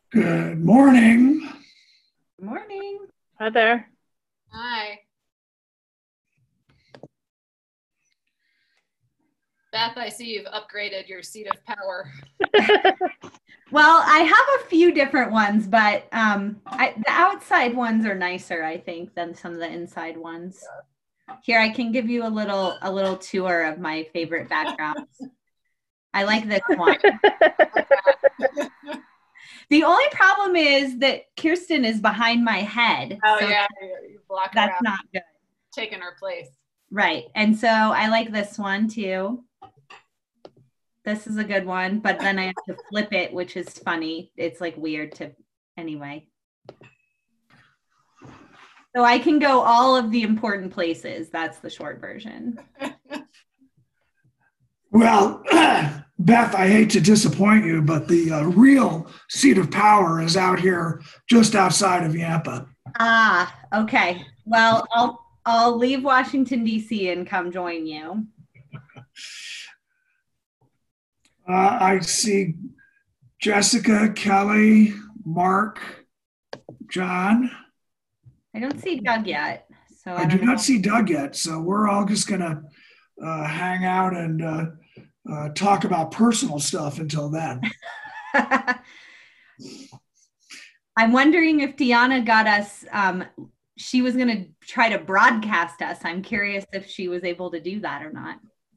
Good morning. Morning. Hi there. Hi. Beth, I see you've upgraded your seat of power. Well, I have a few different ones, but the outside ones are nicer, I think, than some of the inside ones. Here, I can give you a little tour of my favorite backgrounds. I like this one. The only problem is that Kirsten is behind my head. Oh, so yeah, you block that's her not good. Taking her place. Right. And so I like this one too. This is a good one, but then I have to flip it, which is funny. It's like weird to, anyway. So I can go all of the important places. That's the short version. Well, Beth, I hate to disappoint you, but the real seat of power is out here just outside of Yampa. Ah, okay. Well, I'll leave Washington, D.C. and come join you. I see Jessica, Kelly, Mark, John. I don't see Doug yet. So I do not see Doug yet. So we're all just going to hang out and talk about personal stuff until then. I'm wondering if Deanna got us, she was going to try to broadcast us. I'm curious if she was able to do that or not.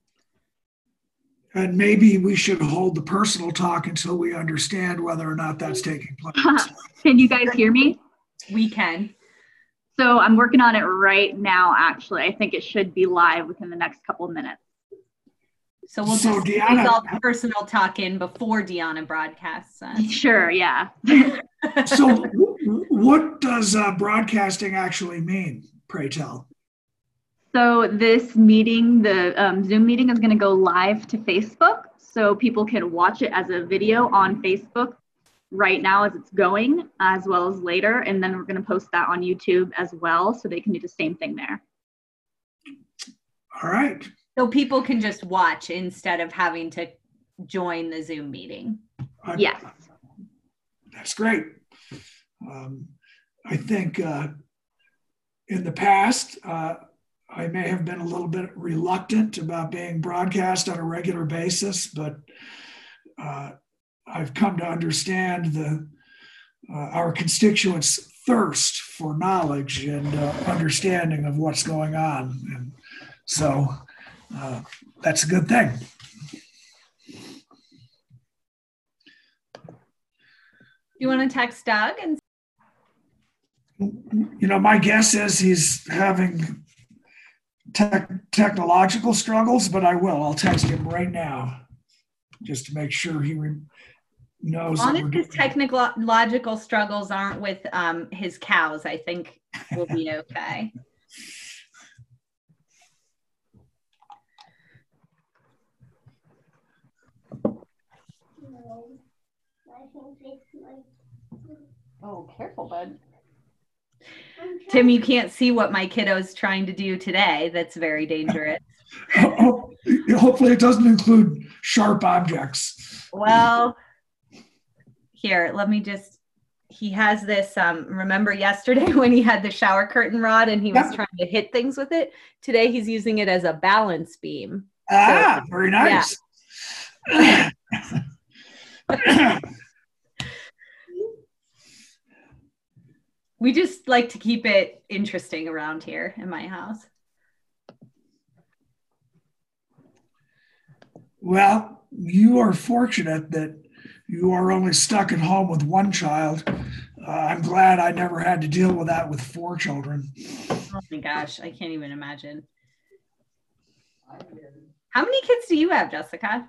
And maybe we should hold the personal talk until we understand whether or not that's taking place. Can you guys hear me? We can. So I'm working on it right now, actually. I think it should be live within the next couple of minutes. So we'll just leave all the personal talk in before Deanna broadcasts us. Sure, yeah. So what does broadcasting actually mean, pray tell? So this meeting, the Zoom meeting, is going to go live to Facebook. So people can watch it as a video on Facebook right now as it's going, as well as later. And then we're going to post that on YouTube as well, so they can do the same thing there. All right. So people can just watch instead of having to join the Zoom meeting. Yes. That's great. I think in the past, I may have been a little bit reluctant about being broadcast on a regular basis, but I've come to understand our constituents' thirst for knowledge and understanding of what's going on. And so that's a good thing. You want to text Doug? And my guess is he's having technological struggles, but I'll text him right now just to make sure he knows. As long as his technological struggles aren't with his cows, I think we'll be okay. Oh, careful, bud. Tim, you can't see what my kiddo's trying to do today. That's very dangerous. Hopefully it doesn't include sharp objects. Well, here, let me just, he has this, remember yesterday when he had the shower curtain rod and he was trying to hit things with it? Today he's using it as a balance beam. So, very nice. Yeah. We just like to keep it interesting around here in my house. Well, you are fortunate that you are only stuck at home with one child. I'm glad I never had to deal with that with 4 children. Oh my gosh, I can't even imagine. How many kids do you have, Jessica?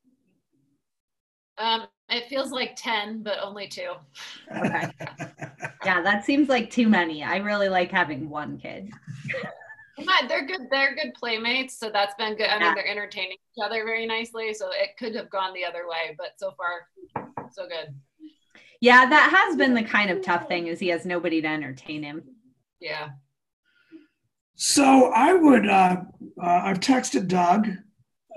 It feels like 10, but only 2. Okay. Yeah, that seems like too many. I really like having 1 kid. They're good. They're good playmates, so that's been good. I mean, they're entertaining each other very nicely, so it could have gone the other way, but so far, so good. Yeah, that has been the kind of tough thing, is he has nobody to entertain him. Yeah. So I would, I've texted Doug.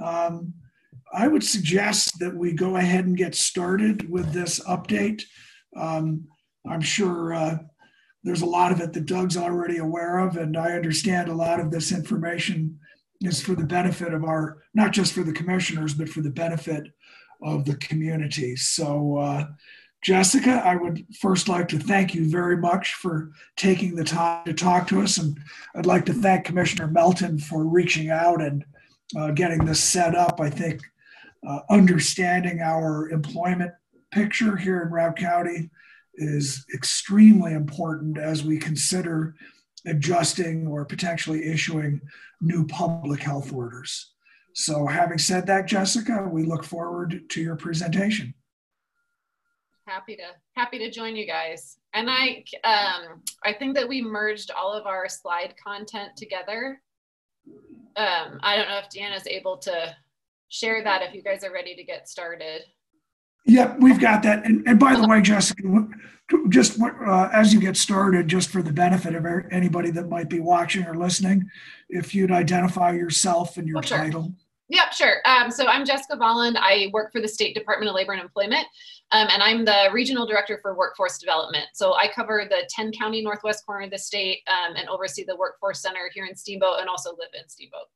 I would suggest that we go ahead and get started with this update I'm sure there's a lot of it that Doug's already aware of, and I understand a lot of this information is for the benefit of not just for the commissioners, but for the benefit of the community. So, Jessica, I would first like to thank you very much for taking the time to talk to us. And I'd like to thank Commissioner Melton for reaching out and getting this set up. I think understanding our employment picture here in Routt County is extremely important as we consider adjusting or potentially issuing new public health orders. So having said that, Jessica, we look forward to your presentation. Happy to join you guys. And I think that we merged all of our slide content together. I don't know if Deanna's able to share that if you guys are ready to get started. Yep, we've got that. And by the way, Jessica, just as you get started, just for the benefit of anybody that might be watching or listening, if you'd identify yourself and your title. Yep, sure. So I'm Jessica Volland. I work for the State Department of Labor and Employment, and I'm the Regional Director for Workforce Development. So I cover the 10-county northwest corner of the state and oversee the Workforce Center here in Steamboat and also live in Steamboat.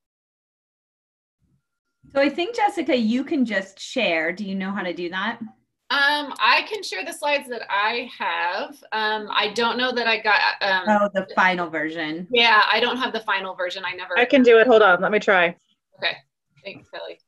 So I think, Jessica, you can just share. Do you know how to do that? I can share the slides that I have. I don't know that I got... the final version. Yeah, I don't have the final version. I can do it. Hold on. Let me try. Okay. Thanks, Kelly.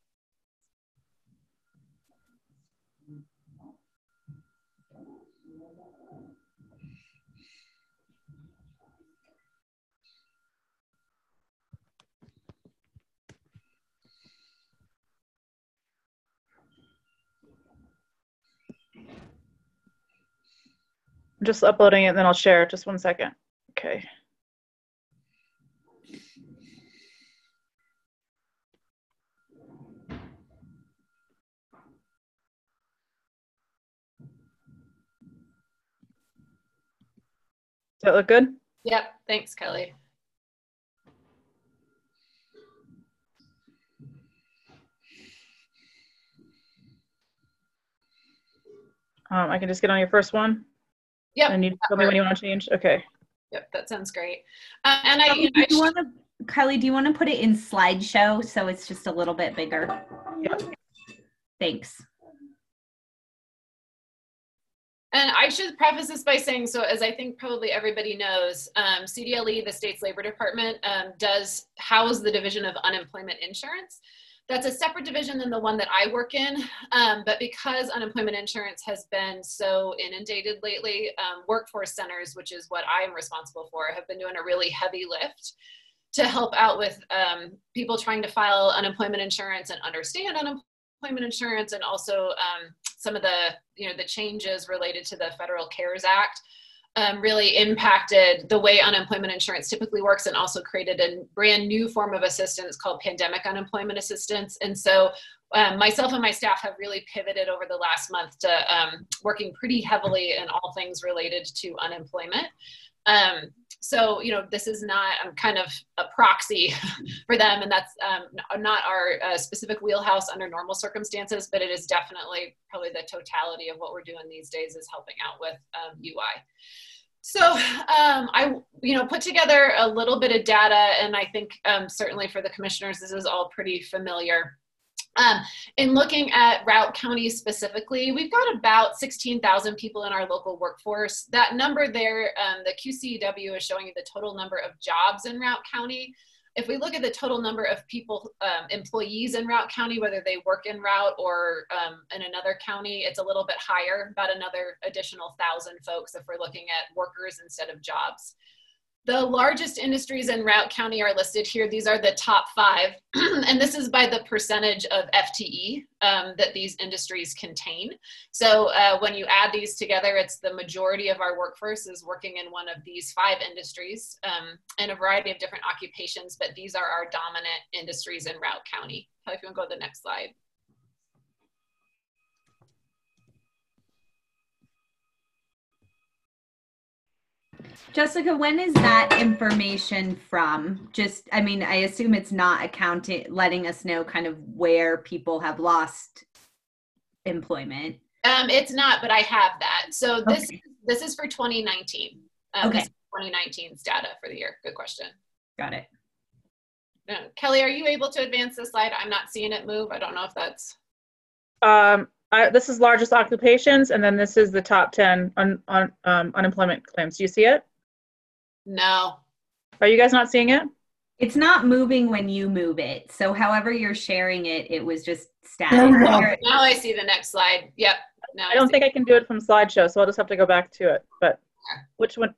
I'm just uploading it and then I'll share. Just 1 second. Okay. Does that look good? Yep. Thanks, Kelly. I can just get on your first one. Yep. And you tell me when you want to change. Okay. Yep, that sounds great. Kelly, do you want to put it in slideshow so it's just a little bit bigger? Yeah. Thanks. And I should preface this by saying, so as I think probably everybody knows, CDLE, the state's labor department, does house the Division of Unemployment Insurance. That's a separate division than the one that I work in. But because unemployment insurance has been so inundated lately, workforce centers, which is what I'm responsible for, have been doing a really heavy lift to help out with people trying to file unemployment insurance and understand unemployment insurance, and also some of the changes related to the Federal CARES Act really impacted the way unemployment insurance typically works, and also created a brand new form of assistance called pandemic unemployment assistance. And so myself and my staff have really pivoted over the last month to working pretty heavily in all things related to unemployment. So, this is not, I'm kind of a proxy for them, and that's not our specific wheelhouse under normal circumstances, but it is definitely probably the totality of what we're doing these days is helping out with UI. So I, put together a little bit of data, and I think certainly for the commissioners, this is all pretty familiar. In looking at Routt County specifically, we've got about 16,000 people in our local workforce. That number there, the QCEW is showing you the total number of jobs in Routt County. If we look at the total number of people, employees in Routt County, whether they work in Routt or in another county, it's a little bit higher, about another additional 1,000 folks if we're looking at workers instead of jobs. The largest industries in Routt County are listed here. These are the top 5, and this is by the percentage of FTE that these industries contain. So when you add these together, it's the majority of our workforce is working in one of these 5 industries in a variety of different occupations, but these are our dominant industries in Routt County. If you want to go to the next slide. Jessica, when is that information from? I assume it's not letting us know kind of where people have lost employment. It's not, but I have that. So Okay. this is for 2019. Okay. This is 2019's data for the year. Good question. Got it. Kelly, are you able to advance this slide? I'm not seeing it move. I don't know if that's. This is largest occupations, and then this is the top 10 unemployment claims. Do you see it? No. Are you guys not seeing it? It's not moving when you move it. So however you're sharing it, it was just There we static. go. Now I see the next slide. Yep. Now I don't see. think I can do it from slideshow, so I'll just have to go back to it. But which one?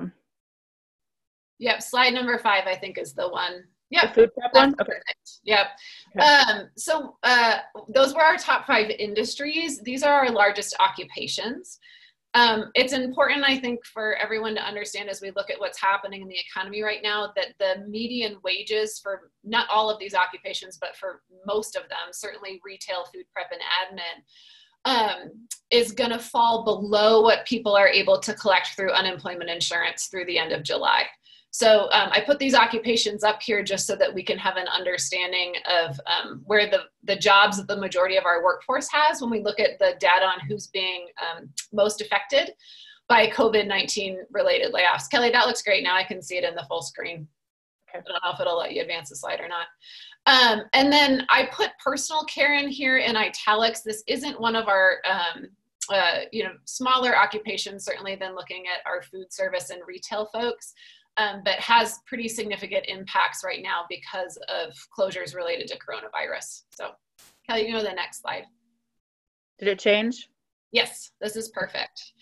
Yep. Slide number 5, I think, is the one. The Yep. food prep one? Okay. Perfect. Yep. Okay. So those were our top 5 industries. These are our largest occupations. It's important, I think, for everyone to understand as we look at what's happening in the economy right now, that the median wages for not all of these occupations, but for most of them, certainly retail, food prep, and admin, is going to fall below what people are able to collect through unemployment insurance through the end of July. So I put these occupations up here just so that we can have an understanding of where the jobs that the majority of our workforce has when we look at the data on who's being most affected by COVID-19 related layoffs. Kelly, that looks great. Now I can see it in the full screen. Okay. I don't know if it'll let you advance the slide or not. And then I put personal care in here in italics. This isn't one of our smaller occupations, certainly, than looking at our food service and retail folks. But has pretty significant impacts right now because of closures related to coronavirus. So Kelly, you can go to the next slide. Did it change? Yes, this is perfect.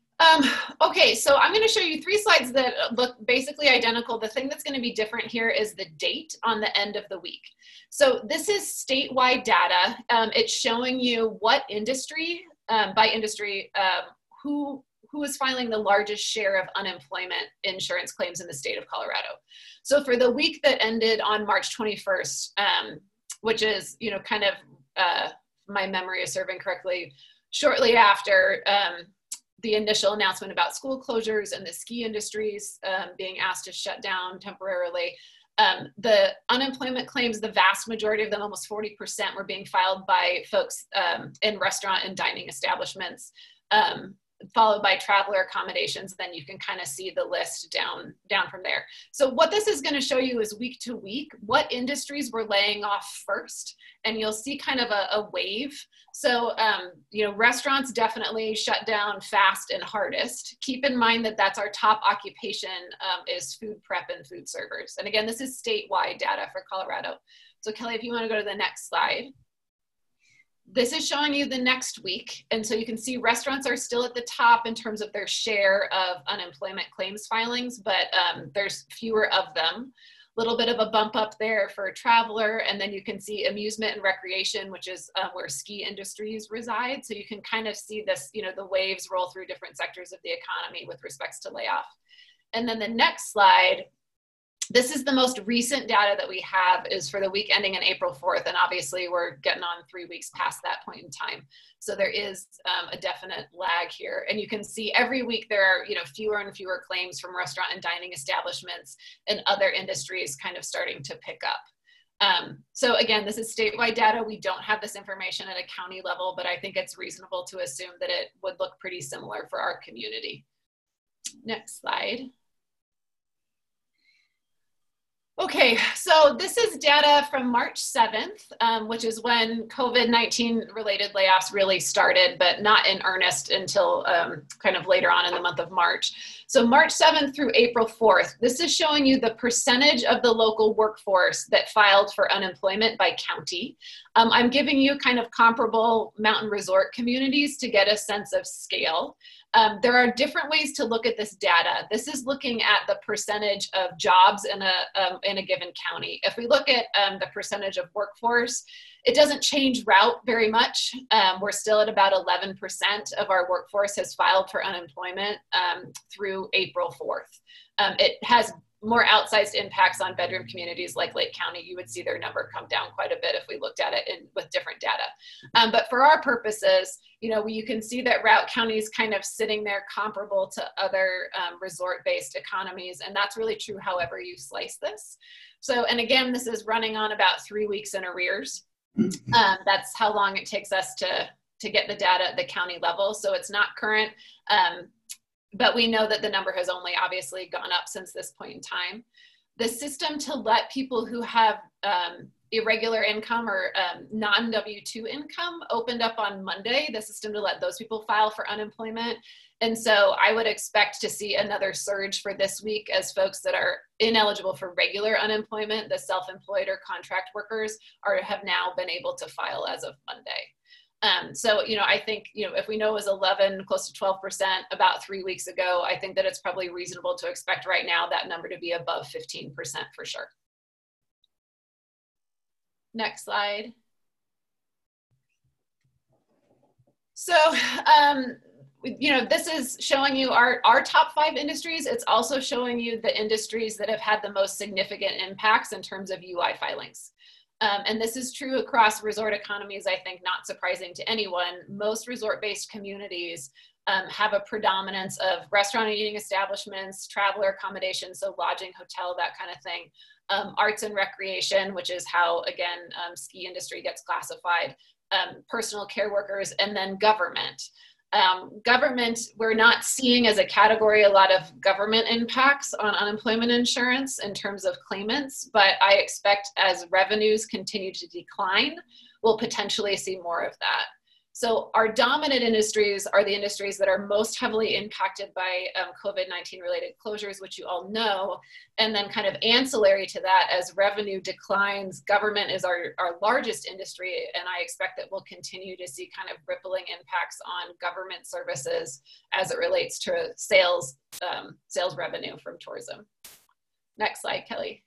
Okay, so I'm going to show you 3 slides that look basically identical. The thing that's going to be different here is the date on the end of the week. So this is statewide data. It's showing you what industry, by industry, who is filing the largest share of unemployment insurance claims in the state of Colorado. So for the week that ended on March 21st, which is, kind of, my memory is serving correctly, shortly after the initial announcement about school closures and the ski industries being asked to shut down temporarily, the unemployment claims, the vast majority of them, almost 40%, were being filed by folks in restaurant and dining establishments, followed by traveler accommodations. Then you can kind of see the list down from there. So what this is going to show you is week to week, what industries were laying off first, and you'll see kind of a wave. So, restaurants definitely shut down fast and hardest. Keep in mind that that's our top occupation is food prep and food servers. And again, this is statewide data for Colorado. So Kelly, if you want to go to the next slide. This is showing you the next week. And so you can see restaurants are still at the top in terms of their share of unemployment claims filings, but there's fewer of them. A little bit of a bump up there for traveler. And then you can see amusement and recreation, which is where ski industries reside. So you can kind of see this, the waves roll through different sectors of the economy with respects to layoff. And then the next slide, this is the most recent data that we have is for the week ending on April 4th. And obviously we're getting on 3 weeks past that point in time. So there is a definite lag here. And you can see every week there are, fewer and fewer claims from restaurant and dining establishments and other industries kind of starting to pick up. So again, this is statewide data. We don't have this information at a county level, but I think it's reasonable to assume that it would look pretty similar for our community. Next slide. Okay, so this is data from March 7th, which is when COVID-19 related layoffs really started, but not in earnest until kind of later on in the month of March. So March 7th through April 4th, this is showing you the percentage of the local workforce that filed for unemployment by county. I'm giving you kind of comparable mountain resort communities to get a sense of scale. There are different ways to look at this data. This is looking at the percentage of jobs in a given county. If we look at the percentage of workforce, it doesn't change route very much. We're still at about 11% of our workforce has filed for unemployment through April 4th. It has more outsized impacts on bedroom communities like Lake County. You would see their number come down quite a bit if we looked at it with different data. But for our purposes, you can see that route county is kind of sitting there comparable to other resort-based economies. And that's really true however you slice this. So, and again, this is running on about 3 weeks in arrears. That's how long it takes us to to get the data at the county level. So it's not current, but we know that the number has only obviously gone up since this point in time. The system to let people who have irregular income or non-W-2 income opened up on Monday, the system to let those people file for unemployment. And so I would expect to see another surge for this week as folks that are ineligible for regular unemployment, the self-employed or contract workers, have now been able to file as of Monday. So, I think, if we know it was 11, close to 12% about 3 weeks ago, I think that it's probably reasonable to expect right now that number to be above 15% for sure. Next slide. So, this is showing you our top 5 industries. It's also showing you the industries that have had the most significant impacts in terms of UI filings. And this is true across resort economies, I think, not surprising to anyone. Most resort-based communities have a predominance of restaurant and eating establishments, traveler accommodation, so lodging, hotel, that kind of thing. Arts and recreation, which is how, again, ski industry gets classified, personal care workers, and then government. Government, we're not seeing as a category a lot of government impacts on unemployment insurance in terms of claimants, but I expect as revenues continue to decline, we'll potentially see more of that. So our dominant industries are the industries that are most heavily impacted by COVID-19 related closures, which you all know. And then kind of ancillary to that, as revenue declines, government is our largest industry. And I expect that we'll continue to see kind of rippling impacts on government services as it relates to sales revenue from tourism. Next slide, Kelly.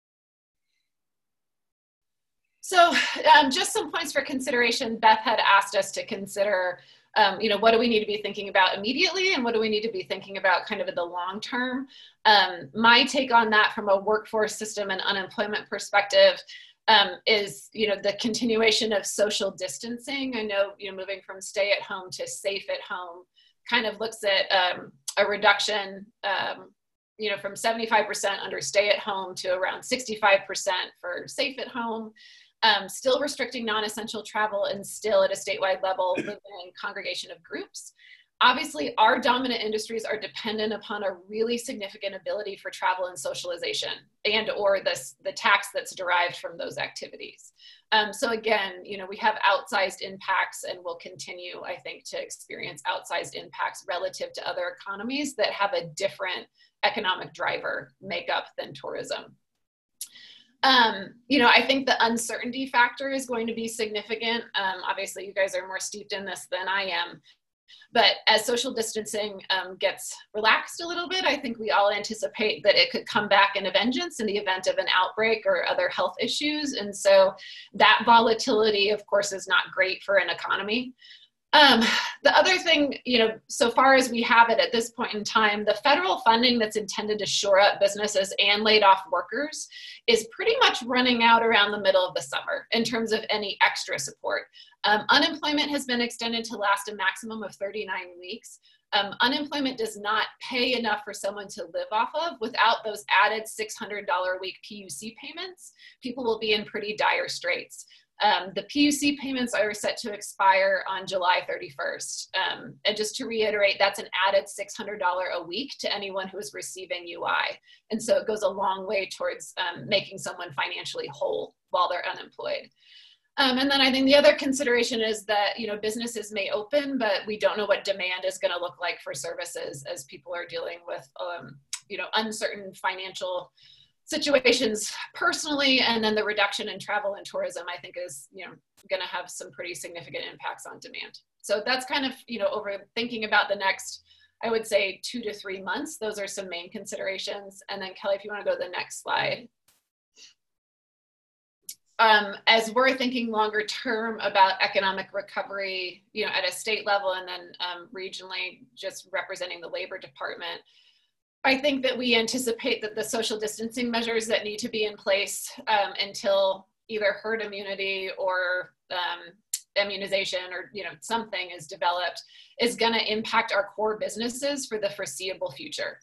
So just some points for consideration. Beth had asked us to consider, what do we need to be thinking about immediately and what do we need to be thinking about kind of in the long term? My take on that from a workforce system and unemployment perspective is, the continuation of social distancing. I know, moving from stay at home to safe at home kind of looks at a reduction, from 75% under stay at home to around 65% for safe at home. Still restricting non-essential travel and still at a statewide level limiting congregation of groups. Obviously, our dominant industries are dependent upon a really significant ability for travel and socialization and or the tax that's derived from those activities. So again, we have outsized impacts and will continue, I think, to experience outsized impacts relative to other economies that have a different economic driver makeup than tourism. I think the uncertainty factor is going to be significant. Obviously, you guys are more steeped in this than I am. But as social distancing gets relaxed a little bit, I think we all anticipate that it could come back in a vengeance in the event of an outbreak or other health issues. And so that volatility, of course, is not great for an economy. The other thing, so far as we have it at this point in time, the federal funding that's intended to shore up businesses and laid off workers is pretty much running out around the middle of the summer in terms of any extra support. Unemployment has been extended to last a maximum of 39 weeks. Unemployment does not pay enough for someone to live off of without those added $600 a week PUC payments. People will be in pretty dire straits. The PUC payments are set to expire on July 31st. And just to reiterate, that's an added $600 a week to anyone who is receiving UI. And so it goes a long way towards making someone financially whole while they're unemployed. And then I think the other consideration is that, businesses may open, but we don't know what demand is going to look like for services as people are dealing with, uncertain financial situations personally, and then the reduction in travel and tourism, I think is, going to have some pretty significant impacts on demand. So that's kind of, over thinking about the next, I would say 2 to 3 months, those are some main considerations. And then Kelly, if you want to go to the next slide. As we're thinking longer term about economic recovery, at a state level and then regionally, just representing the Labor Department, I think that we anticipate that the social distancing measures that need to be in place until either herd immunity or immunization or something is developed is going to impact our core businesses for the foreseeable future.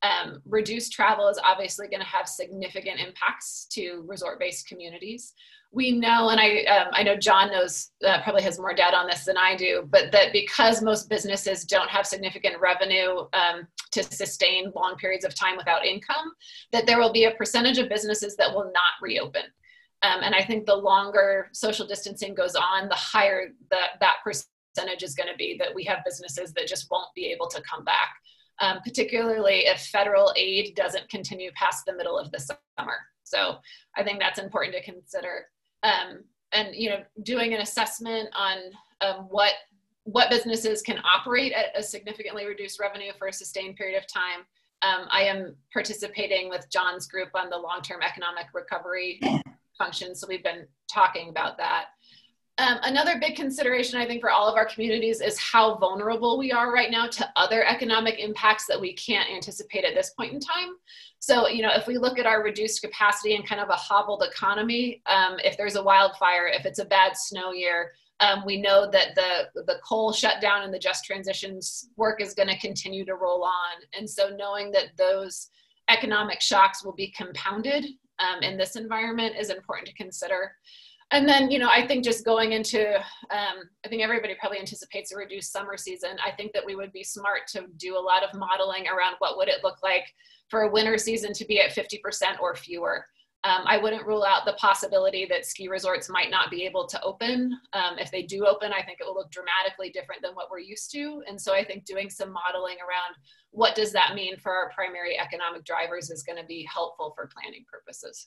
Reduced travel is obviously going to have significant impacts to resort-based communities. We know, and I know John knows, probably has more data on this than I do, but that because most businesses don't have significant revenue to sustain long periods of time without income, that there will be a percentage of businesses that will not reopen. And I think the longer social distancing goes on, the higher that percentage is going to be, that we have businesses that just won't be able to come back, particularly if federal aid doesn't continue past the middle of the summer. So I think that's important to consider. And doing an assessment on what businesses can operate at a significantly reduced revenue for a sustained period of time. I am participating with John's group on the long-term economic recovery function, so we've been talking about that. Another big consideration, I think, for all of our communities is how vulnerable we are right now to other economic impacts that we can't anticipate at this point in time. So, if we look at our reduced capacity and kind of a hobbled economy, if there's a wildfire, if it's a bad snow year, we know that the coal shutdown and the just transitions work is going to continue to roll on. And so knowing that those economic shocks will be compounded in this environment is important to consider. And then, I think just going into, I think everybody probably anticipates a reduced summer season. I think that we would be smart to do a lot of modeling around what would it look like for a winter season to be at 50% or fewer. I wouldn't rule out the possibility that ski resorts might not be able to open. If they do open, I think it will look dramatically different than what we're used to. And so I think doing some modeling around what does that mean for our primary economic drivers is going to be helpful for planning purposes.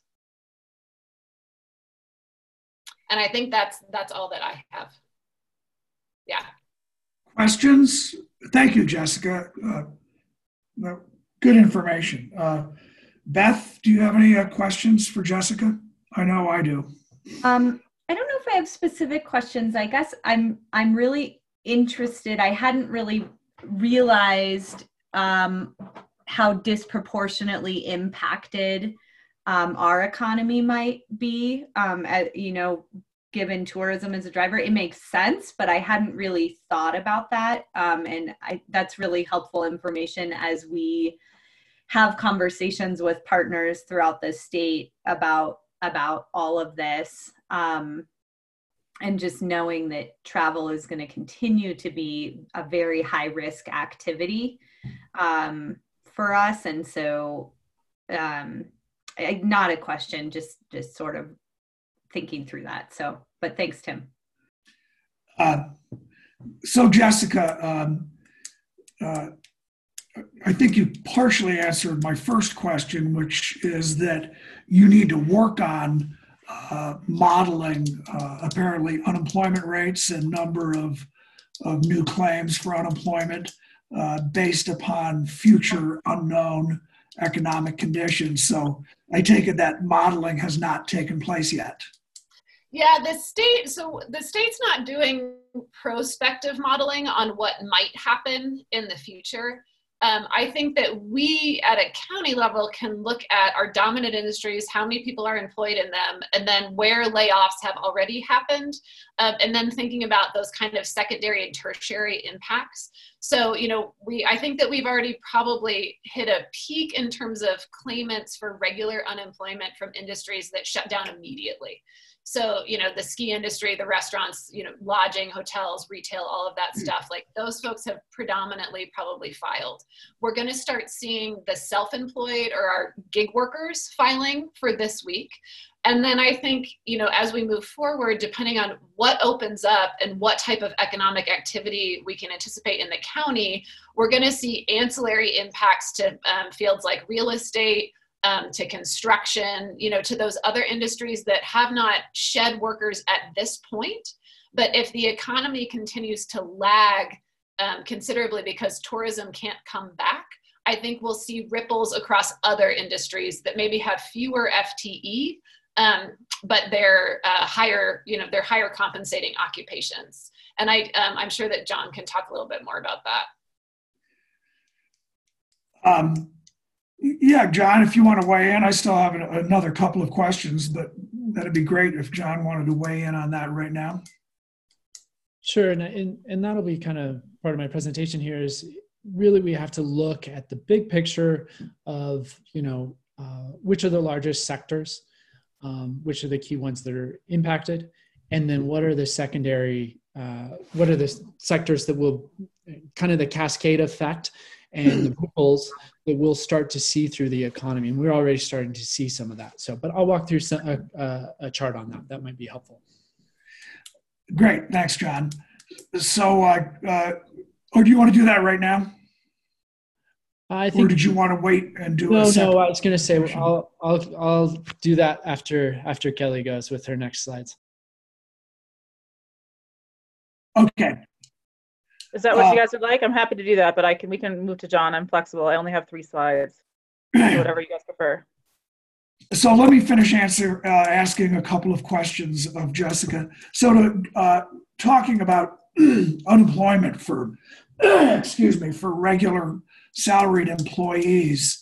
And I think that's all that I have. Yeah. Questions? Thank you, Jessica. Good information. Beth, do you have any questions for Jessica? I know I do. I don't know if I have specific questions. I guess I'm really interested. I hadn't really realized how disproportionately impacted our economy might be, given tourism as a driver. It makes sense, but I hadn't really thought about that. And that's really helpful information as we have conversations with partners throughout the state about all of this. And just knowing that travel is going to continue to be a very high risk activity for us. And so, not a question, just sort of thinking through that. So, but thanks, Tim. So Jessica, I think you partially answered my first question, which is that you need to work on modeling apparently unemployment rates and number of new claims for unemployment based upon future unknown economic conditions. So I take it that modeling has not taken place yet. Yeah, the state's not doing prospective modeling on what might happen in the future. I think that we at a county level can look at our dominant industries, how many people are employed in them, and then where layoffs have already happened, and then thinking about those kind of secondary and tertiary impacts. So, I think that we've already probably hit a peak in terms of claimants for regular unemployment from industries that shut down immediately. So, the ski industry, the restaurants, lodging, hotels, retail, all of that stuff, like those folks have predominantly probably filed. We're going to start seeing the self-employed or our gig workers filing for this week. And then I think, as we move forward, depending on what opens up and what type of economic activity we can anticipate in the county, we're going to see ancillary impacts to fields like real estate, to construction, to those other industries that have not shed workers at this point. But if the economy continues to lag considerably because tourism can't come back, I think we'll see ripples across other industries that maybe have fewer FTE, but they're higher, they're higher compensating occupations. And I'm sure that John can talk a little bit more about that. Yeah, John, if you want to weigh in, I still have another couple of questions, but that'd be great if John wanted to weigh in on that right now. Sure, and that'll be kind of part of my presentation here is really we have to look at the big picture of, which are the largest sectors, which are the key ones that are impacted, and then what are the secondary, what are the sectors that will kind of the cascade effect and the ripples that we'll start to see through the economy. And we're already starting to see some of that. So, but I'll walk through a chart on that. That might be helpful. Great. Thanks, John. So, do you want to do that right now? I think. Or did you want to wait and do no, a separate? No, I was going to say, I'll do that after Kelly goes with her next slides. Okay. Is that what you guys would like? I'm happy to do that, but we can move to John. I'm flexible. I only have 3 slides. So whatever you guys prefer. So let me finish asking a couple of questions of Jessica. So talking about unemployment for, for regular salaried employees,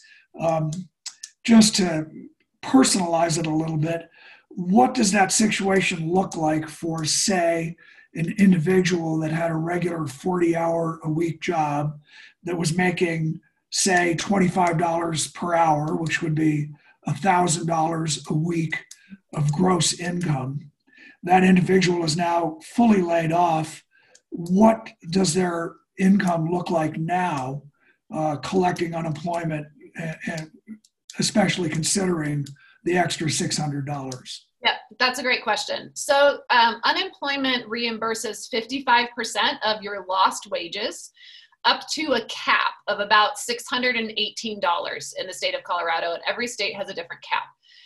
just to personalize it a little bit, what does that situation look like for, say, an individual that had a regular 40-hour-a-week job that was making, say, $25 per hour, which would be $1,000 a week of gross income? That individual is now fully laid off. What does their income look like now, collecting unemployment, and especially considering the extra $600? Yeah, that's a great question. So unemployment reimburses 55% of your lost wages up to a cap of about $618 in the state of Colorado, and every state has a different cap.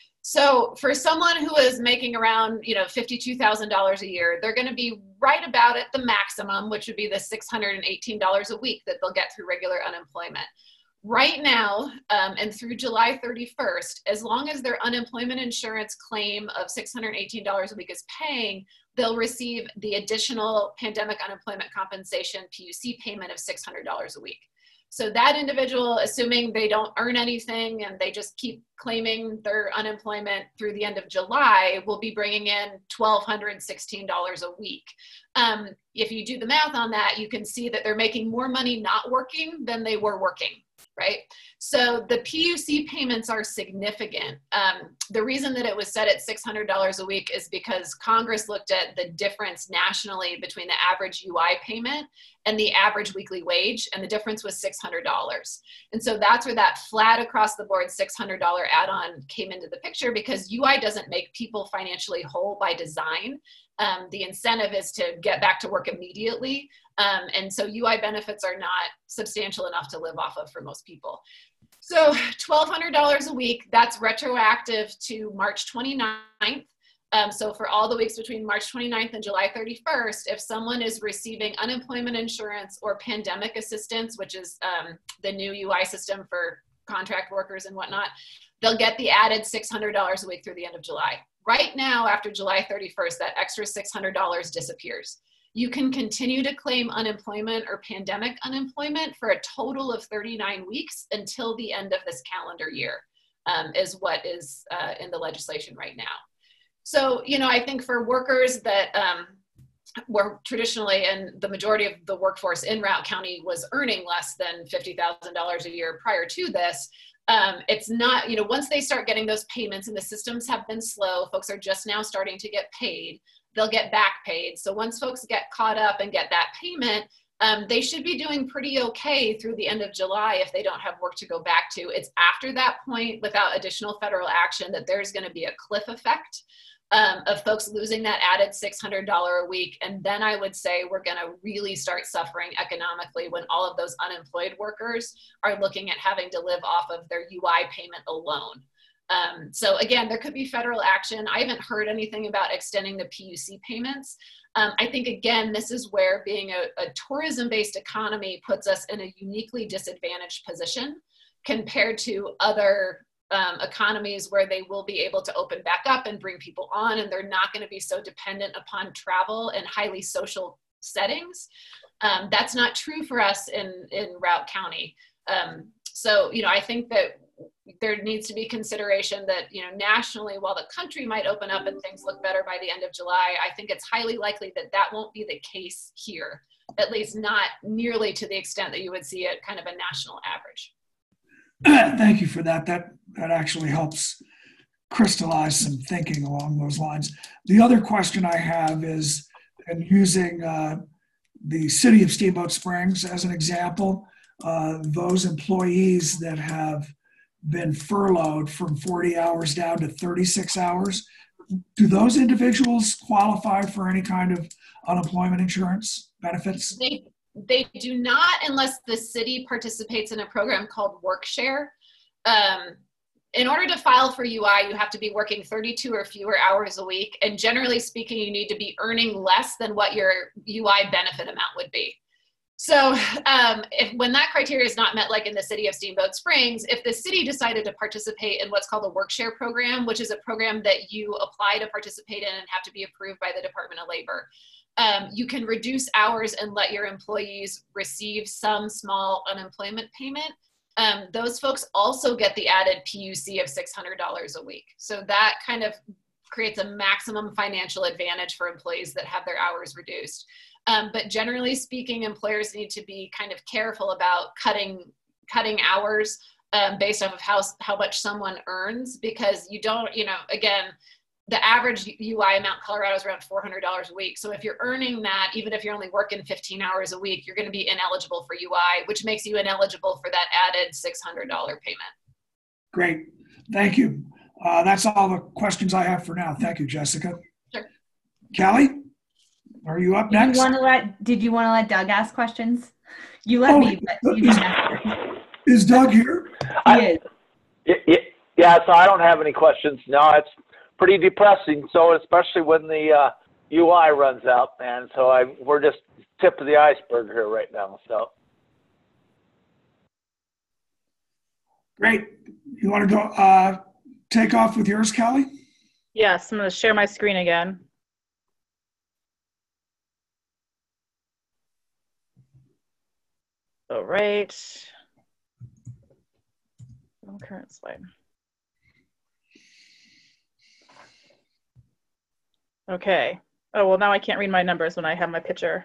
So for someone who is making around, $52,000 a year, they're going to be right about at the maximum, which would be the $618 a week that they'll get through regular unemployment. Right now, and through July 31st, as long as their unemployment insurance claim of $618 a week is paying, they'll receive the additional pandemic unemployment compensation PUC payment of $600 a week. So that individual, assuming they don't earn anything and they just keep claiming their unemployment through the end of July, will be bringing in $1,216 a week. If you do the math on that, you can see that they're making more money not working than they were working. Right? So the PUC payments are significant. The reason that it was set at $600 a week is because Congress looked at the difference nationally between the average UI payment and the average weekly wage, and the difference was $600. And so that's where that flat across the board $600 add-on came into the picture, because UI doesn't make people financially whole by design. The incentive is to get back to work immediately. And so UI benefits are not substantial enough to live off of for most people. So $1,200 a week, that's retroactive to March 29th. So for all the weeks between March 29th and July 31st, if someone is receiving unemployment insurance or pandemic assistance, which is the new UI system for contract workers and whatnot, they'll get the added $600 a week through the end of July. Right now, after July 31st, that extra $600 disappears. You can continue to claim unemployment or pandemic unemployment for a total of 39 weeks until the end of this calendar year, is what is in the legislation right now. So, I think for workers that were traditionally, and the majority of the workforce in Routt County was earning less than $50,000 a year prior to this, it's not, once they start getting those payments, and the systems have been slow, folks are just now starting to get paid, they'll get back paid. So once folks get caught up and get that payment, they should be doing pretty okay through the end of July if they don't have work to go back to. It's after that point, without additional federal action, that there's going to be a cliff effect of folks losing that added $600 a week. And then I would say we're going to really start suffering economically when all of those unemployed workers are looking at having to live off of their UI payment alone. So again, there could be federal action. I haven't heard anything about extending the PUC payments. I think, again, this is where being a tourism-based economy puts us in a uniquely disadvantaged position compared to other economies where they will be able to open back up and bring people on, and they're not going to be so dependent upon travel and highly social settings. That's not true for us in Routt County. So, I think that there needs to be consideration that, nationally, while the country might open up and things look better by the end of July, I think it's highly likely that that won't be the case here, at least not nearly to the extent that you would see at kind of a national average. Thank you for that. That actually helps crystallize some thinking along those lines. The other question I have is, and using the city of Steamboat Springs as an example, those employees that have been furloughed from 40 hours down to 36 hours, do those individuals qualify for any kind of unemployment insurance benefits? They do not, unless the city participates in a program called WorkShare. In order to file for UI, you have to be working 32 or fewer hours a week. And generally speaking, you need to be earning less than what your UI benefit amount would be. So when that criteria is not met, like in the city of Steamboat Springs, if the city decided to participate in what's called a WorkShare program, which is a program that you apply to participate in and have to be approved by the Department of Labor, you can reduce hours and let your employees receive some small unemployment payment. Those folks also get the added PUC of $600 a week. So that kind of creates a maximum financial advantage for employees that have their hours reduced. But generally speaking, employers need to be kind of careful about cutting hours based off of how much someone earns, because you don't, again, the average UI amount in Colorado is around $400 a week. So if you're earning that, even if you're only working 15 hours a week, you're going to be ineligible for UI, which makes you ineligible for that added $600 payment. Great. Thank you. That's all the questions I have for now. Thank you, Jessica. Sure. Kelly, are you up next? Did you want to let Doug ask questions? You let me, but you didn't ask. Is Doug here? He is. Yeah, so I don't have any questions. No, it's pretty depressing. So especially when the UI runs out, man. So we're just tip of the iceberg here right now. So Great. You want to go take off with yours, Kelly? Yes, I'm going to share my screen again. All right. Current slide. Okay. Oh, well, now I can't read my numbers when I have my picture.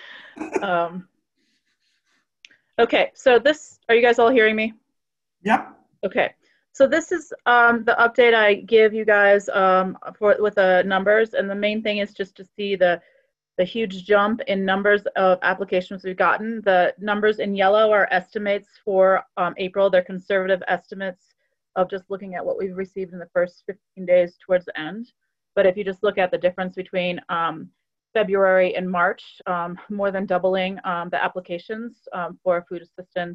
Okay, so are you guys all hearing me? Yep. Okay, so this is the update I give you guys with the numbers, and the main thing is just to see the huge jump in numbers of applications we've gotten. The numbers in yellow are estimates for April. They're conservative estimates of just looking at what we've received in the first 15 days towards the end. But if you just look at the difference between February and March, more than doubling the applications for food assistance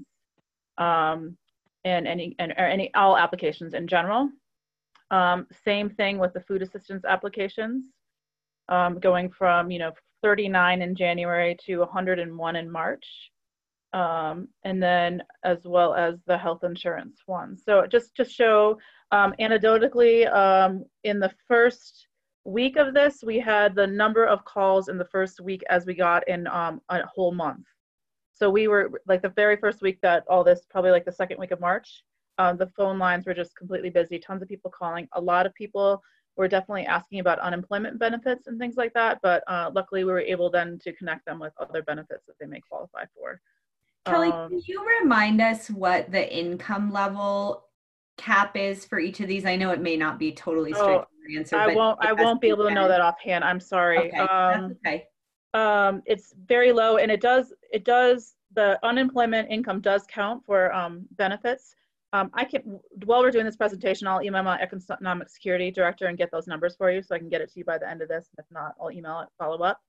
and all applications in general. Same thing with the food assistance applications, going from 39 in January to 101 in March, and then as well as the health insurance one. So just to show anecdotally, in the first week of this, we had the number of calls in the first week as we got in a whole month. So we were like the very first week that all this, probably like the second week of March, the phone lines were just completely busy, tons of people calling. A lot of people were definitely asking about unemployment benefits and things like that, but luckily we were able then to connect them with other benefits that they may qualify for. Kelly, can you remind us what the income level cap is for each of these? I know it may not be totally straight answer. I won't be able to know that offhand. I'm sorry. Okay. That's okay. It's very low, and it does the unemployment income does count for benefits. I can, while we're doing this presentation, I'll email my economic security director and get those numbers for you, so I can get it to you by the end of this. If not, I'll email it, follow up.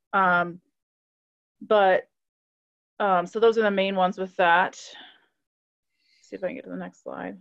So those are the main ones with that. Let's see if I can get to the next slide.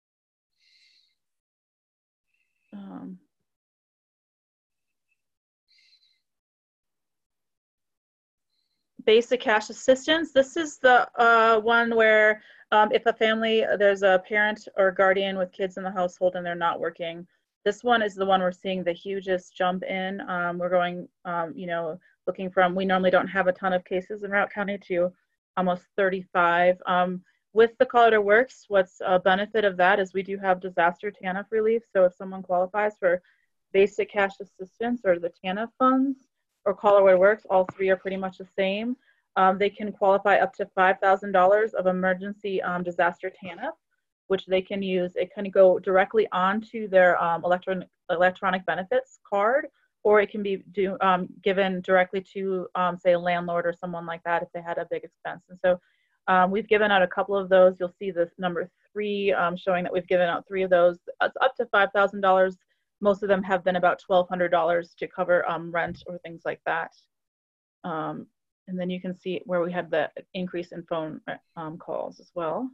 Basic cash assistance. This is the one where if a family, there's a parent or guardian with kids in the household and they're not working, this one is the one we're seeing the hugest jump in. We're going, looking from, we normally don't have a ton of cases in Routt County to almost 35. With the Colorado Works, what's a benefit of that is we do have disaster TANF relief. So if someone qualifies for basic cash assistance or the TANF funds or Colorado Works, all three are pretty much the same. they can qualify up to $5,000 of emergency disaster TANF, which they can use. It can go directly onto their electronic benefits card, or it can be given directly to, say, a landlord or someone like that if they had a big expense. And so we've given out a couple of those. You'll see this number 3 showing that we've given out 3 of those. It's up to $5,000. Most of them have been about $1,200 to cover rent or things like that. And then you can see where we had the increase in phone calls as well.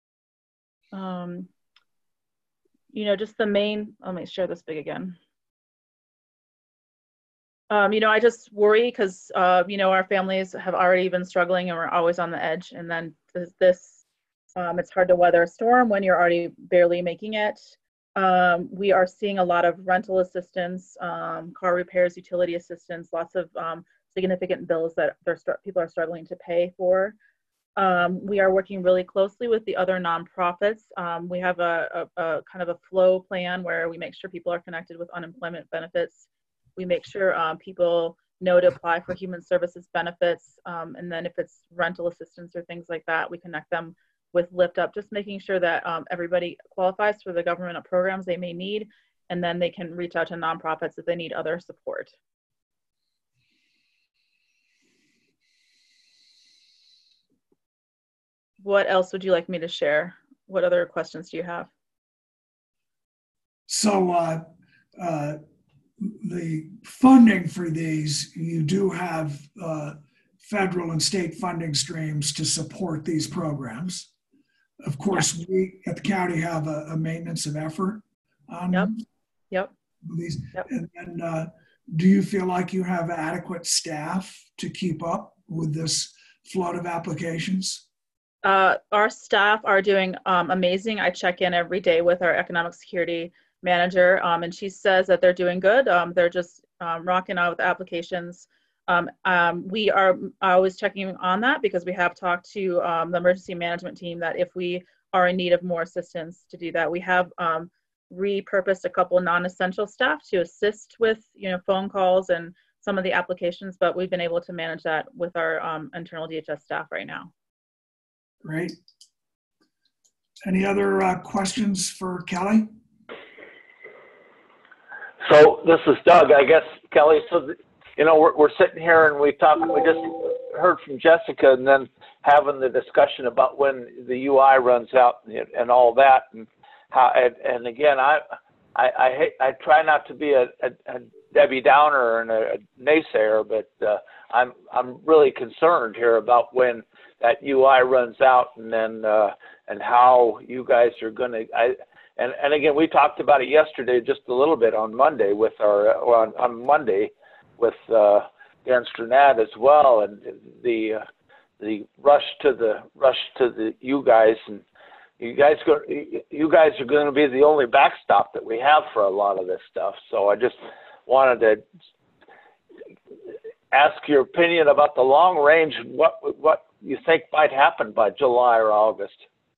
You know, just the main, let me share this big again. You know, I just worry because, you know, our families have already been struggling and we're always on the edge. And then this, it's hard to weather a storm when you're already barely making it. We are seeing a lot of rental assistance, car repairs, utility assistance, lots of significant bills that people are struggling to pay for. We are working really closely with the other nonprofits. We have a kind of a flow plan where we make sure people are connected with unemployment benefits. We make sure people know to apply for human services benefits. And then if it's rental assistance or things like that, we connect them with Lift Up, just making sure that everybody qualifies for the government programs they may need. And then they can reach out to nonprofits if they need other support. What else would you like me to share? What other questions do you have? So the funding for these, you do have federal and state funding streams to support these programs. Of course, we at the county have a maintenance of effort on these. And then, do you feel like you have adequate staff to keep up with this flood of applications? Our staff are doing amazing. I check in every day with our economic security manager, and she says that they're doing good. They're just rocking out with applications. We are always checking on that because we have talked to the emergency management team that if we are in need of more assistance to do that. We have repurposed a couple non-essential staff to assist with, you know, phone calls and some of the applications, but we've been able to manage that with our internal DHS staff right now. Great. Any other questions for Kelly? So this is Doug, I guess, Kelly. So, you know, we're sitting here and we just heard from Jessica and then having the discussion about when the UI runs out and all that. And how, and again, I try not to be a Debbie Downer and a naysayer, but I'm really concerned here about when that UI runs out and then, and how you guys are going to, and again, we talked about it yesterday, just a little bit on Monday with on Monday with Dan Strnad as well, and the rush to the you guys, and you guys are going to be the only backstop that we have for a lot of this stuff. So I just wanted to ask your opinion about the long range, what you think might happen by July or August.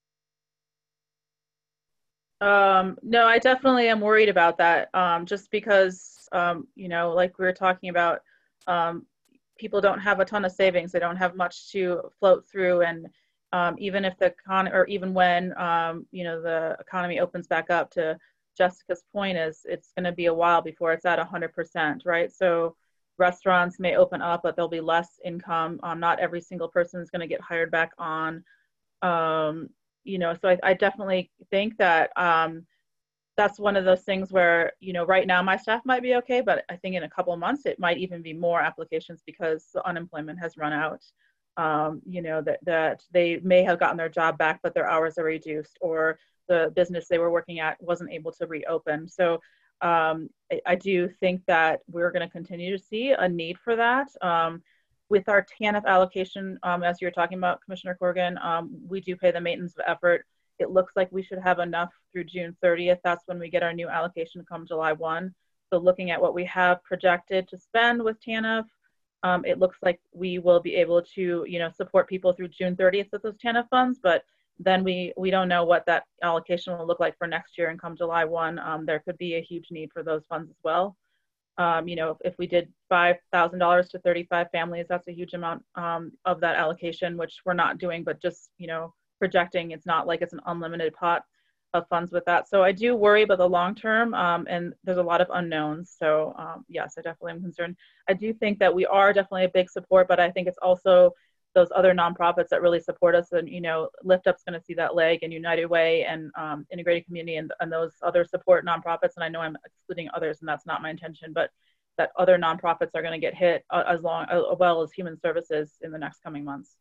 No, I definitely am worried about that. Just because, you know, like we were talking about, people don't have a ton of savings. They don't have much to float through. And even if the economy, or even when, you know, the economy opens back up, to Jessica's point, is it's going to be a while before it's at 100%, right? So restaurants may open up, but there'll be less income. Not every single person is going to get hired back on. You know, so I definitely think that that's one of those things where, you know, right now my staff might be okay, but I think in a couple of months it might even be more applications because the unemployment has run out. You know, that they may have gotten their job back, but their hours are reduced, or the business they were working at wasn't able to reopen. So I do think that we're going to continue to see a need for that. With our TANF allocation, as you're talking about, Commissioner Corrigan, we do pay the maintenance of effort. It looks like we should have enough through June 30th. That's when we get our new allocation come July 1. So looking at what we have projected to spend with TANF, it looks like we will be able to, you know, support people through June 30th with those TANF funds, but then we don't know what that allocation will look like for next year, and come July 1, there could be a huge need for those funds as well. You know, if we did $5,000 to 35 families, that's a huge amount of that allocation, which we're not doing, but just, you know, projecting. It's not like it's an unlimited pot of funds with that. So I do worry about the long term, and there's a lot of unknowns. So yes, I definitely am concerned. I do think that we are definitely a big support, but I think it's also those other nonprofits that really support us. And, you know, Lift Up's going to see that leg, and United Way and Integrated Community and those other support nonprofits. And I know I'm excluding others, and that's not my intention, but that other nonprofits are going to get hit as well as Human Services in the next coming months.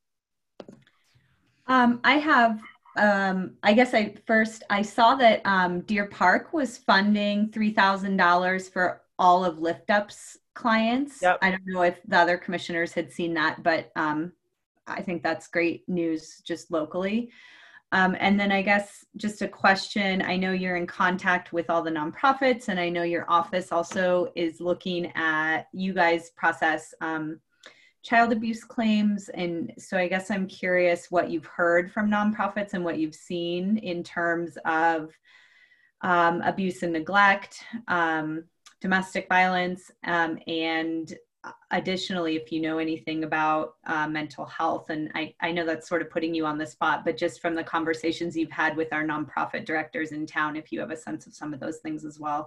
I have, I guess I saw that Deer Park was funding $3,000 for all of Lift Up's clients. Yep. I don't know if the other commissioners had seen that, but I think that's great news just locally. And then I guess just a question, I know you're in contact with all the nonprofits, and I know your office also is looking at, you guys process child abuse claims. And so I guess I'm curious what you've heard from nonprofits and what you've seen in terms of abuse and neglect, domestic violence, and additionally, if you know anything about mental health. And I know that's sort of putting you on the spot, but just from the conversations you've had with our nonprofit directors in town, if you have a sense of some of those things as well.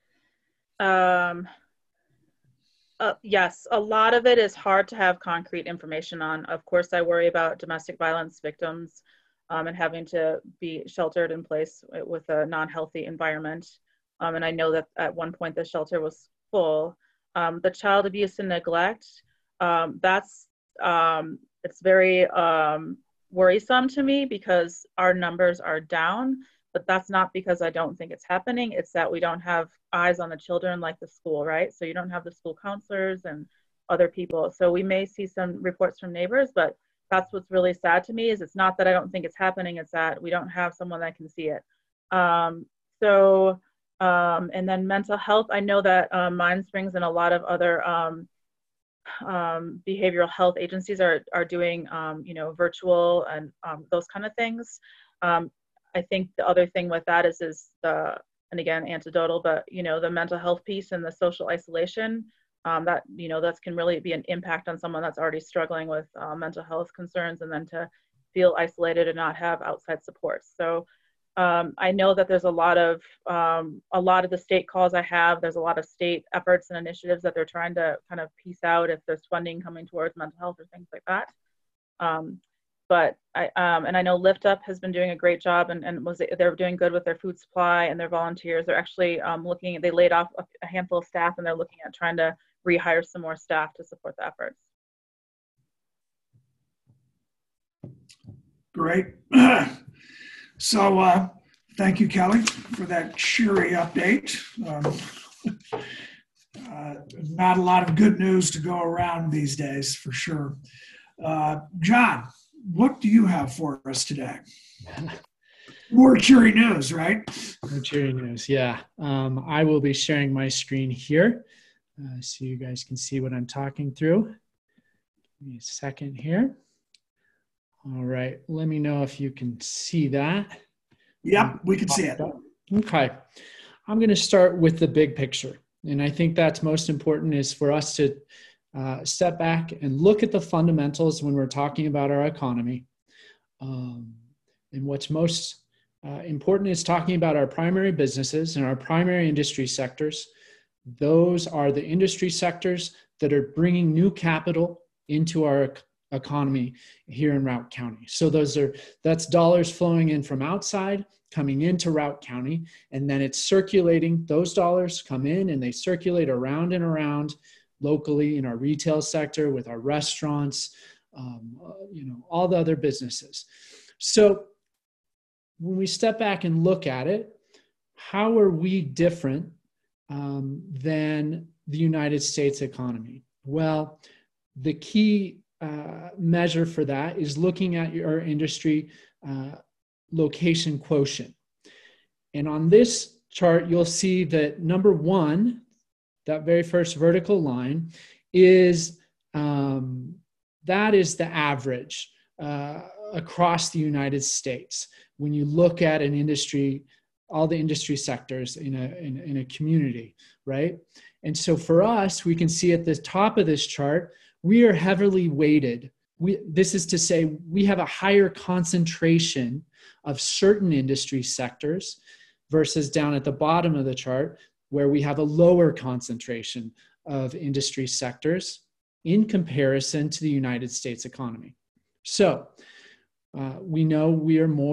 Yes, a lot of it is hard to have concrete information on. Of course, I worry about domestic violence victims and having to be sheltered in place with a non-healthy environment. And I know that at one point the shelter was full. The child abuse and neglect, it's very worrisome to me because our numbers are down, but that's not because I don't think it's happening. It's that we don't have eyes on the children like the school, right? So you don't have the school counselors and other people. So we may see some reports from neighbors, but that's what's really sad to me is it's not that I don't think it's happening, it's that we don't have someone that can see it. And then mental health, I know that Mind Springs and a lot of other behavioral health agencies are doing, you know, virtual and those kind of things. I think the other thing with that is and again, anecdotal, but, you know, the mental health piece and the social isolation, that, you know, that can really be an impact on someone that's already struggling with mental health concerns, and then to feel isolated and not have outside support. So I know that there's a lot of the state calls I have, there's a lot of state efforts and initiatives that they're trying to kind of piece out if there's funding coming towards mental health or things like that. But I know Lift Up has been doing a great job, and they're doing good with their food supply and their volunteers. They're actually they laid off a handful of staff, and they're looking at trying to rehire some more staff to support the efforts. Great. So thank you, Kelly, for that cheery update. Not a lot of good news to go around these days, for sure. John, what do you have for us today? More cheery news, right? More cheery news, yeah. I will be sharing my screen here so you guys can see what I'm talking through. Give me a second here. All right, let me know if you can see that. Yep, we can see it. Okay, I'm going to start with the big picture. And I think that's most important is for us to step back and look at the fundamentals when we're talking about our economy. And what's most important is talking about our primary businesses and our primary industry sectors. Those are the industry sectors that are bringing new capital into our economy here in Routt County. So that's dollars flowing in from outside, coming into Routt County, and then it's circulating. Those dollars come in and they circulate around and around locally in our retail sector with our restaurants, you know, all the other businesses. So when we step back and look at it, how are we different than the United States economy? Well, the key measure for that is looking at your industry location quotient. And on this chart, you'll see that number one, that very first vertical line is, that is the average across the United States. When you look at an industry, all the industry sectors in a community, right? And so for us, we can see at the top of this chart, we are heavily weighted. This is to say we have a higher concentration of certain industry sectors versus down at the bottom of the chart, where we have a lower concentration of industry sectors in comparison to the United States economy. So we know we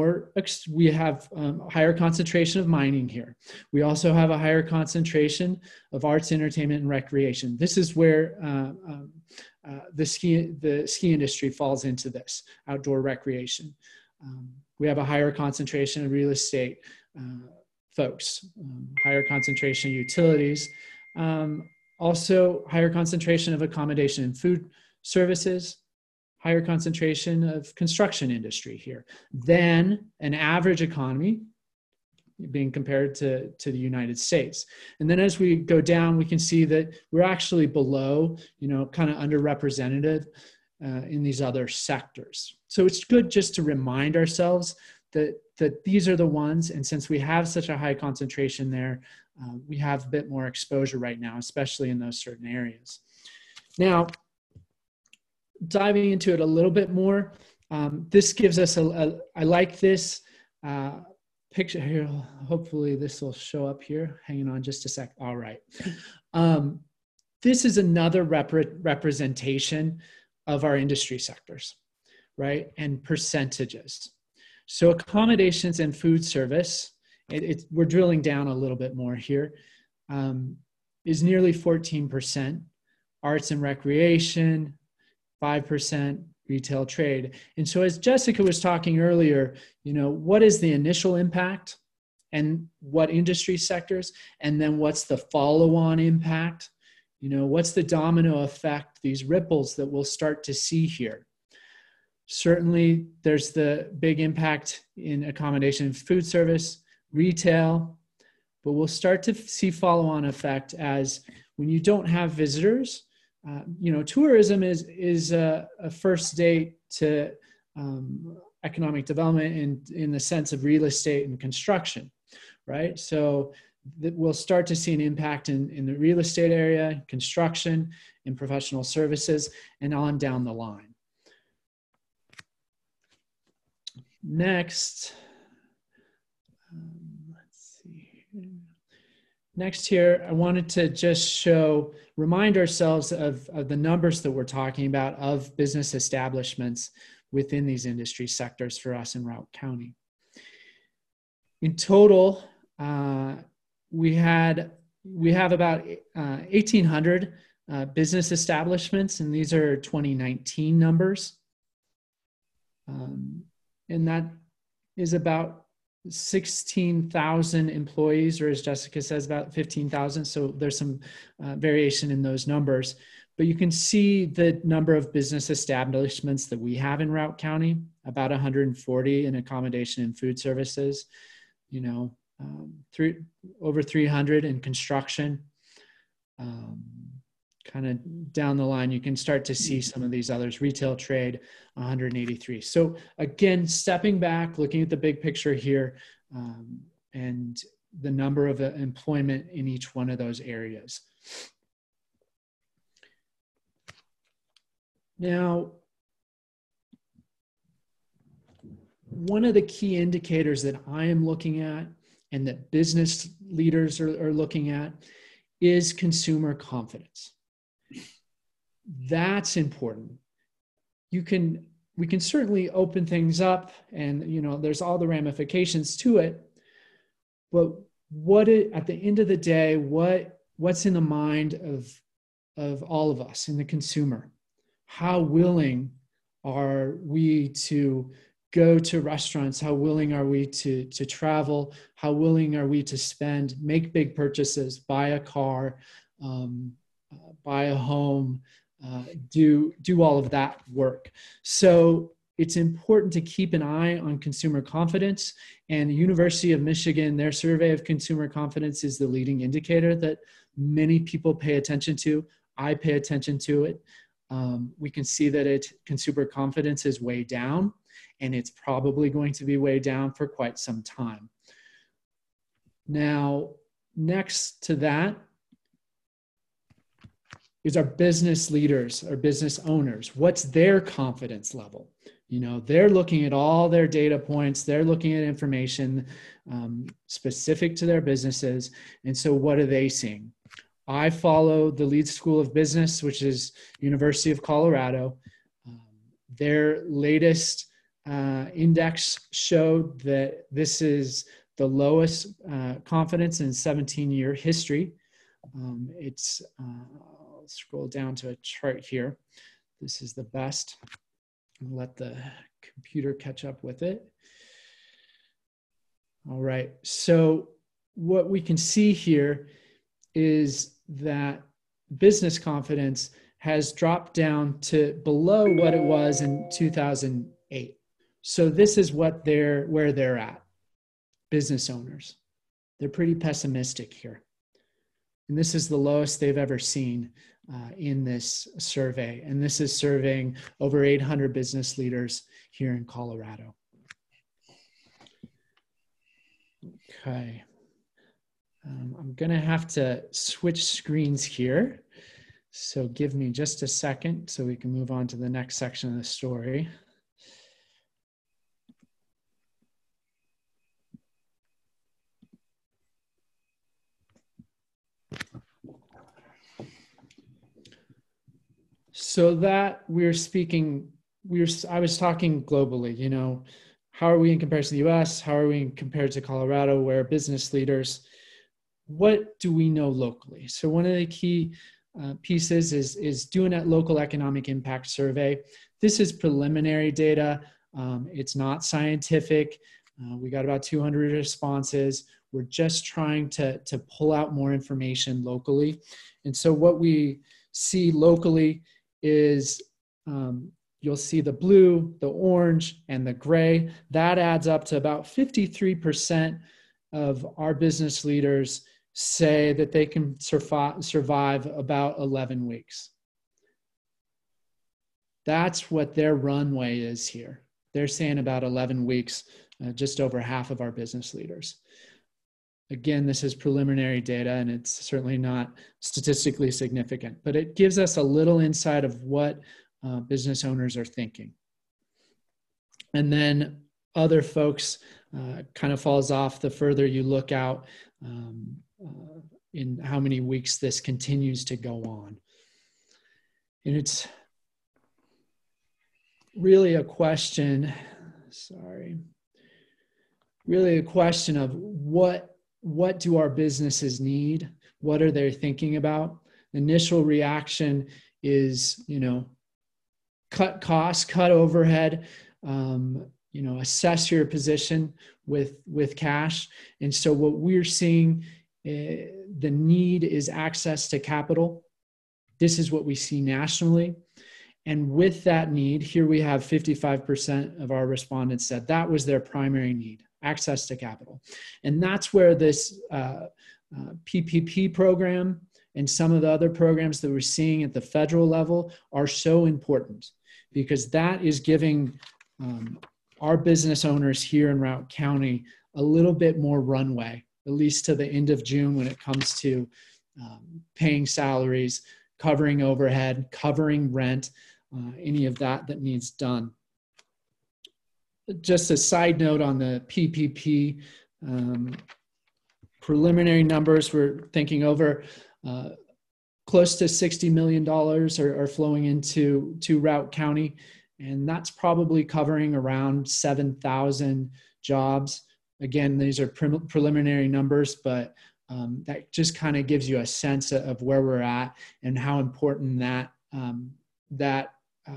have higher concentration of mining here. We also have a higher concentration of arts, entertainment, and recreation. This is where the ski industry falls into this, outdoor recreation. We have a higher concentration of real estate folks, higher concentration of utilities, also higher concentration of accommodation and food services, higher concentration of construction industry here than an average economy being compared to the United States. And then as we go down, we can see that we're actually below, kind of underrepresented in these other sectors. So it's good just to remind ourselves that these are the ones, and since we have such a high concentration there, we have a bit more exposure right now, especially in those certain areas. Now, diving into it a little bit more, this gives us I like this picture here. Hopefully this will show up here. Hanging on just a sec. All right. This is another representation of our industry sectors, right? And percentages. So accommodations and food service, we're drilling down a little bit more here, is nearly 14%. Arts and recreation, 5%, retail trade. And so as Jessica was talking earlier, what is the initial impact and what industry sectors? And then what's the follow-on impact? What's the domino effect, these ripples that we'll start to see here? Certainly, there's the big impact in accommodation and food service, retail, but we'll start to see follow-on effect as when you don't have visitors. Tourism is a first date to economic development in the sense of real estate and construction, right? So we'll start to see an impact in the real estate area, construction, in professional services, and on down the line. Next, let's see. Next here, I wanted to just remind ourselves of the numbers that we're talking about of business establishments within these industry sectors for us in Routt County. In total, we have about 1,800 business establishments, and these are 2019 numbers. And that is about 16,000 employees, or as Jessica says, about 15,000. So there's some variation in those numbers. But you can see the number of business establishments that we have in Routt County, about 140 in accommodation and food services, over 300 in construction. Kind of down the line, you can start to see some of these others. Retail trade, 183. So again, stepping back, looking at the big picture here, and the number of employment in each one of those areas. Now, one of the key indicators that I am looking at and that business leaders are looking at is consumer confidence. That's important. We can certainly open things up, and there's all the ramifications to it. But at the end of the day, what's in the mind of all of us, in the consumer? How willing are we to go to restaurants? How willing are we to travel? How willing are we to make big purchases, buy a car, buy a home, do all of that work? So it's important to keep an eye on consumer confidence. And the University of Michigan, their survey of consumer confidence is the leading indicator that many people pay attention to. I pay attention to it. We can see that consumer confidence is way down, and it's probably going to be way down for quite some time. Now, next to that, is our business leaders, our business owners. What's their confidence level? You know, they're looking at all their data points. They're looking at information specific to their businesses. And so what are they seeing? I follow the Leeds School of Business, which is University of Colorado. Their latest index showed that this is the lowest confidence in 17-year history. I'll scroll down to a chart here. This is the best. I'll let the computer catch up with it. All right, so what we can see here is that business confidence has dropped down to below what it was in 2008. So this is where they're at, business owners. They're pretty pessimistic here. And this is the lowest they've ever seen in this survey. And this is surveying over 800 business leaders here in Colorado. Okay. I'm going to have to switch screens here. So give me just a second so we can move on to the next section of the story. So that I was talking globally, you know, how are we in comparison to the US? How are we compared to Colorado, where business leaders, what do we know locally? So one of the key pieces is doing a local economic impact survey. This is preliminary data. It's not scientific. We got about 200 responses. We're just trying to pull out more information locally. And so what we see locally is you'll see the blue, the orange, and the gray. That adds up to about 53% of our business leaders say that they can survive about 11 weeks. That's what their runway is here. They're saying about 11 weeks, just over half of our business leaders. Again, this is preliminary data, and it's certainly not statistically significant, but it gives us a little insight of what business owners are thinking. And then other folks kind of falls off the further you look out in how many weeks this continues to go on. And it's really a question, really a question of what do our businesses need? What are they thinking about? The initial reaction is, you know, cut costs, cut overhead, you know, assess your position with cash. And so what we're seeing, the need is access to capital. This is what we see nationally. And with that need, here we have 55% of our respondents said that was their primary need, access to capital. And that's where this PPP program and some of the other programs that we're seeing at the federal level are so important, because that is giving our business owners here in Routt County a little bit more runway, at least to the end of June when it comes to paying salaries, covering overhead, covering rent, any of that needs done. Just a side note on the PPP, preliminary numbers, we're thinking over close to $60 million are flowing into Routt County, and that's probably covering around 7,000 jobs. Again, these are preliminary numbers, but that just kind of gives you a sense of where we're at and how important that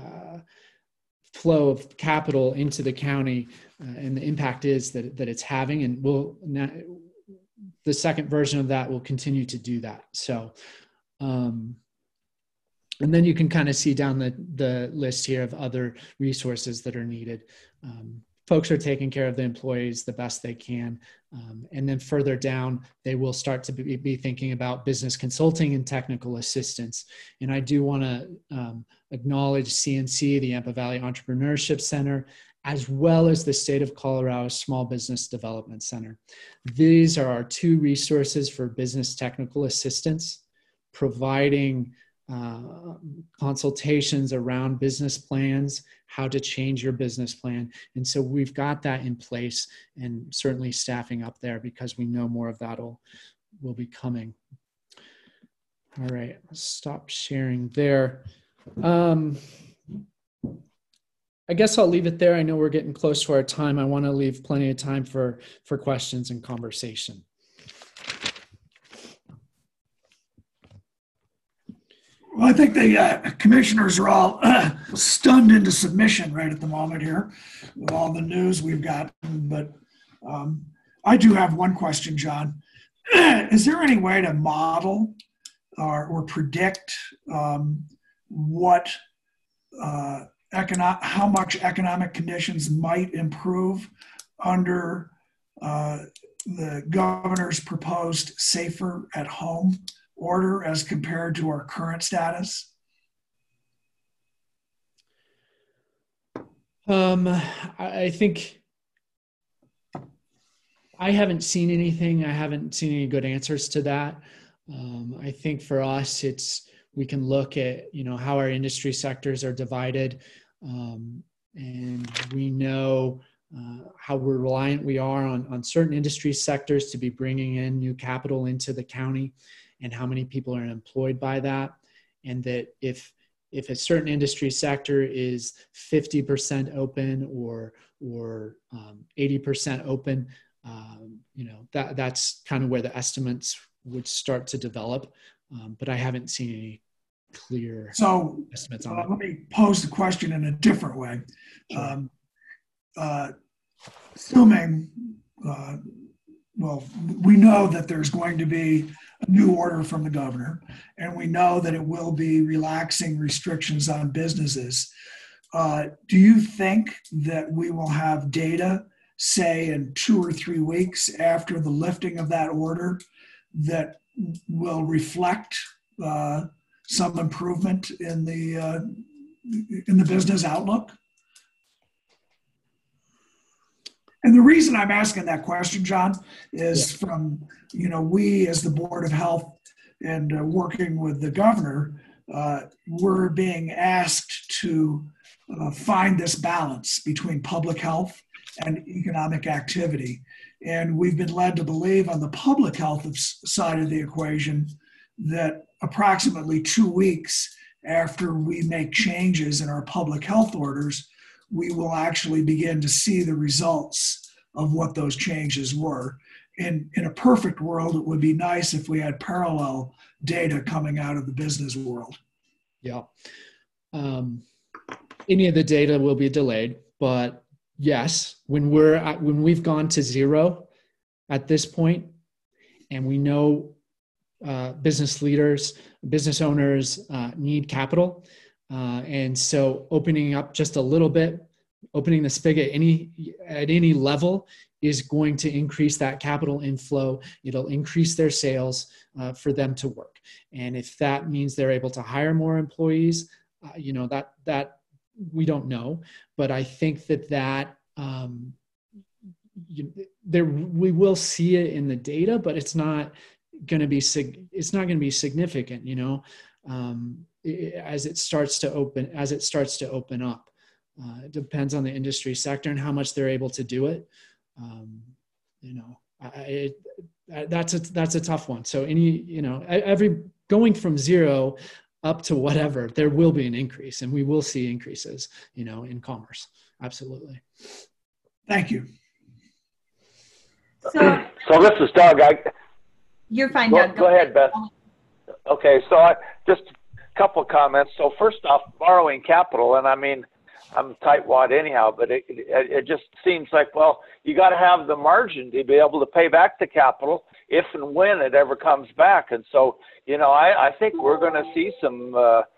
flow of capital into the county and the impact is that it's having. And the second version of that will continue to do that. So, and then you can kind of see down the list here of other resources that are needed. Folks are taking care of the employees the best they can. And then further down, they will start to be thinking about business consulting and technical assistance. And I do want to acknowledge CNC, the Yampa Valley Entrepreneurship Center, as well as the State of Colorado Small Business Development Center. These are our two resources for business technical assistance, providing consultations around business plans, how to change your business plan. And so we've got that in place, and certainly staffing up there because we know more of that will be coming. All right, let's stop sharing there. I guess I'll leave it there. I know we're getting close to our time. I want to leave plenty of time for questions and conversation. Well, I think the commissioners are all stunned into submission right at the moment here with all the news we've got. But I do have one question, John. Is there any way to model or predict what how much economic conditions might improve under the governor's proposed safer at home order as compared to our current status? I think I haven't seen anything. I haven't seen any good answers to that. I think for us, we can look at, how our industry sectors are divided. And we know how reliant we are on certain industry sectors to be bringing in new capital into the county, and how many people are employed by that. And that if a certain industry sector is 50% open or 80% open, that's kind of where the estimates would start to develop. But I haven't seen any clear estimates on it. Let me pose the question in a different way. Sure. Assuming, we know that there's going to be a new order from the governor, and we know that it will be relaxing restrictions on businesses. Do you think that we will have data, say in 2 or 3 weeks after the lifting of that order, that will reflect some improvement in the business outlook? And the reason I'm asking that question, John, is from, we as the Board of Health and working with the governor, we're being asked to find this balance between public health and economic activity. And we've been led to believe on the public health side of the equation that approximately 2 weeks after we make changes in our public health orders, we will actually begin to see the results of what those changes were. In a perfect world, it would be nice if we had parallel data coming out of the business world. Yeah. Any of the data will be delayed, but yes, when we've gone to zero at this point, and we know business leaders, business owners need capital. And so opening up just a little bit, opening the spigot at any level is going to increase that capital inflow. It'll increase their sales for them to work. And if that means they're able to hire more employees, that we don't know. But I think that we will see it in the data, but it's not going to be significant, as it starts to open up. It depends on the industry sector and how much they're able to do it. That's a tough one. So going from zero up to whatever, there will be an increase, and we will see increases, in commerce. Absolutely. Thank you. So this is Doug. You're fine, Doug. Go ahead, Beth. Okay, so just a couple of comments. So first off, borrowing capital, and I mean, I'm tightwad anyhow, but it just seems like, well, you got to have the margin to be able to pay back the capital if and when it ever comes back. And so, I think we're going to see some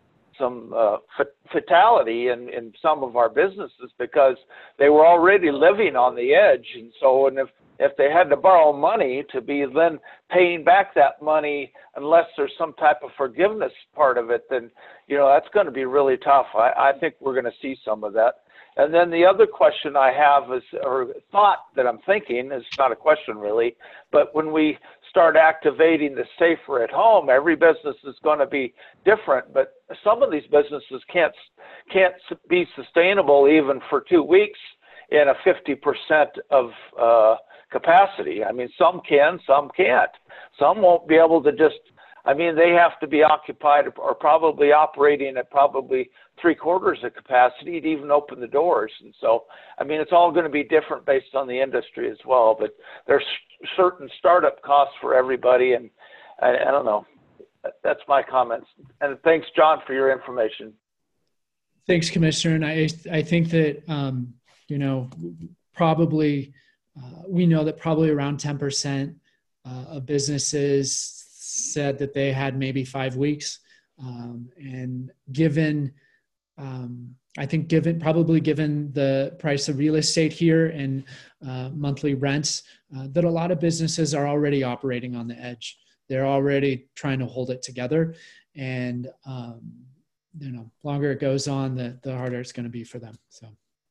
fatality in some of our businesses because they were already living on the edge. And so, if they had to borrow money to be then paying back that money, unless there's some type of forgiveness part of it, then, that's going to be really tough. I think we're going to see some of that. And then the other question I have is, or thought that I'm thinking, it's not a question really, but when we start activating the safer at home, every business is going to be different, but some of these businesses can't be sustainable even for 2 weeks in a 50% of capacity. I mean, some can, some can't. Some won't be able to just, I mean, they have to be occupied or probably operating at probably 3/4 of capacity to even open the doors. And so, I mean, it's all going to be different based on the industry as well, but there's certain startup costs for everybody. And I don't know, that's my comments. And thanks, John, for your information. Thanks, Commissioner. And I think that, you know, probably, we know that probably around 10% of businesses said that they had maybe 5 weeks. And given, I think given the price of real estate here and monthly rents, that a lot of businesses are already operating on the edge. They're already trying to hold it together. And, you know, longer it goes on, the harder it's going to be for them. So.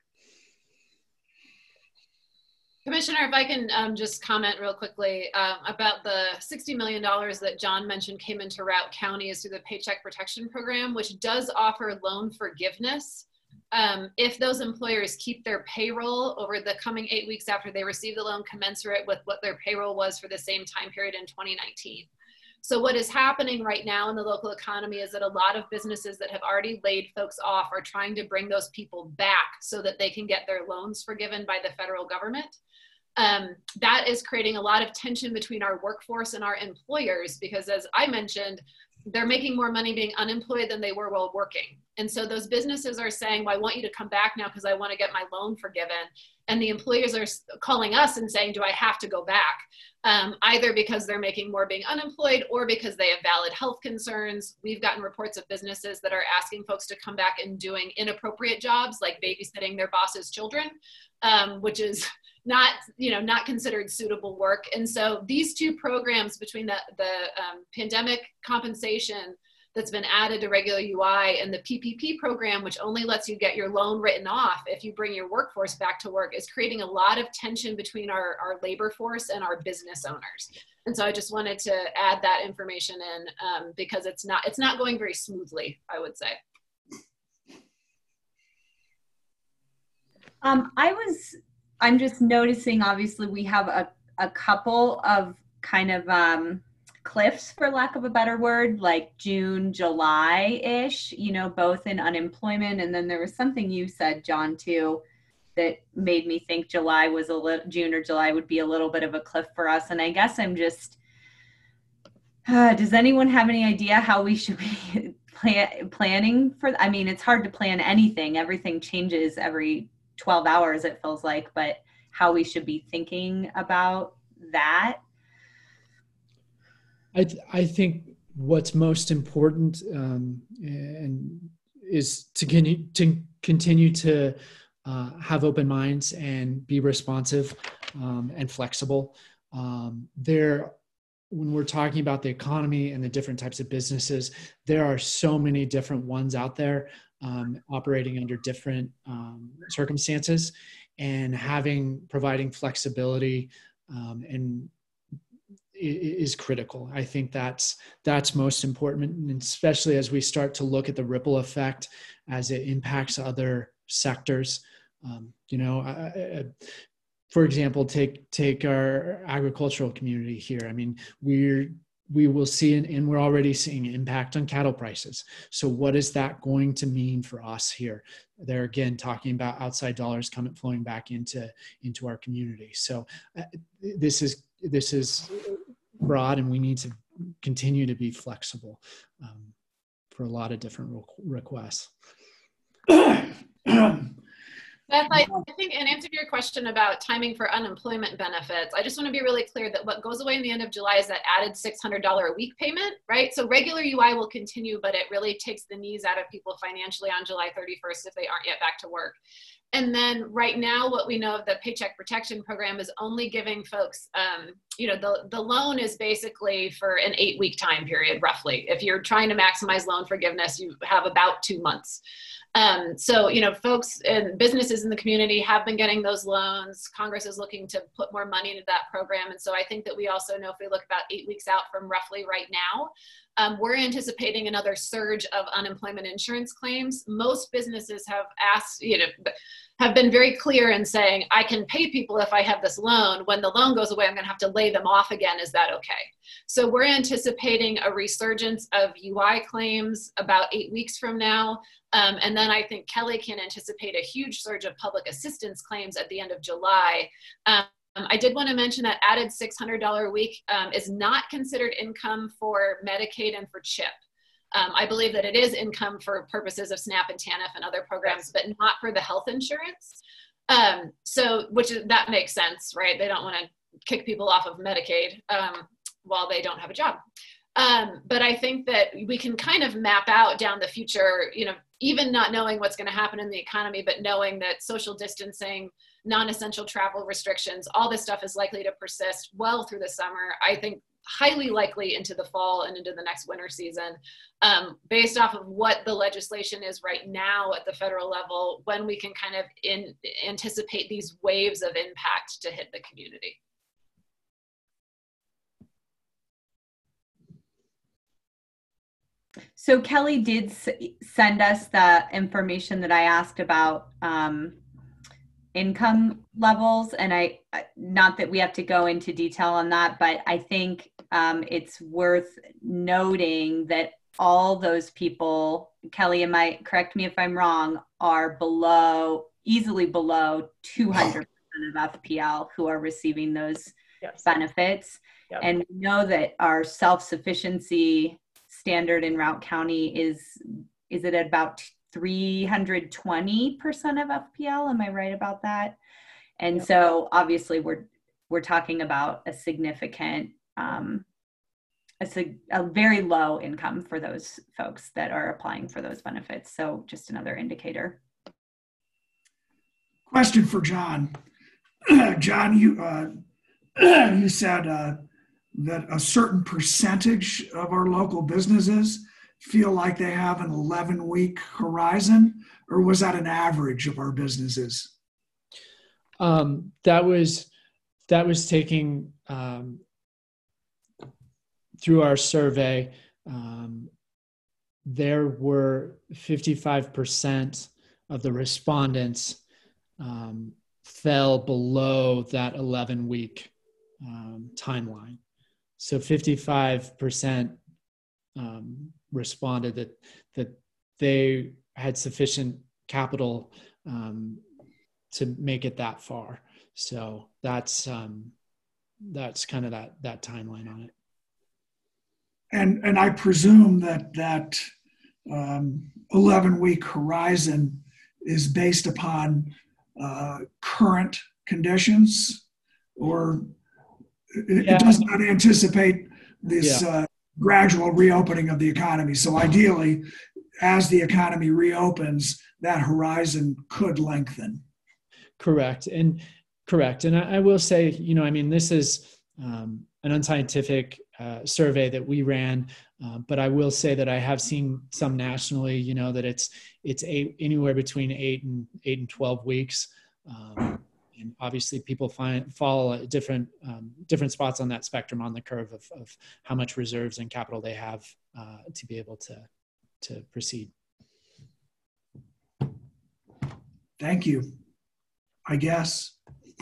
Commissioner, if I can just comment real quickly about the $60 million that John mentioned came into Routt County is through the Paycheck Protection Program, which does offer loan forgiveness. If those employers keep their payroll over the coming 8 weeks after they receive the loan commensurate with what their payroll was for the same time period in 2019. So what is happening right now in the local economy is that a lot of businesses that have already laid folks off are trying to bring those people back so that they can get their loans forgiven by the federal government. That is creating a lot of tension between our workforce and our employers because, as I mentioned, they're making more money being unemployed than they were while working. And so those businesses are saying, well, I want you to come back now because I want to get my loan forgiven. And the employers are calling us and saying, do I have to go back? Either because they're making more being unemployed or because they have valid health concerns. We've gotten reports of businesses that are asking folks to come back and doing inappropriate jobs like babysitting their boss's children, which is not considered suitable work. And so these two programs between the pandemic compensation that's been added to regular UI and the PPP program, which only lets you get your loan written off if you bring your workforce back to work, is creating a lot of tension between our labor force and our business owners. And so I just wanted to add that information in because it's not going very smoothly, I would say. I'm just noticing, obviously, we have a couple of kind of cliffs, for lack of a better word, like June, July-ish, you know, both in unemployment. And then there was something you said, John, too, that made me think June or July would be a little bit of a cliff for us. And I guess I'm just, does anyone have any idea how we should be planning for, I mean, it's hard to plan anything. Everything changes every 12 hours, it feels like, but how we should be thinking about that? I think what's most important and is to continue to have open minds and be responsive and flexible. When we're talking about the economy and the different types of businesses, there are so many different ones out there operating under different circumstances, and providing flexibility and is critical. I think that's most important, and especially as we start to look at the ripple effect as it impacts other sectors. For example, take our agricultural community here. I mean, we will see, and we're already seeing impact on cattle prices. So what is that going to mean for us here? They're again talking about outside dollars flowing back into our community. So this is broad, and we need to continue to be flexible for a lot of different requests. Beth, I think in answer to your question about timing for unemployment benefits, I just want to be really clear that what goes away in the end of July is that added $600 a week payment, right? So regular UI will continue, but it really takes the knees out of people financially on July 31st if they aren't yet back to work. And then right now, what we know of the Paycheck Protection Program is only giving folks, the loan is basically for an 8-week time period, roughly. If you're trying to maximize loan forgiveness, you have about 2 months. So, folks and businesses in the community have been getting those loans. Congress is looking to put more money into that program. And so I think that we also know, if we look about 8 weeks out from roughly right now, we're anticipating another surge of unemployment insurance claims. Most businesses have asked, have been very clear in saying, I can pay people if I have this loan. When the loan goes away, I'm going to have to lay them off again. Is that okay? So we're anticipating a resurgence of UI claims about 8 weeks from now. And then I think Kelly can anticipate a huge surge of public assistance claims at the end of July. I did want to mention that added $600 a week is not considered income for Medicaid and for CHIP. I believe that it is income for purposes of SNAP and TANF and other programs, but not for the health insurance. That makes sense, right? They don't want to kick people off of Medicaid while they don't have a job. But I think that we can kind of map out down the future, even not knowing what's going to happen in the economy, but knowing that social distancing, non-essential travel restrictions, all this stuff is likely to persist well through the summer. I think highly likely into the fall and into the next winter season, based off of what the legislation is right now at the federal level, when we can kind of anticipate these waves of impact to hit the community. So Kelly did send us the information that I asked about income levels, and not that we have to go into detail on that, but I think it's worth noting that all those people, Kelly, correct me if I'm wrong, are easily below 200% of FPL who are receiving those benefits. Yep. And we know that our self-sufficiency standard in Routt County is it at about 320% of FPL? Am I right about that? And yep. So obviously we're talking about a significant, a very low income for those folks that are applying for those benefits. So just another indicator. Question for John. John, you said that a certain percentage of our local businesses feel like they have an 11-week horizon, or was that an average of our businesses? That was taking through our survey. There were 55% of the respondents fell below that 11-week timeline. So 55% responded that they had sufficient capital to make it that far. So that's kind of that timeline on it. And I presume that 11-week horizon is based upon current conditions, or it does not anticipate this gradual reopening of the economy. So ideally, as the economy reopens, that horizon could lengthen. Correct. And I will say, this is an unscientific survey that we ran, but I will say that I have seen some nationally, that it's anywhere between 8 and 12 weeks. And obviously people fall at different spots on that spectrum on the curve of how much reserves and capital they have to be able to proceed. Thank you. I guess.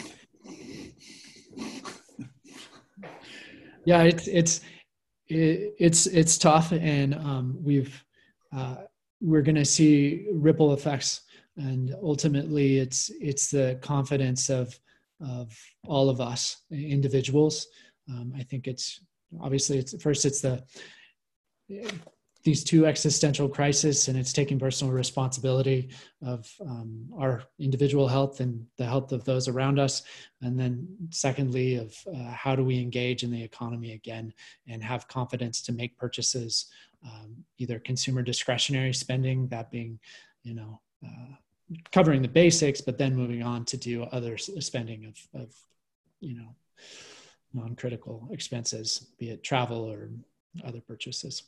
Yeah, it's tough, and we're going to see ripple effects. And ultimately, it's the confidence of all of us individuals. I think it's these two existential crises, and it's taking personal responsibility of our individual health and the health of those around us. And then secondly, of how do we engage in the economy again and have confidence to make purchases, either consumer discretionary spending, that being, covering the basics, but then moving on to do other spending of non-critical expenses, be it travel or other purchases.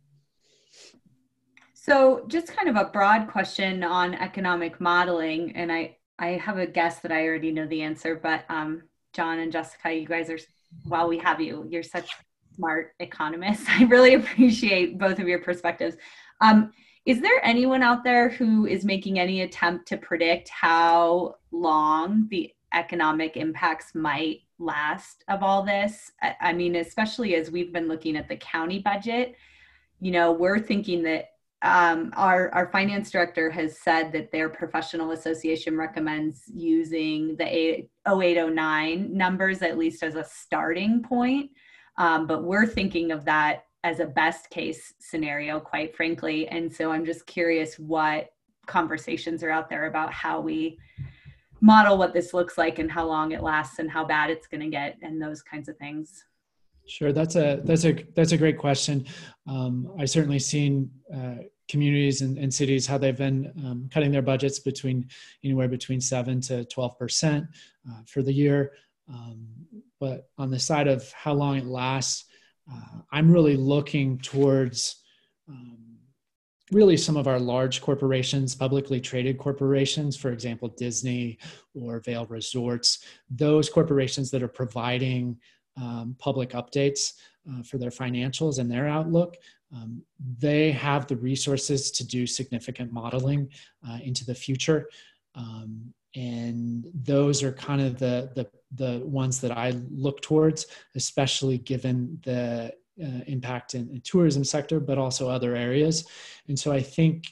So just kind of a broad question on economic modeling, and I have a guess that I already know the answer, but John and Jessica, you guys are, while we have you, you're such smart economists. I really appreciate both of your perspectives. Is there anyone out there who is making any attempt to predict how long the economic impacts might last of all this? I mean, especially as we've been looking at the county budget, we're thinking that our finance director has said that their professional association recommends using the 0809 numbers, at least as a starting point. But we're thinking of that as a best case scenario, quite frankly. And so I'm just curious what conversations are out there about how we model what this looks like and how long it lasts and how bad it's going to get and those kinds of things. Sure, that's a great question. I've certainly seen communities and cities how they've been cutting their budgets anywhere between 7 to 12% for the year. But on the side of how long it lasts, I'm really looking towards really some of our large corporations, publicly traded corporations, for example, Disney or Vail Resorts, those corporations that are providing public updates for their financials and their outlook. They have the resources to do significant modeling into the future. And those are kind of the ones that I look towards, especially given the impact in tourism sector, but also other areas. And so I think,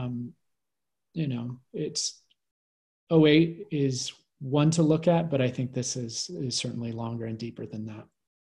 it's 08 is one to look at, but I think this is certainly longer and deeper than that.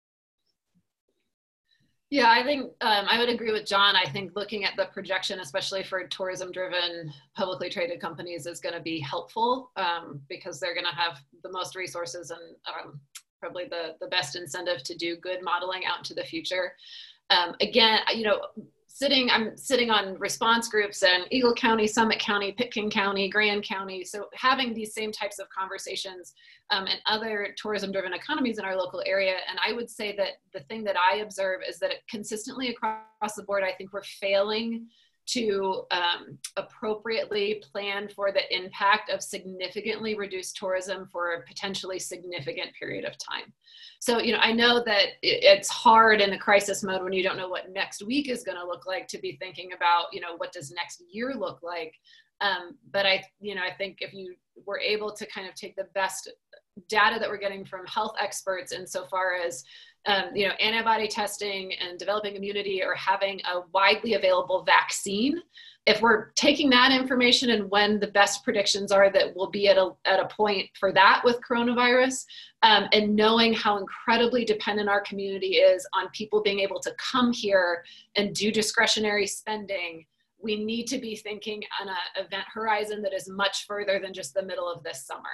Yeah, I think I would agree with John. I think looking at the projection, especially for tourism-driven publicly traded companies, is going to be helpful because they're going to have the most resources and probably the best incentive to do good modeling out into the future. Again, I'm sitting on response groups in Eagle County, Summit County, Pitkin County, Grand County. So having these same types of conversations and other tourism-driven economies in our local area. And I would say that the thing that I observe is that consistently across the board, I think we're failing to appropriately plan for the impact of significantly reduced tourism for a potentially significant period of time. So, I know that it's hard in the crisis mode when you don't know what next week is going to look like to be thinking about, what does next year look like? But I think if you were able to kind of take the best data that we're getting from health experts insofar as antibody testing and developing immunity or having a widely available vaccine, if we're taking that information and when the best predictions are that we'll be at a point for that with coronavirus, and knowing how incredibly dependent our community is on people being able to come here and do discretionary spending, we need to be thinking on an event horizon that is much further than just the middle of this summer.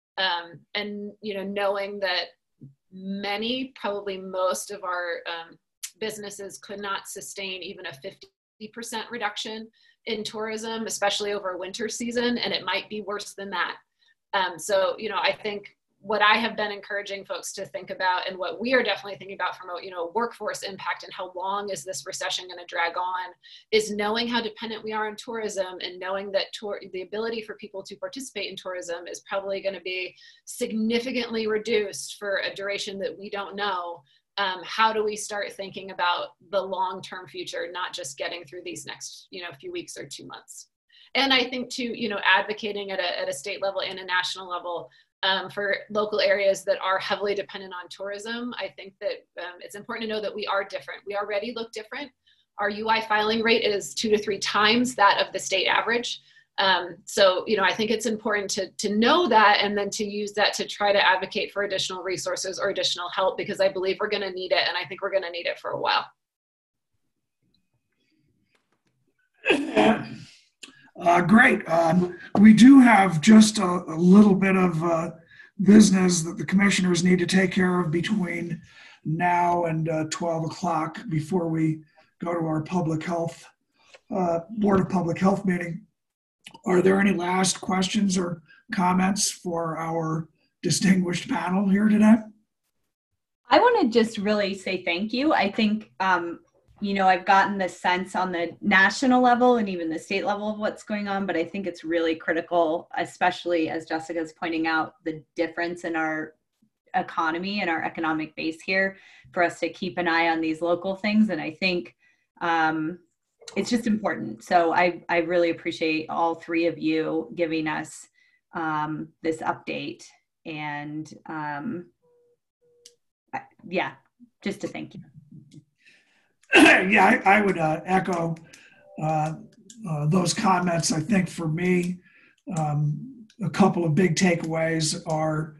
And knowing that probably most of our businesses could not sustain even a 50% reduction in tourism, especially over winter season, and it might be worse than that. So, I think what I have been encouraging folks to think about, and what we are definitely thinking about from a workforce impact and how long is this recession going to drag on, is knowing how dependent we are on tourism and knowing that the ability for people to participate in tourism is probably going to be significantly reduced for a duration that we don't know. How do we start thinking about the long-term future, not just getting through these next few weeks or 2 months? And I think too, advocating at a state level and a national level for local areas that are heavily dependent on tourism. I think that it's important to know that we are different. We already look different. Our UI filing rate is 2 to 3 times that of the state average. So, I think it's important to know that and then to use that to try to advocate for additional resources or additional help, because I believe we're going to need it. And I think we're going to need it for a while. Great. We do have just a little bit of business that the commissioners need to take care of between now and 12 o'clock before we go to our public health, Board of Public Health meeting. Are there any last questions or comments for our distinguished panel here today? I want to just really say thank you. I think, you know, I've gotten the sense on the national level and even the state level of what's going on, but I think it's really critical, especially as Jessica's pointing out, the difference in our economy and our economic base here, for us to keep an eye on these local things. And I think it's just important. So I really appreciate all three of you giving us this update. And yeah, just to thank you. Yeah, I would echo those comments. I think for me, a couple of big takeaways are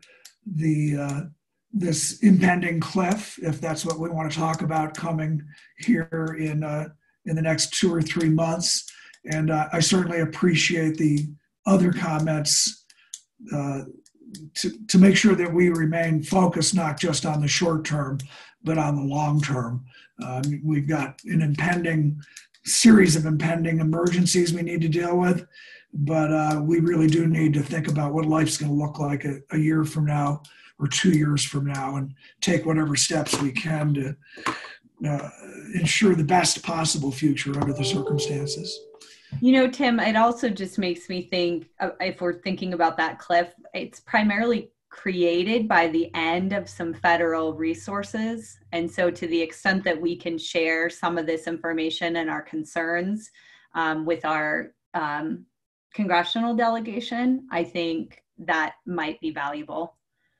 this impending cliff, if that's what we want to talk about, coming here in the next 2 or 3 months. And I certainly appreciate the other comments to make sure that we remain focused not just on the short term, but on the long term. We've got an series of impending emergencies we need to deal with, but we really do need to think about what life's going to look like a year from now or 2 years from now, and take whatever steps we can to ensure the best possible future under the circumstances. You know, Tim, it also just makes me think, if we're thinking about that cliff, it's primarily created by the end of some federal resources. And so to the extent that we can share some of this information and our concerns with our congressional delegation, I think that might be valuable.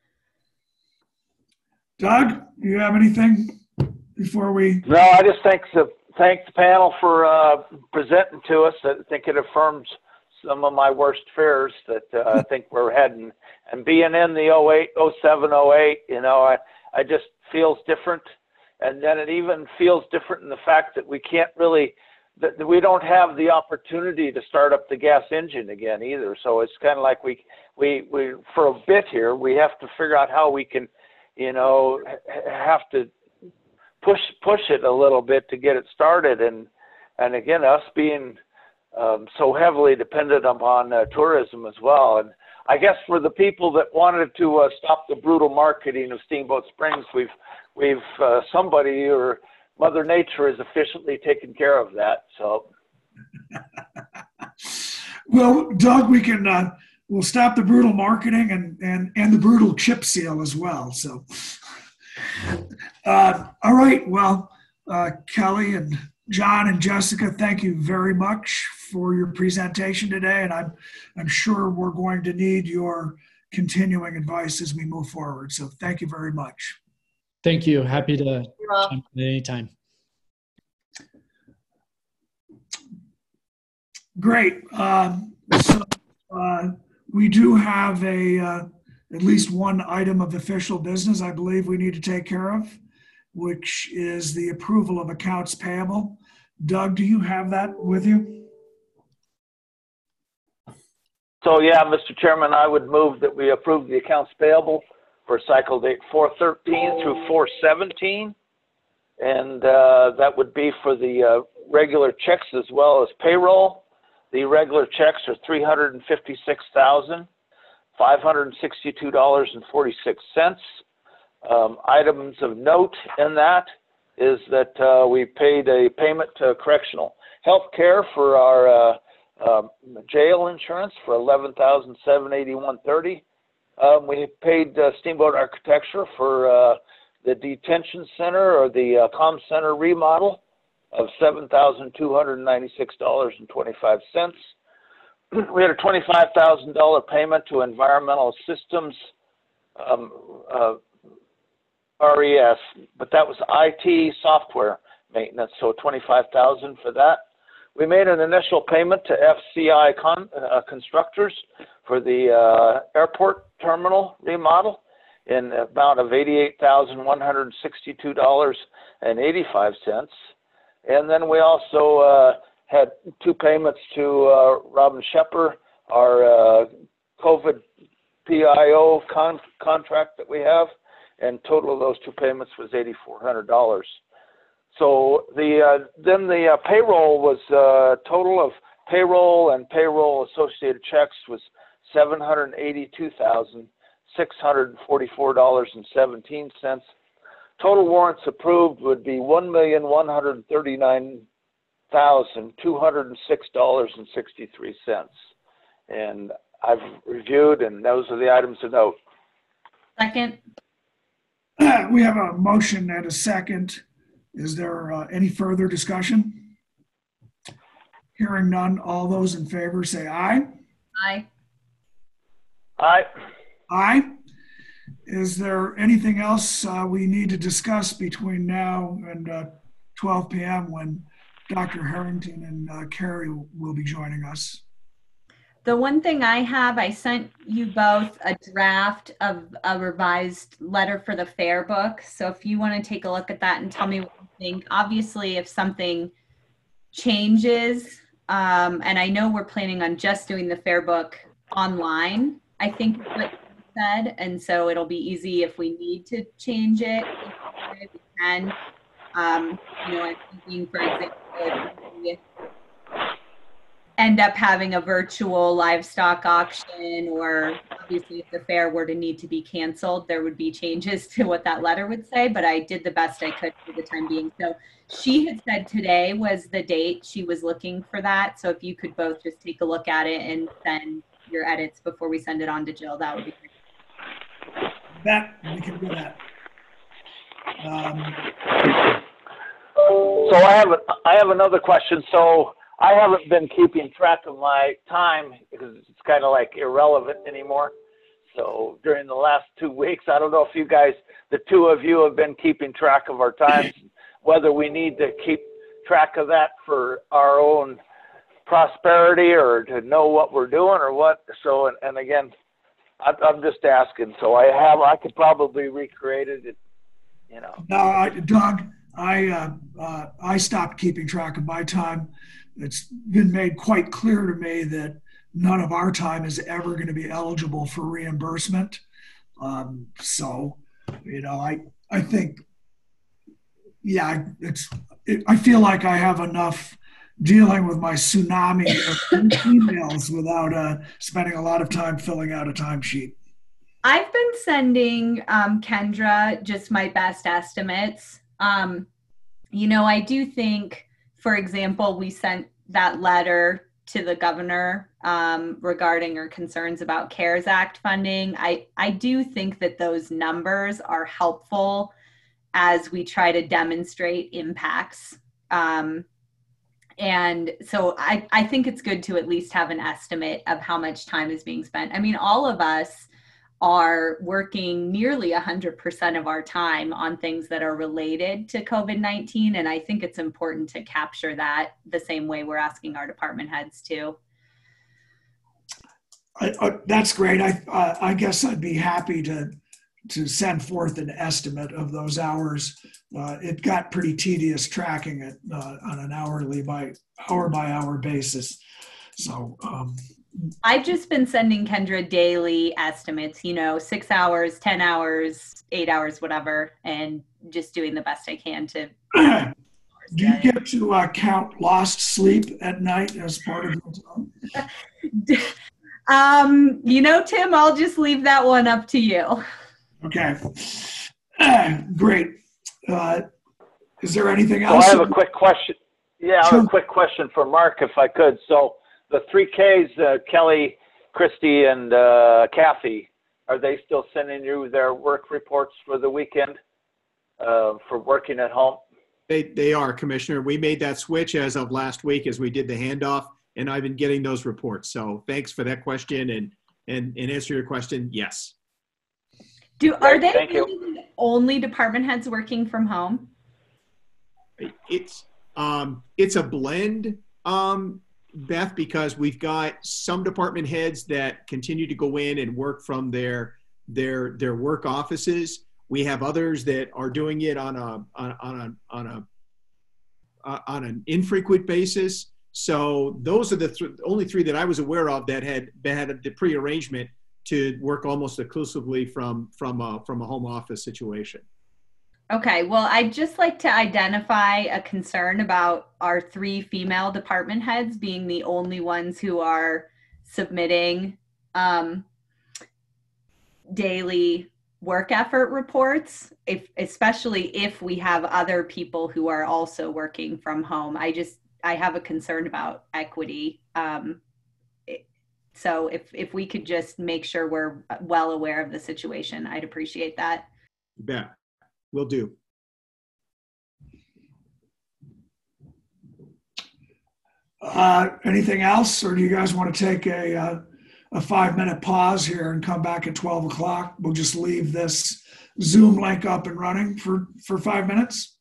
Doug, do you have anything before we? No, I just thank the panel for presenting to us. I think it affirms some of my worst fears that I think we're heading. And being in the 07, 08, you know, I just feels different. And then it even feels different in the fact that we can't really, that we don't have the opportunity to start up the gas engine again either. So it's kind of like we for a bit here, we have to figure out how we can, you know, have to push it a little bit to get it started. And again, us being so heavily dependent upon tourism as well. And I guess for the people that wanted to stop the brutal marketing of Steamboat Springs, we've somebody or Mother Nature has efficiently taken care of that. So, well, Doug, we'll stop the brutal marketing and the brutal chip seal as well. So, all right. Well, Kelly and John and Jessica, thank you very much for your presentation today. And I'm sure we're going to need your continuing advice as we move forward. So thank you very much. Thank you. Happy to jump in anytime. Great. So we do have at least one item of official business I believe we need to take care of, which is the approval of accounts payable. Doug, do you have that with you? So yeah, Mr. Chairman, I would move that we approve the accounts payable for cycle date 4/13 through 4/17. And that would be for the regular checks as well as payroll. The regular checks are $356,562.46. Items of note in that is that we paid a payment to Correctional Health Care for our jail insurance for $11,781.30. We paid Steamboat Architecture for the detention center or the comm center remodel of $7,296.25. We had a $25,000 payment to Environmental Systems RES, but that was IT software maintenance, so $25,000 for that. We made an initial payment to FCI Constructors for the airport terminal remodel in the amount of $88,162.85. And then we also had two payments to Robin Shepard, our COVID PIO contract that we have, and total of those two payments was $8,400. So then the payroll was a total of Payroll and payroll associated checks was $782,644.17. Total warrants approved would be $1,139,206.63. And I've reviewed, and those are the items to note. Second. We have a motion and a second. Is there any further discussion? Hearing none, all those in favor say aye. Aye. Aye. Aye. Is there anything else we need to discuss between now and 12 p.m. when Dr. Harrington and Carrie will be joining us? The one thing I have, I sent you both a draft of a revised letter for the fair book. So if you want to take a look at that and tell me what you think. Obviously, if something changes, and I know we're planning on just doing the fair book online, I think is what you said. And so it'll be easy if we need to change it, we can. I'm thinking, for example, if we end up having a virtual livestock auction, or obviously if the fair were to need to be canceled, there would be changes to what that letter would say, but I did the best I could for the time being. So she had said today was the date she was looking for that. So if you could both just take a look at it and send your edits before we send it on to Jill, that would be great. That, we can do that. So I have another question. So I haven't been keeping track of my time because it's kind of like irrelevant anymore. So during the last 2 weeks, I don't know if you guys, the two of you, have been keeping track of our times, whether we need to keep track of that for our own prosperity or to know what we're doing or what. So, and again, I'm just asking. So I could probably recreate it, you know. No, Doug, I stopped keeping track of my time. It's been made quite clear to me that none of our time is ever going to be eligible for reimbursement. So, you know, I think, yeah, I feel like I have enough dealing with my tsunami of emails without spending a lot of time filling out a timesheet. I've been sending Kendra just my best estimates. You know, I do think, for example, we sent that letter to the governor regarding our concerns about CARES Act funding. I do think that those numbers are helpful as we try to demonstrate impacts. And so I think it's good to at least have an estimate of how much time is being spent. I mean, all of us are working nearly 100% of our time on things that are related to COVID-19. And I think it's important to capture that the same way we're asking our department heads to. That's great. I guess I'd be happy to send forth an estimate of those hours. It got pretty tedious tracking it on an hour by hour basis. So I've just been sending Kendra daily estimates, you know, 6 hours, 10 hours, 8 hours, whatever, and just doing the best I can to. Do you get to count lost sleep at night as part of the time? You know, Tim, I'll just leave that one up to you. Okay. Great. Is there anything else? So I have a quick question. Yeah, I have a quick question for Mark, if I could. So the 3Ks, Kelly, Christy, and Kathy, are they still sending you their work reports for the weekend for working at home? They are, Commissioner. We made that switch as of last week as we did the handoff, and I've been getting those reports. So thanks for that question. And answer your question, yes. Are they really the only department heads working from home? It's a blend, Beth, because we've got some department heads that continue to go in and work from their work offices. We have others that are doing it on an infrequent basis. So those are the only three that I was aware of that had the pre-arrangement to work almost exclusively from a home office situation. Okay, well, I'd just like to identify a concern about our 3 female department heads being the only ones who are submitting daily work effort reports, especially if we have other people who are also working from home. I have a concern about equity. So if we could just make sure we're well aware of the situation, I'd appreciate that. You bet. Will do. Anything else, or do you guys want to take a 5-minute pause here and come back at 12 o'clock? We'll just leave this Zoom link up and running for 5 minutes.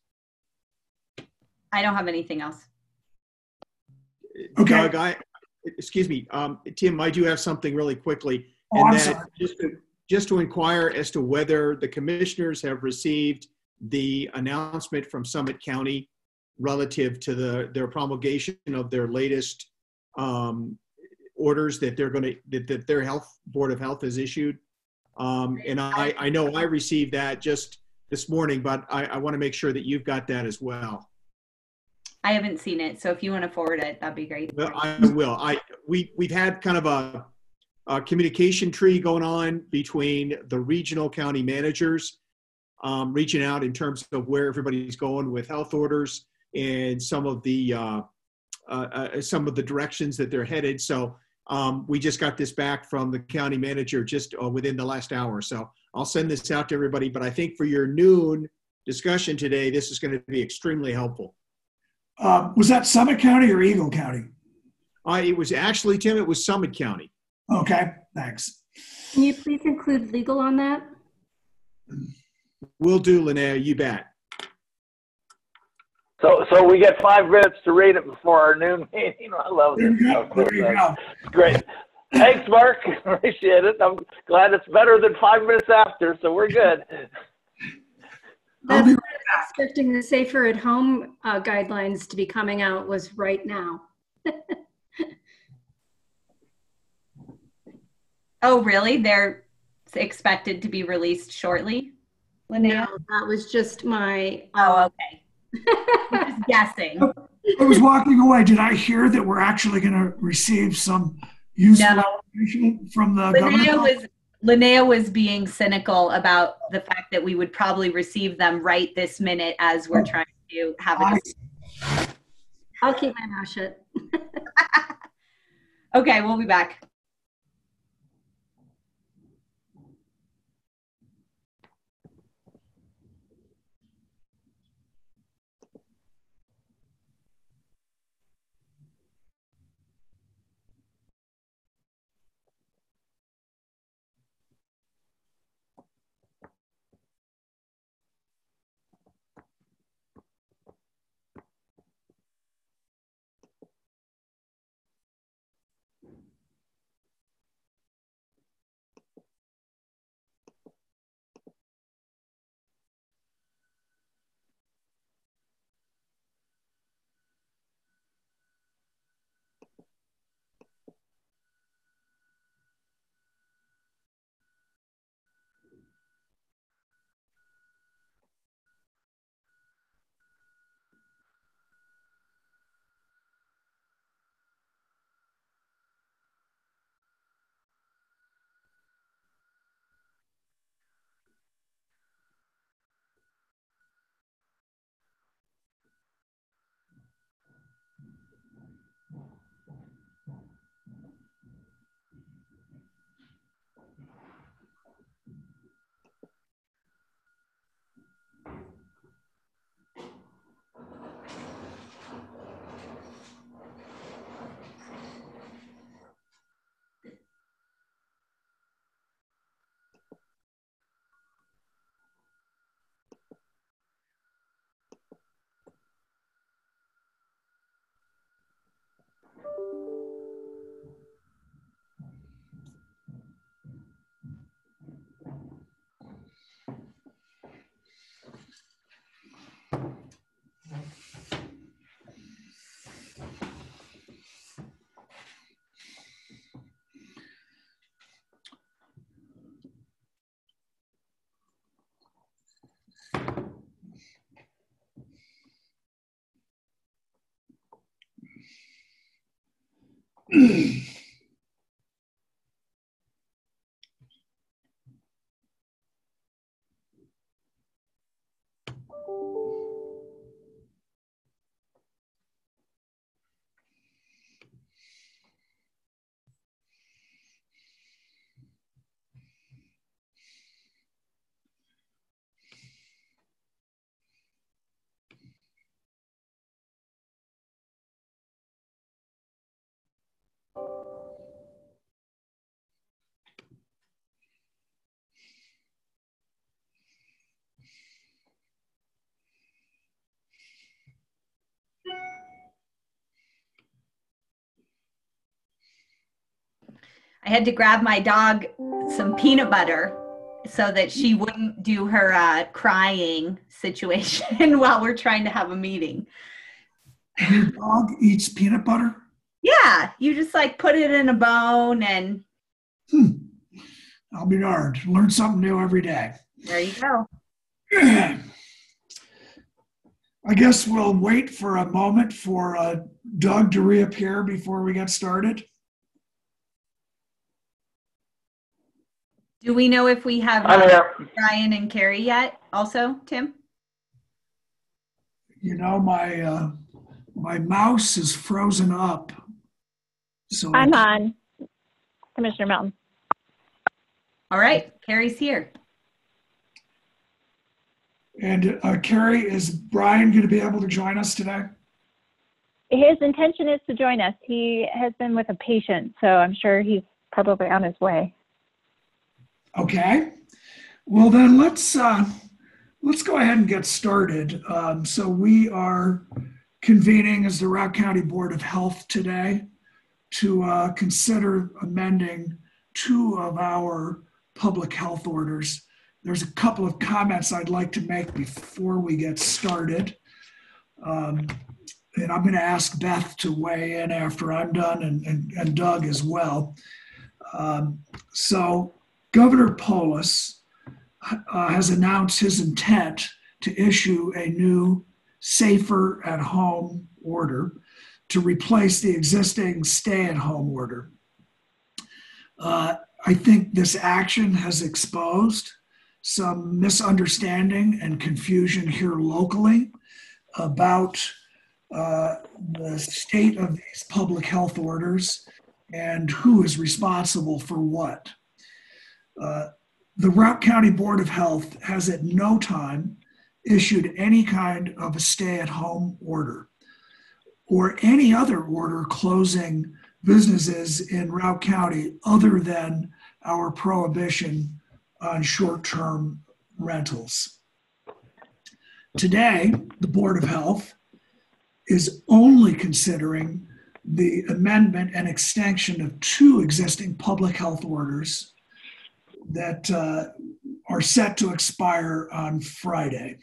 I don't have anything else. Okay. Doug, excuse me, Tim, I do have something really quickly. Oh, I'm sorry. Just to inquire as to whether the commissioners have received the announcement from Summit County relative to their promulgation of their latest orders that that their Board of Health has issued. And I know I received that just this morning, but I want to make sure that you've got that as well. I haven't seen it, so if you want to forward it, that'd be great. Well, I will. We've had kind of a communication tree going on between the regional county managers, reaching out in terms of where everybody's going with health orders and some of the directions that they're headed. So we just got this back from the county manager just within the last hour. So I'll send this out to everybody. But I think for your noon discussion today, this is going to be extremely helpful. Was that Summit County or Eagle County? It was actually, Tim, it was Summit County. Okay, thanks. Can you please include legal on that? Will do, Linnea, you bet. So we get 5 minutes to read it before our noon meeting. I love this. There you go. Great. Thanks, Mark. Appreciate it. I'm glad it's better than 5 minutes after, so we're good. I'll be Expecting the safer at home guidelines to be coming out was right now. Oh, really? They're expected to be released shortly, Linnea? No, that was just my. Oh, okay. I'm just guessing. I was walking away. Did I hear that we're actually going to receive some useful No. information from the government? Linnea was being cynical about the fact that we would probably receive them right this minute as we're trying to have a I'll keep my mouth shut. Okay, we'll be back. I had to grab my dog some peanut butter so that she wouldn't do her crying situation while we're trying to have a meeting. Your dog eats peanut butter? Yeah, you just like put it in a bone and. I'll be darned. Learn something new every day. There you go. I guess we'll wait for a moment for Doug to reappear before we get started. Do we know if we have I'm here. Brian and Carrie yet also, Tim? You know, my mouse is frozen up. So I'm on, Commissioner Melton. All right, Carrie's here. And Carrie, is Brian going to be able to join us today? His intention is to join us. He has been with a patient, so I'm sure he's probably on his way. Okay. Well, then let's go ahead and get started. So we are convening as the Routt County Board of Health today to consider amending 2 of our public health orders. There's a couple of comments I'd like to make before we get started. And I'm going to ask Beth to weigh in after I'm done and Doug as well. So Governor Polis has announced his intent to issue a new Safer at Home order to replace the existing stay-at-home order. I think this action has exposed some misunderstanding and confusion here locally about the state of these public health orders and who is responsible for what. The Routt County Board of Health has at no time issued any kind of a stay-at-home order or any other order closing businesses in Routt County other than our prohibition on short-term rentals. Today, the Board of Health is only considering the amendment and extension of 2 existing public health orders that are set to expire on Friday.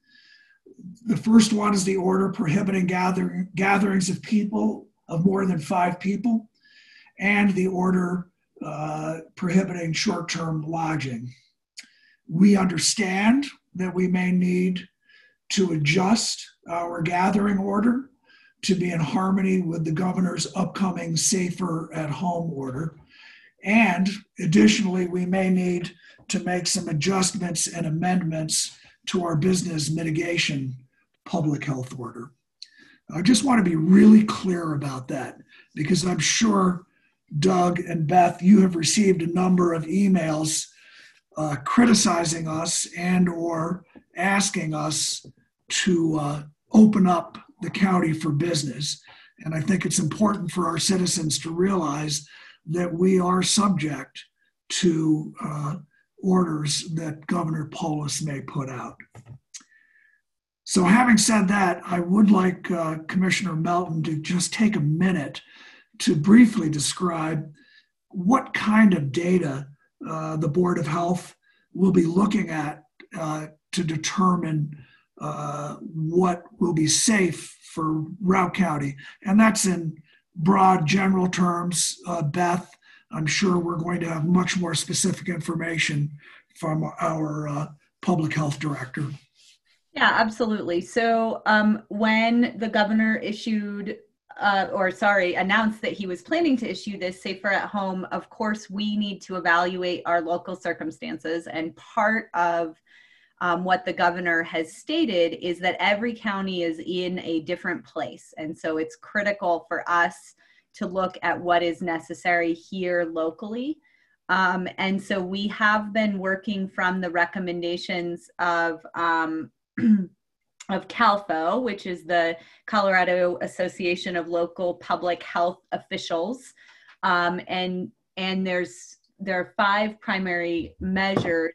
The first one is the order prohibiting gatherings of people of more than 5 people, and the order prohibiting short-term lodging. We understand that we may need to adjust our gathering order to be in harmony with the governor's upcoming Safer at Home order. And additionally, we may need to make some adjustments and amendments to our business mitigation public health order. I just want to be really clear about that because I'm sure Doug and Beth, you have received a number of emails criticizing us and or asking us to open up the county for business. And I think it's important for our citizens to realize that we are subject to orders that Governor Polis may put out. So having said that, I would like Commissioner Melton to just take a minute to briefly describe what kind of data the Board of Health will be looking at to determine what will be safe for Routt County. And that's in broad general terms. Beth, I'm sure we're going to have much more specific information from our public health director. Yeah, absolutely. So when the governor issued announced that he was planning to issue this Safer at Home, of course, we need to evaluate our local circumstances. And part of what the governor has stated is that every county is in a different place. And so it's critical for us to look at what is necessary here locally. And so we have been working from the recommendations of CALFO, which is the Colorado Association of Local Public Health Officials. And there are 5 primary measures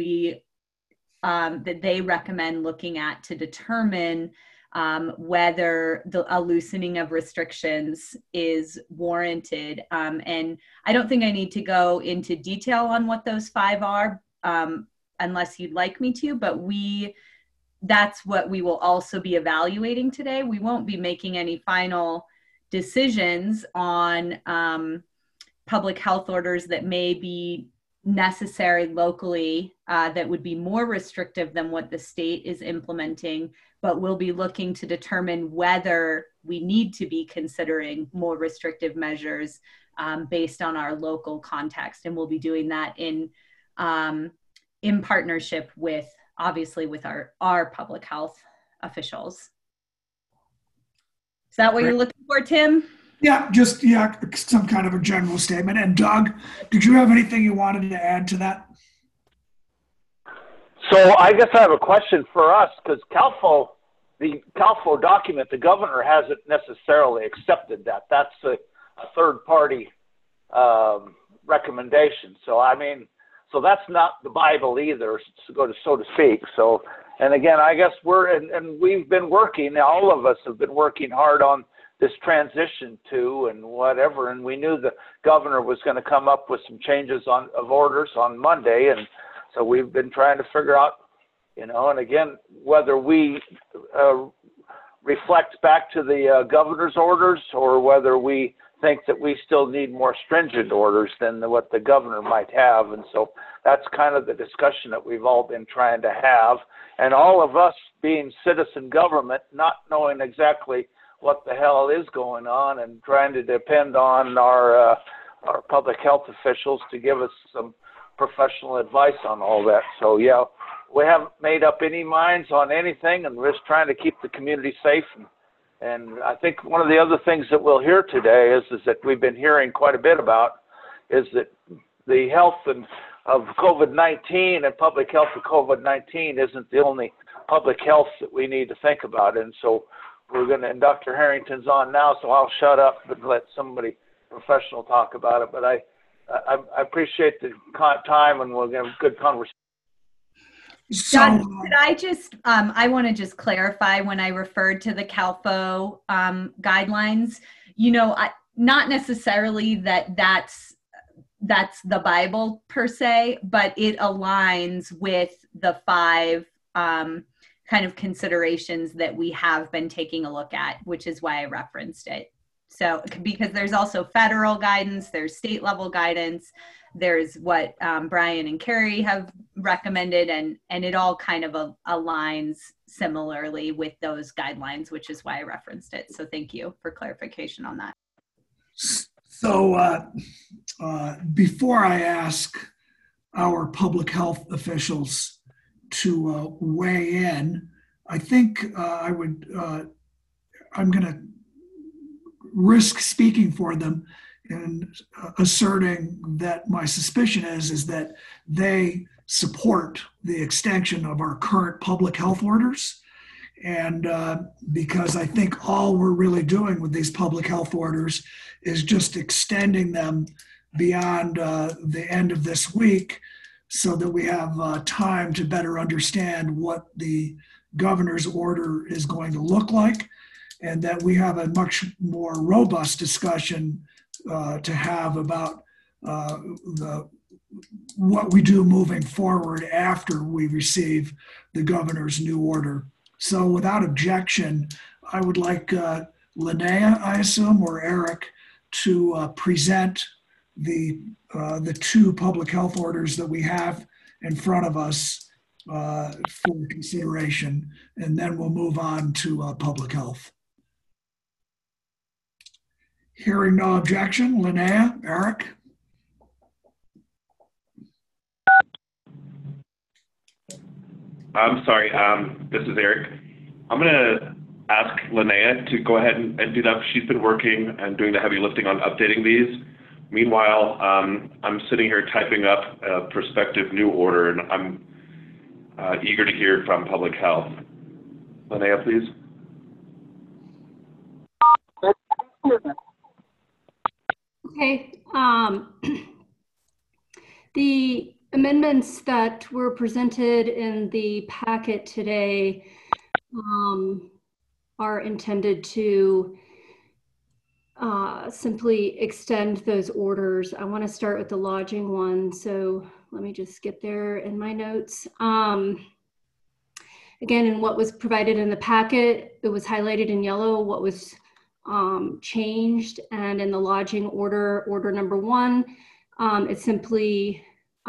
that they recommend looking at to determine whether a loosening of restrictions is warranted. And I don't think I need to go into detail on what those 5 are, unless you'd like me to, but that's what we will also be evaluating today. We won't be making any final decisions on public health orders that may be necessary locally that would be more restrictive than what the state is implementing, but we'll be looking to determine whether we need to be considering more restrictive measures based on our local context. And we'll be doing that in partnership with, obviously, with our public health officials. Is that what you're looking for, Tim? Yeah, just some kind of a general statement. And Doug, did you have anything you wanted to add to that? So I guess I have a question for us, because the CALFO document, the governor hasn't necessarily accepted that. That's a third-party recommendation. So I mean, so that's not the Bible either, so to speak. So, and again, I guess and we've been working, all of us have been working hard on this transition to and whatever, and we knew the governor was going to come up with some changes of orders on Monday, and so we've been trying to figure out, and again, whether we reflect back to the governor's orders or whether we think that we still need more stringent orders than what the governor might have. And so that's kind of the discussion that we've all been trying to have. And all of us being citizen government, not knowing exactly what the hell is going on and trying to depend on our public health officials to give us some professional advice on all that. So yeah, we haven't made up any minds on anything, and we're just trying to keep the community safe. And I think one of the other things that we'll hear today is that we've been hearing quite a bit about is that the health of COVID-19 and public health of COVID-19 isn't the only public health that we need to think about. And so we're going to, and Dr. Harrington's on now, so I'll shut up and let somebody professional talk about it. But I appreciate the time, and we'll get a good conversation. John, could I just, I want to just clarify when I referred to the CALFO guidelines, not necessarily that's the Bible per se, but it aligns with the 5 kind of considerations that we have been taking a look at, which is why I referenced it. So, because there's also federal guidance, there's state level guidance, there's what Brian and Carrie have recommended, and it all kind of aligns similarly with those guidelines, which is why I referenced it. So thank you for clarification on that. So before I ask our public health officials to weigh in, I think I'm going to risk speaking for them and asserting that my suspicion is that they support the extension of our current public health orders. And because I think all we're really doing with these public health orders is just extending them beyond the end of this week so that we have time to better understand what the governor's order is going to look like, and that we have a much more robust discussion to have about what we do moving forward after we receive the governor's new order. So without objection, I would like Linnea, I assume, or Eric to present the 2 public health orders that we have in front of us for consideration, and then we'll move on to public health. Hearing no objection, Linnea, Eric? I'm sorry, this is Eric. I'm going to ask Linnea to go ahead and do that. She's been working and doing the heavy lifting on updating these. Meanwhile, I'm sitting here typing up a prospective new order, and I'm eager to hear from Public Health. Linnea, please. Okay. The amendments that were presented in the packet today are intended to simply extend those orders. I want to start with the lodging one, so let me just get there in my notes. Again, in what was provided in the packet, it was highlighted in yellow what was changed, and in the lodging order, order number 1, it simply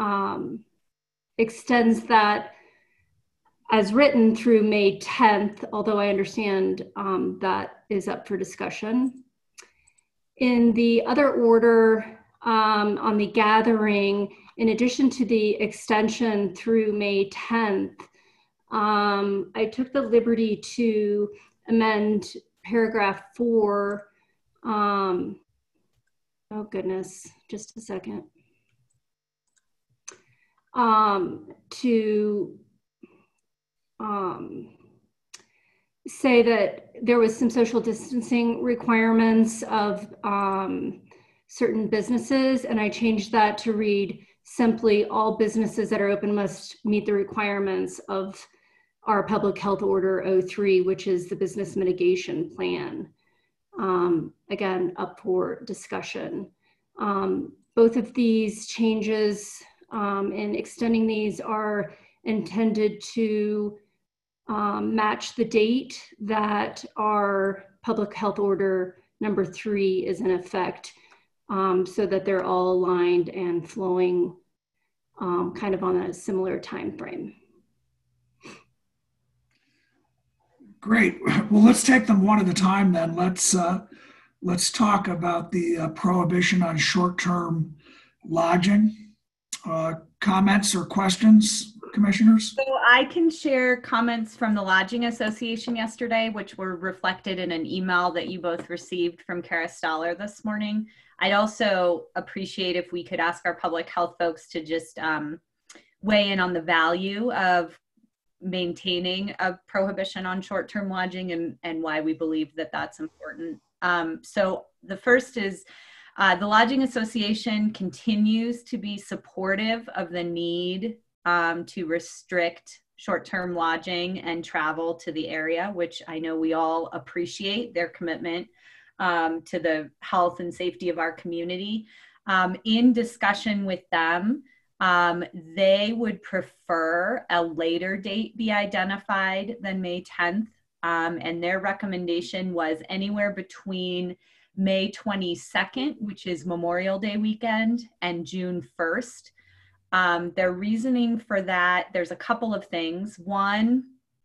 extends that as written through May 10th, although I understand that is up for discussion. In the other order on the gathering, in addition to the extension through May 10th, I took the liberty to amend paragraph 4. Oh goodness, just a second. To say that there was some social distancing requirements of certain businesses, and I changed that to read simply all businesses that are open must meet the requirements of our Public Health Order 03, which is the business mitigation plan. Again, up for discussion. Both of these changes and extending these are intended to match the date that our Public Health Order number 3 is in effect, so that they're all aligned and flowing kind of on a similar time frame. Great. Well, let's take them one at a time then. Let's talk about the prohibition on short-term lodging. Comments or questions, commissioners? So I can share comments from the Lodging Association yesterday, which were reflected in an email that you both received from Kara Stoller this morning. I'd also appreciate if we could ask our public health folks to just weigh in on the value of maintaining a prohibition on short-term lodging and why we believe that that's important. So the first is the Lodging Association continues to be supportive of the need to restrict short-term lodging and travel to the area, which I know we all appreciate their commitment to the health and safety of our community. In discussion with them, they would prefer a later date be identified than May 10th. And their recommendation was anywhere between May 22nd, which is Memorial Day weekend, and June 1st. Their reasoning for that, there's a couple of things. One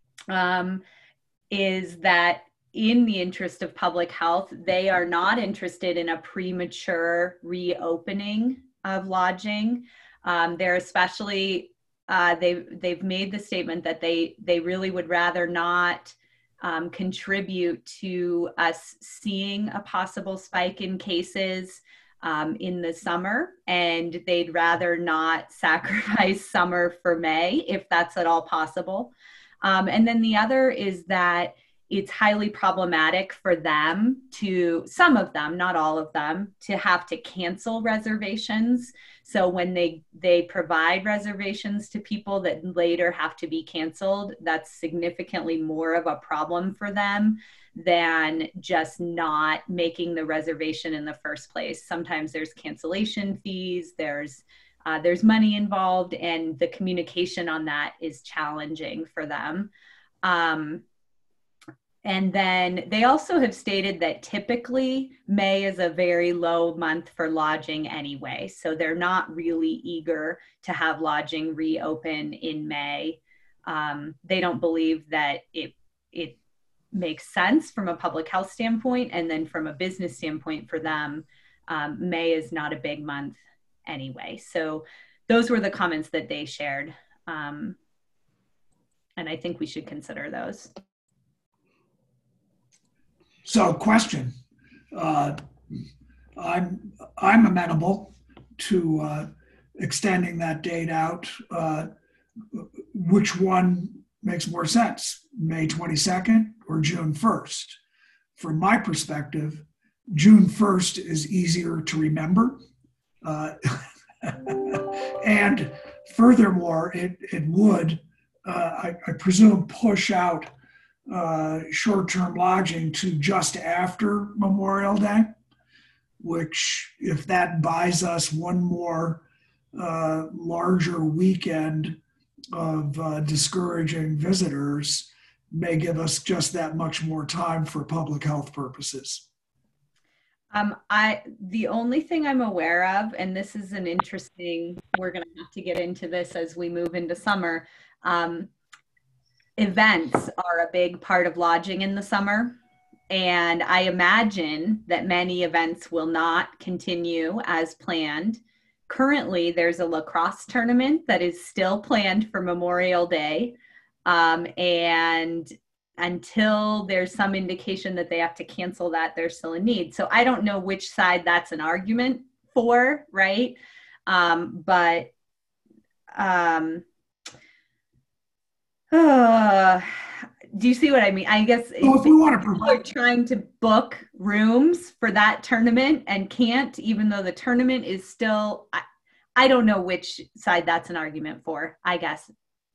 is that in the interest of public health, they are not interested in a premature reopening of lodging. They're especially, they've made the statement that they really would rather not contribute to us seeing a possible spike in cases in the summer, and they'd rather not sacrifice summer for May if that's at all possible. And then the other is that it's highly problematic for them to, some of them, not all of them, to have to cancel reservations. So when they provide reservations to people that later have to be canceled, that's significantly more of a problem for them than just not making the reservation in the first place. Sometimes there's cancellation fees, there's money involved, and the communication on that is challenging for them. And then they also have stated that typically May is a very low month for lodging anyway. So they're not really eager to have lodging reopen in May. They don't believe that it makes sense from a public health standpoint. And then from a business standpoint for them, May is not a big month anyway. So those were the comments that they shared. And I think we should consider those. So question, I'm amenable to extending that date out. Which one makes more sense, May 22nd or June 1st? From my perspective, June 1st is easier to remember. And furthermore, it would, I presume, push out short-term lodging to just after Memorial Day, which, if that buys us one more larger weekend of discouraging visitors, may give us just that much more time for public health purposes. The only thing I'm aware of, and this is an interesting, we're going to have to get into this as we move into summer, events are a big part of lodging in the summer. And I imagine that many events will not continue as planned. Currently, there's a lacrosse tournament that is still planned for Memorial Day. And until there's some indication that they have to cancel that, there's still a need. So I don't know which side that's an argument for, right? Do you see what I mean? I guess well, if we want to people are trying to book rooms for that tournament and can't, even though the tournament is still, I don't know which side that's an argument for, I guess.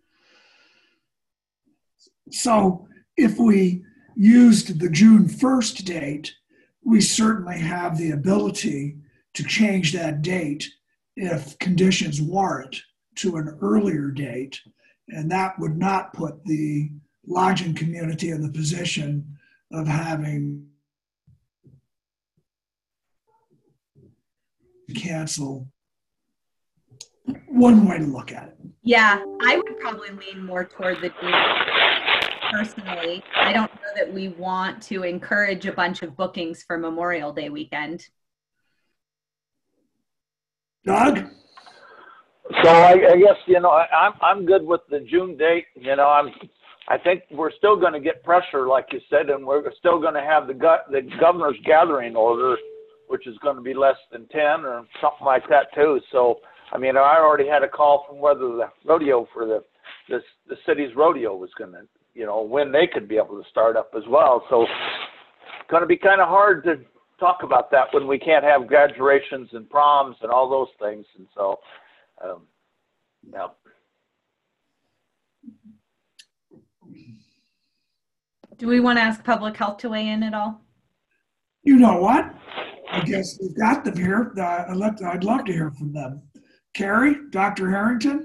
So if we used the June 1st date, we certainly have the ability to change that date if conditions warrant to an earlier date. And that would not put the lodging community in the position of having to cancel. One way to look at it. Yeah, I would probably lean more toward the June personally. I don't know that we want to encourage a bunch of bookings for Memorial Day weekend. Doug? So I guess, I'm good with the June date. I think we're still going to get pressure, like you said, and we're still going to have the governor's gathering order, which is going to be less than 10 or something like that too. So, I already had a call from whether the rodeo for the city's rodeo was going to, when they could be able to start up as well. So it's going to be kind of hard to talk about that when we can't have graduations and proms and all those things. And so, yeah. Do we want to ask public health to weigh in at all? You know what? I guess we've got them here. I'd love to hear from them. Carrie, Dr. Harrington?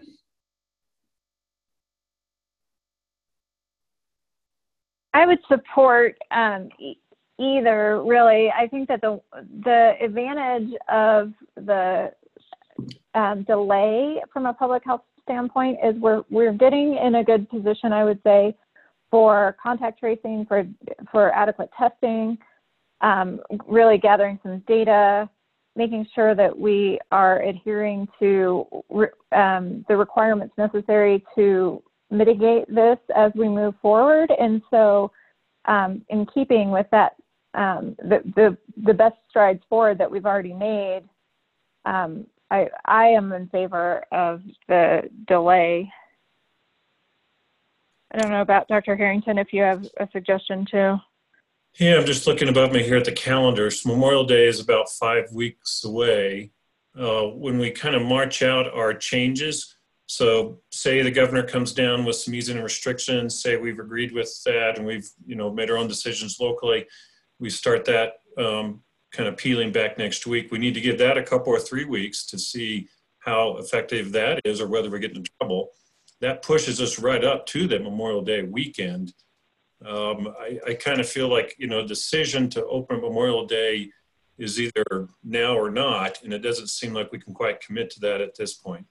I would support either, really. I think that the advantage of the delay from a public health standpoint is we're getting in a good position, I would say, for contact tracing, for adequate testing, really gathering some data, making sure that we are adhering to the requirements necessary to mitigate this as we move forward. And so in keeping with that, the best strides forward that we've already made, I am in favor of the delay. I don't know about Dr. Harrington, if you have a suggestion too. Yeah, I'm just looking above me here at the calendar. So Memorial Day is about 5 weeks away. When we kind of march out our changes, so say the governor comes down with some easing restrictions, say we've agreed with that and we've made our own decisions locally, we start that kind of peeling back next week. We need to give that a couple or 3 weeks to see how effective that is or whether we're getting in trouble. That pushes us right up to the Memorial Day weekend. I kind of feel like, decision to open Memorial Day is either now or not, and it doesn't seem like we can quite commit to that at this point.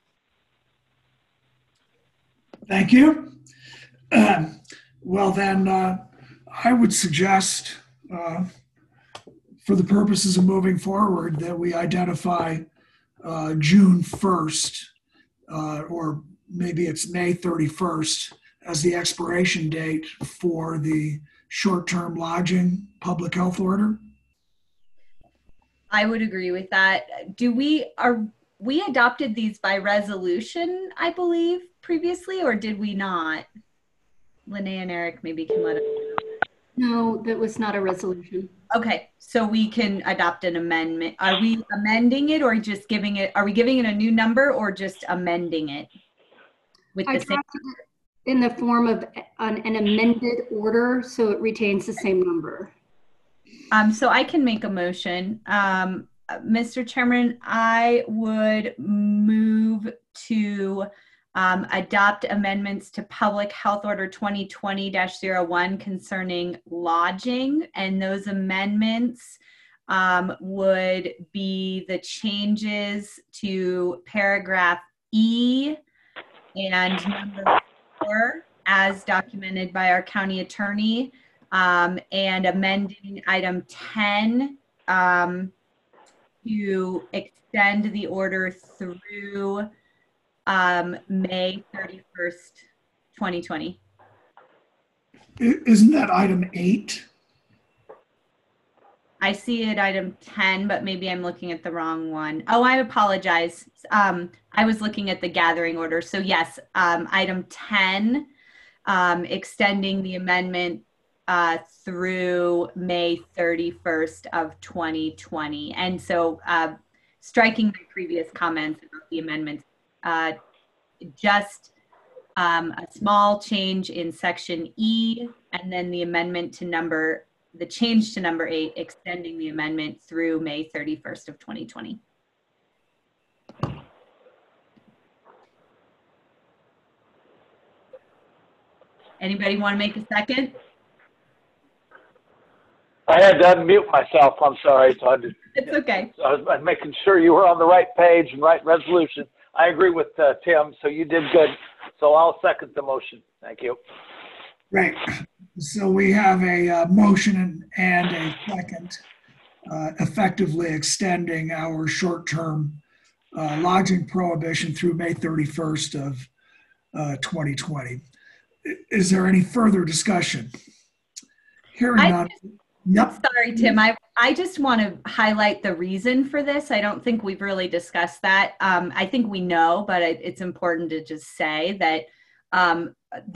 Thank you. Well then, I would suggest, for the purposes of moving forward, that we identify June 1st, or maybe it's May 31st, as the expiration date for the short-term lodging public health order. I would agree with that. We adopted these by resolution, I believe, previously, or did we not? Linnea and Eric maybe can let us know. No, that was not a resolution. Okay, so we can adopt an amendment. Are we amending it or just giving it, are we giving it a new number or just amending it? With I the same, drafted it in the form of an amended order, so it retains the same number. so I can make a motion. Mr. Chairman, I would move to adopt amendments to Public Health Order 2020-01 concerning lodging, and those amendments would be the changes to paragraph E and number 4 as documented by our county attorney, and amending item 10 to extend the order through May 31st, 2020. Isn't that item 8? I see it item 10, but maybe I'm looking at the wrong one. Oh, I apologize. I was looking at the gathering order. So yes, item 10, extending the amendment through May 31st of 2020. And so striking my previous comments about the amendments, just a small change in section E, and then the amendment to the change to number 8, extending the amendment through May 31st of 2020. Anybody want to make a second? I had to unmute myself. I'm sorry. So It's okay. I was making sure you were on the right page and right resolution. I agree with Tim, so you did good. So I'll second the motion. Thank you. Great. So we have a motion and a second, effectively extending our short-term lodging prohibition through May 31st of 2020. Is there any further discussion? Hearing none. Yep. Sorry, Tim. I just want to highlight the reason for this. I don't think we've really discussed that. I think we know, but it's important to just say that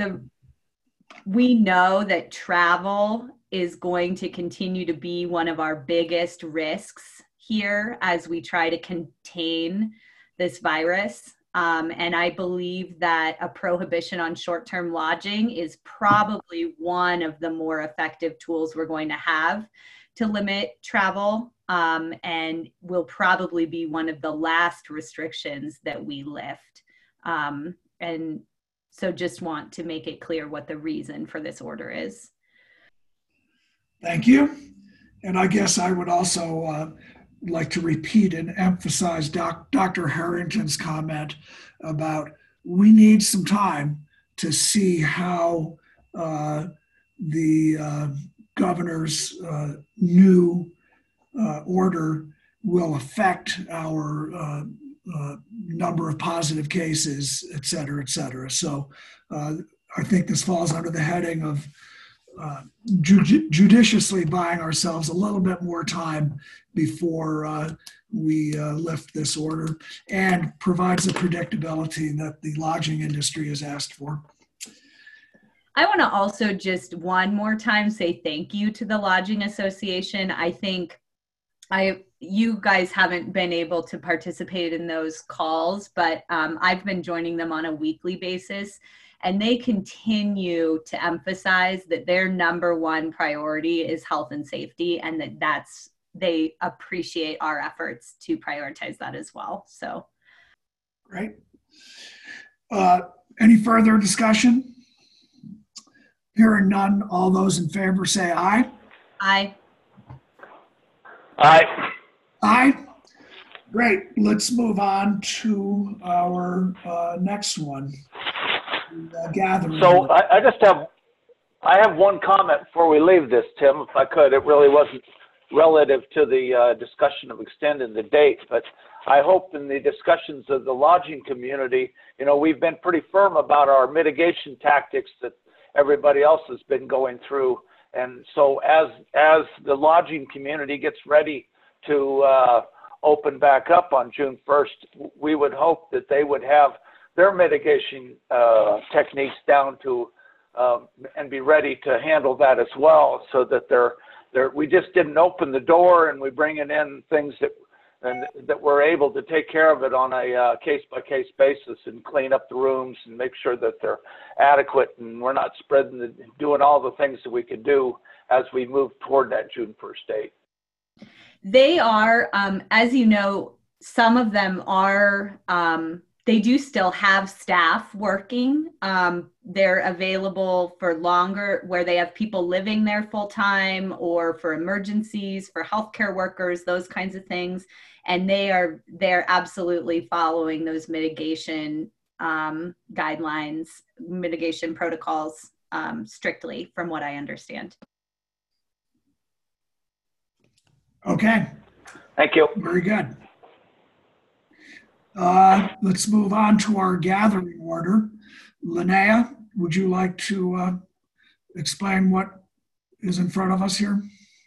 we know that travel is going to continue to be one of our biggest risks here as we try to contain this virus. And I believe that a prohibition on short-term lodging is probably one of the more effective tools we're going to have to limit travel, and will probably be one of the last restrictions that we lift. And so just want to make it clear what the reason for this order is. Thank you. And I guess I would also like to repeat and emphasize Dr. Harrington's comment about we need some time to see how the governor's new order will affect our number of positive cases, et cetera, et cetera. So I think this falls under the heading of judiciously buying ourselves a little bit more time before we lift this order, and provides the predictability that the lodging industry has asked for. I want to also just one more time say thank you to the Lodging Association. I think you guys haven't been able to participate in those calls, but I've been joining them on a weekly basis, and they continue to emphasize that their number one priority is health and safety, and they appreciate our efforts to prioritize that as well. So, great. Any further discussion? Hearing none, all those in favor say aye. Aye. Aye. Aye. Great. Let's move on to our next one. Gathering. So I just have I have one comment before we leave this, Tim, if I could. It really wasn't relative to the discussion of extending the date, but I hope in the discussions of the lodging community, you know, we've been pretty firm about our mitigation tactics that everybody else has been going through. And so as the lodging community gets ready to open back up on June 1st, we would hope that they would have their mitigation techniques down to and be ready to handle that as well, so that we just didn't open the door and we bringing in things that we're able to take care of it on a case-by-case basis and clean up the rooms and make sure that they're adequate, and we're not doing all the things that we could do as we move toward that June 1st date. They are, as you know, some of them are, they do still have staff working. They're available for longer, where they have people living there full time, or for emergencies, for healthcare workers, those kinds of things. And they're absolutely following those mitigation guidelines, mitigation protocols strictly, from what I understand. Okay. Thank you. Very good. Let's move on to our gathering order. Linnea, would you like to explain what is in front of us here?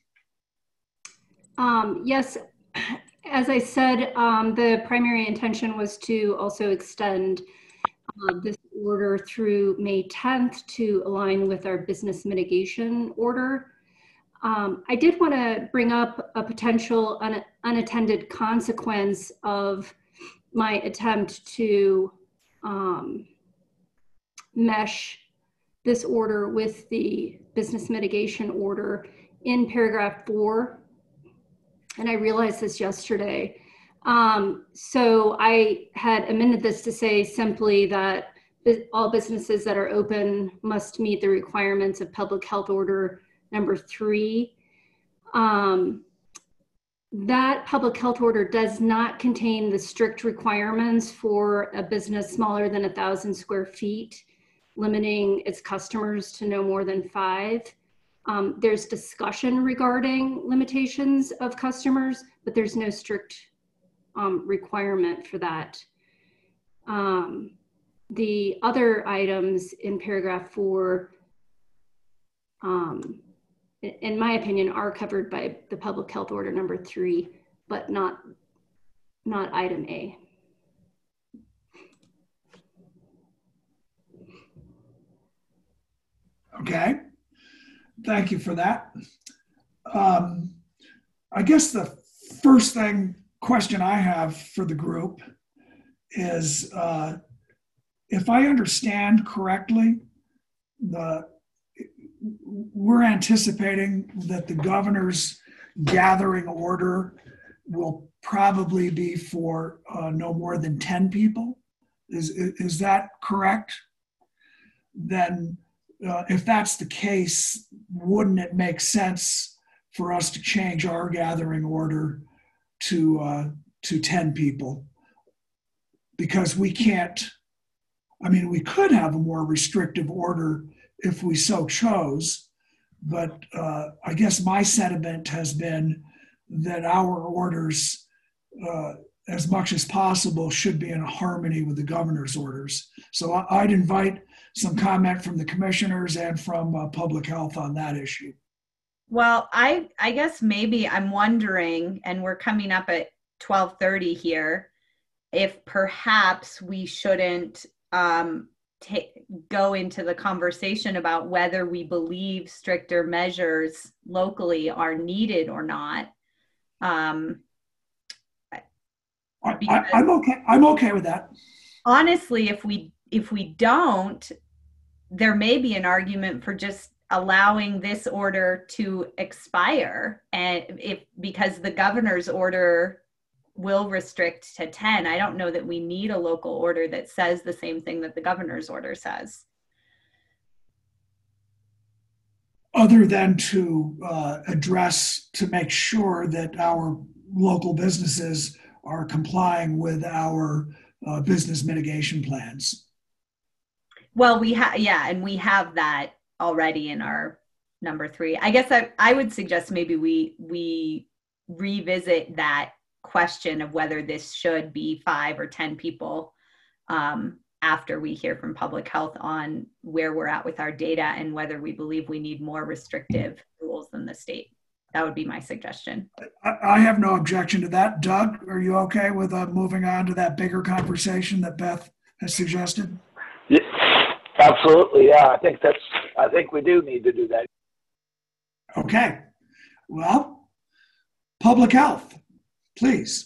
Yes. As I said, the primary intention was to also extend this order through May 10th to align with our business mitigation order. I did want to bring up a potential unintended consequence of my attempt to mesh this order with the business mitigation order in paragraph 4. And I realized this yesterday. So I had amended this to say simply that all businesses that are open must meet the requirements of public health order number 3. That public health order does not contain the strict requirements for a business smaller than 1,000 square feet, limiting its customers to no more than 5. There's discussion regarding limitations of customers, but there's no strict requirement for that. The other items in paragraph 4, in my opinion, are covered by the public health order number 3, but not item A. Okay, thank you for that. I guess the first question I have for the group is, if I understand correctly, we're anticipating that the governor's gathering order will probably be for no more than 10 people. Is that correct? Then if that's the case, wouldn't it make sense for us to change our gathering order to 10 people? Because we can't, I mean, we could have a more restrictive order if we so chose, but I guess my sentiment has been that our orders, as much as possible, should be in harmony with the governor's orders. So I'd invite some comment from the commissioners and from public health on that issue. Well, I guess maybe I'm wondering, and we're coming up at 12:30 here, if perhaps we shouldn't go into the conversation about whether we believe stricter measures locally are needed or not. I'm okay with that. Honestly, if we don't, there may be an argument for just allowing this order to expire, and because the governor's order will restrict to 10. I don't know that we need a local order that says the same thing that the governor's order says. Other than to to make sure that our local businesses are complying with our business mitigation plans. Well, we have, yeah, and we have that already in our number 3. I guess I would suggest maybe we revisit that question of whether this should be 5 or 10 people after we hear from public health on where we're at with our data and whether we believe we need more restrictive rules than the state. That would be my suggestion. I have no objection to that. Doug, are you okay with moving on to that bigger conversation that Beth has suggested? Yeah, absolutely. Yeah, I think we do need to do that. Okay. Well, public health, please.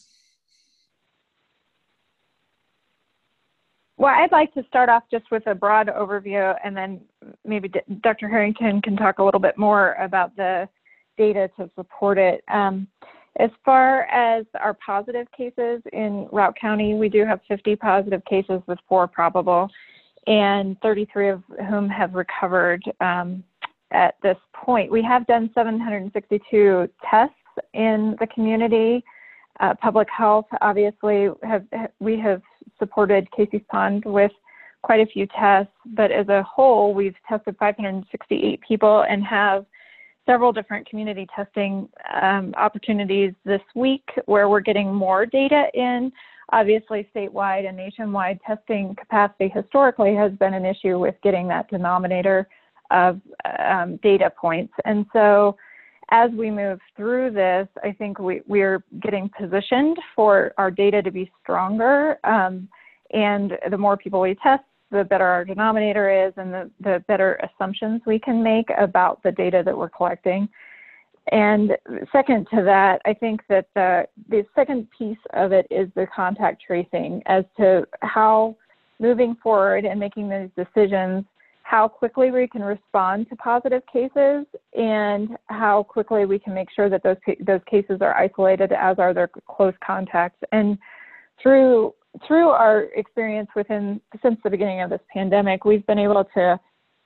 Well, I'd like to start off just with a broad overview, and then maybe Dr. Harrington can talk a little bit more about the data to support it. As far as our positive cases in Routt County, we do have 50 positive cases with 4 probable, and 33 of whom have recovered at this point. We have done 762 tests in the community. Public health, obviously, we have supported Casey's Pond with quite a few tests, but as a whole, we've tested 568 people and have several different community testing opportunities this week where we're getting more data in. Obviously, statewide and nationwide testing capacity historically has been an issue with getting that denominator of data points. And so as we move through this, I think we're getting positioned for our data to be stronger. And the more people we test, the better our denominator is and the better assumptions we can make about the data that we're collecting. And second to that, I think that the second piece of it is the contact tracing as to how moving forward and making those decisions, how quickly we can respond to positive cases and how quickly we can make sure that those cases are isolated as are their close contacts. And through our experience since the beginning of this pandemic, we've been able to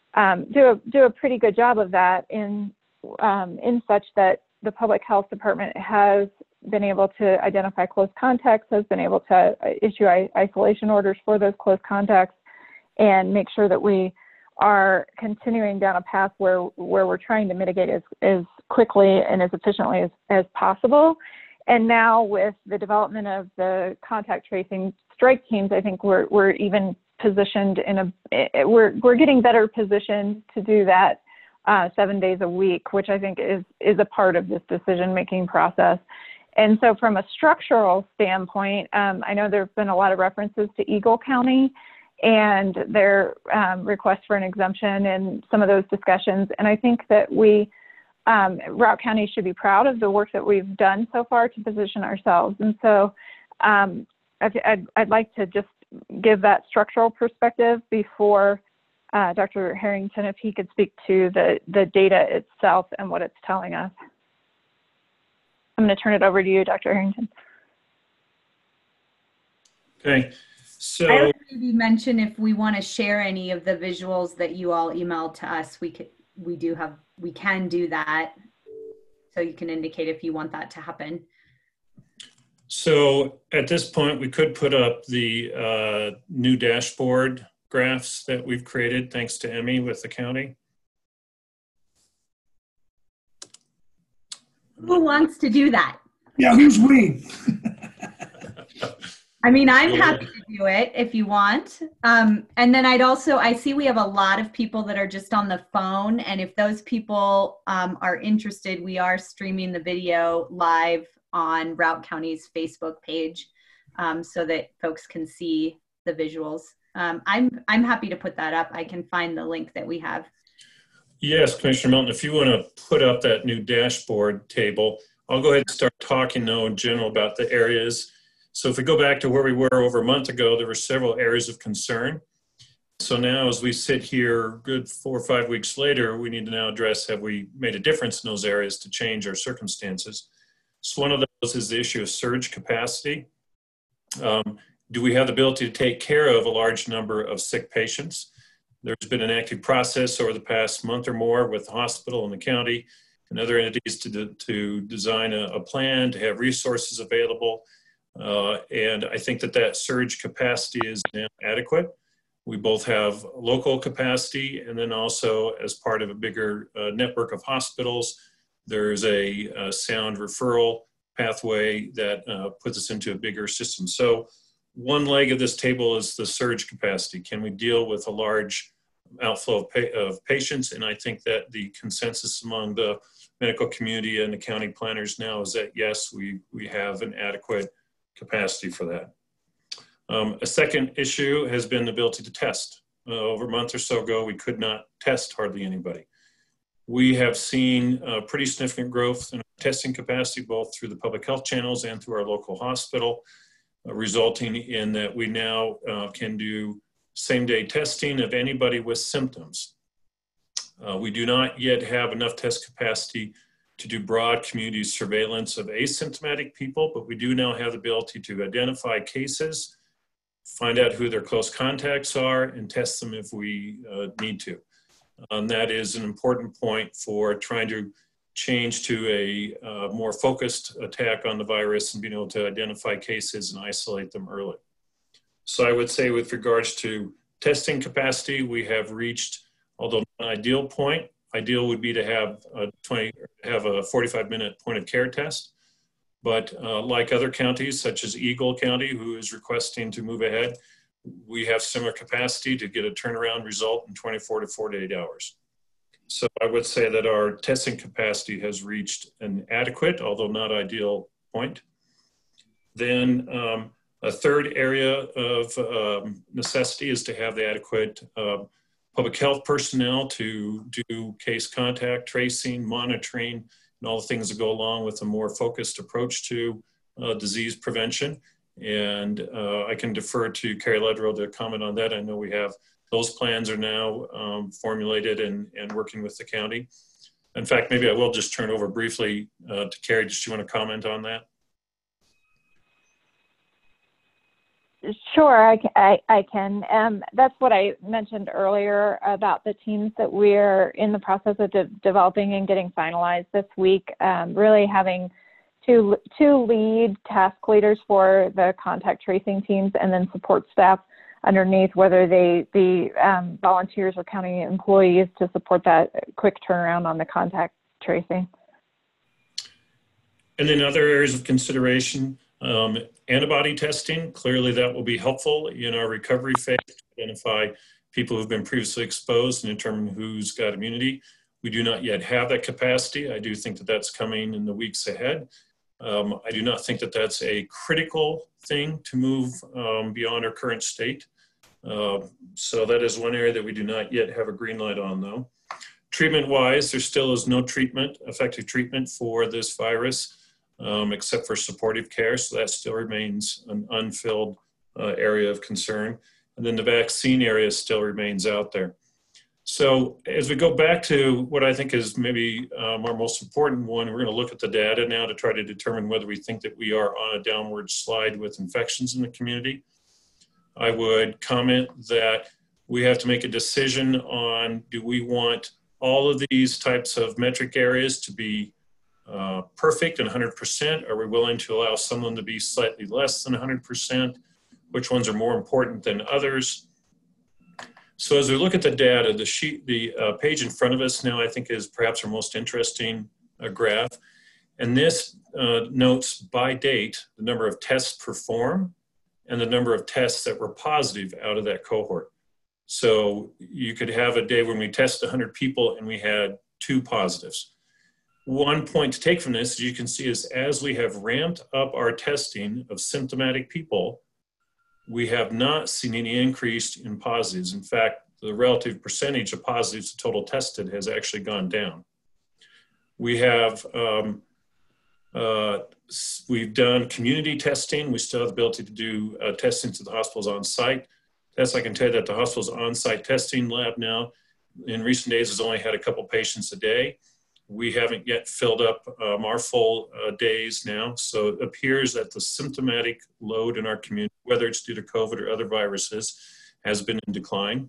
do a pretty good job of that in such that the public health department has been able to identify close contacts, has been able to issue isolation orders for those close contacts, and make sure that we are continuing down a path where we're trying to mitigate as quickly and as efficiently as possible. And now with the development of the contact tracing strike teams, I think we're even positioned we're getting better positioned to do that 7 days a week, which I think is a part of this decision-making process. And so from a structural standpoint, I know there have been a lot of references to Eagle County and their request for an exemption and some of those discussions. And I think that Routt County should be proud of the work that we've done so far to position ourselves. And so I'd like to just give that structural perspective before Dr. Harrington, if he could speak to the data itself and what it's telling us. I'm going to turn it over to you, Dr. Harrington. Okay. So I would maybe mention if we want to share any of the visuals that you all emailed to us, we can do that. So you can indicate if you want that to happen. So at this point, we could put up the new dashboard graphs that we've created thanks to Emmy with the county. Who wants to do that? Yeah, who's we? I mean, I'm happy to do it if you want. And then I see we have a lot of people that are just on the phone. And if those people are interested, we are streaming the video live on Routt County's Facebook page so that folks can see the visuals. I'm happy to put that up. I can find the link that we have. Yes, Commissioner Melton, if you want to put up that new dashboard table, I'll go ahead and start talking now in general about the areas. So if we go back to where we were over a month ago, there were several areas of concern. So now as we sit here good 4 or 5 weeks later, we need to now address, have we made a difference in those areas to change our circumstances? So one of those is the issue of surge capacity. Do we have the ability to take care of a large number of sick patients? There's been an active process over the past month or more with the hospital and the county and other entities to design a plan, to have resources available. And I think that surge capacity is now adequate. We both have local capacity, and then also as part of a bigger network of hospitals, there's a sound referral pathway that puts us into a bigger system. So one leg of this table is the surge capacity. Can we deal with a large outflow of patients? And I think that the consensus among the medical community and the county planners now is that yes, we have an adequate capacity for that. A second issue has been the ability to test. Over a month or so ago, we could not test hardly anybody. We have seen pretty significant growth in our testing capacity, both through the public health channels and through our local hospital, resulting in that we now can do same-day testing of anybody with symptoms. We do not yet have enough test capacity to do broad community surveillance of asymptomatic people, but we do now have the ability to identify cases, find out who their close contacts are, and test them if we need to. That is an important point for trying to change to a more focused attack on the virus and being able to identify cases and isolate them early. So I would say with regards to testing capacity, we have reached, although an ideal point, ideal would be to have a 45-minute point of care test. But like other counties, such as Eagle County, who is requesting to move ahead, we have similar capacity to get a turnaround result in 24 to 48 hours. So I would say that our testing capacity has reached an adequate, although not ideal, point. Then a third area of necessity is to have the adequate public health personnel to do case contact tracing, monitoring, and all the things that go along with a more focused approach to disease prevention. And I can defer to Carrie Ledrow to comment on that. I know we have, those plans are now formulated and working with the county. In fact, maybe I will just turn over briefly to Carrie. Does she want to comment on that? Sure, I can. That's what I mentioned earlier about the teams that we're in the process of developing and getting finalized this week. Really having two lead task leaders for the contact tracing teams, and then support staff underneath, whether they be volunteers or county employees, to support that quick turnaround on the contact tracing. And then other areas of consideration. Antibody testing, clearly that will be helpful in our recovery phase to identify people who've been previously exposed and determine who's got immunity. We do not yet have that capacity. I do think that that's coming in the weeks ahead. I do not think that that's a critical thing to move beyond our current state. So that is one area that we do not yet have a green light on, though. Treatment-wise, there still is no treatment, effective treatment for this virus, except for supportive care. So that still remains an unfilled area of concern. And then the vaccine area still remains out there. So as we go back to what I think is maybe our most important one, we're going to look at the data now to try to determine whether we think that we are on a downward slide with infections in the community. I would comment that we have to make a decision on, do we want all of these types of metric areas to be perfect and 100%? Are we willing to allow some of them to be slightly less than 100%? Which ones are more important than others? So as we look at the data, the page in front of us now, I think, is perhaps our most interesting graph. And this notes by date the number of tests performed and the number of tests that were positive out of that cohort. So you could have a day when we test 100 people and we had 2 positives. One point to take from this, as you can see, is as we have ramped up our testing of symptomatic people, we have not seen any increase in positives. In fact, the relative percentage of positives to total tested has actually gone down. We have, we've done community testing. We still have the ability to do testing to the hospitals on site. That's, I can tell you that the hospital's on-site testing lab now, in recent days, has only had a couple patients a day. We haven't yet filled up our full days now. So it appears that the symptomatic load in our community, whether it's due to COVID or other viruses, has been in decline.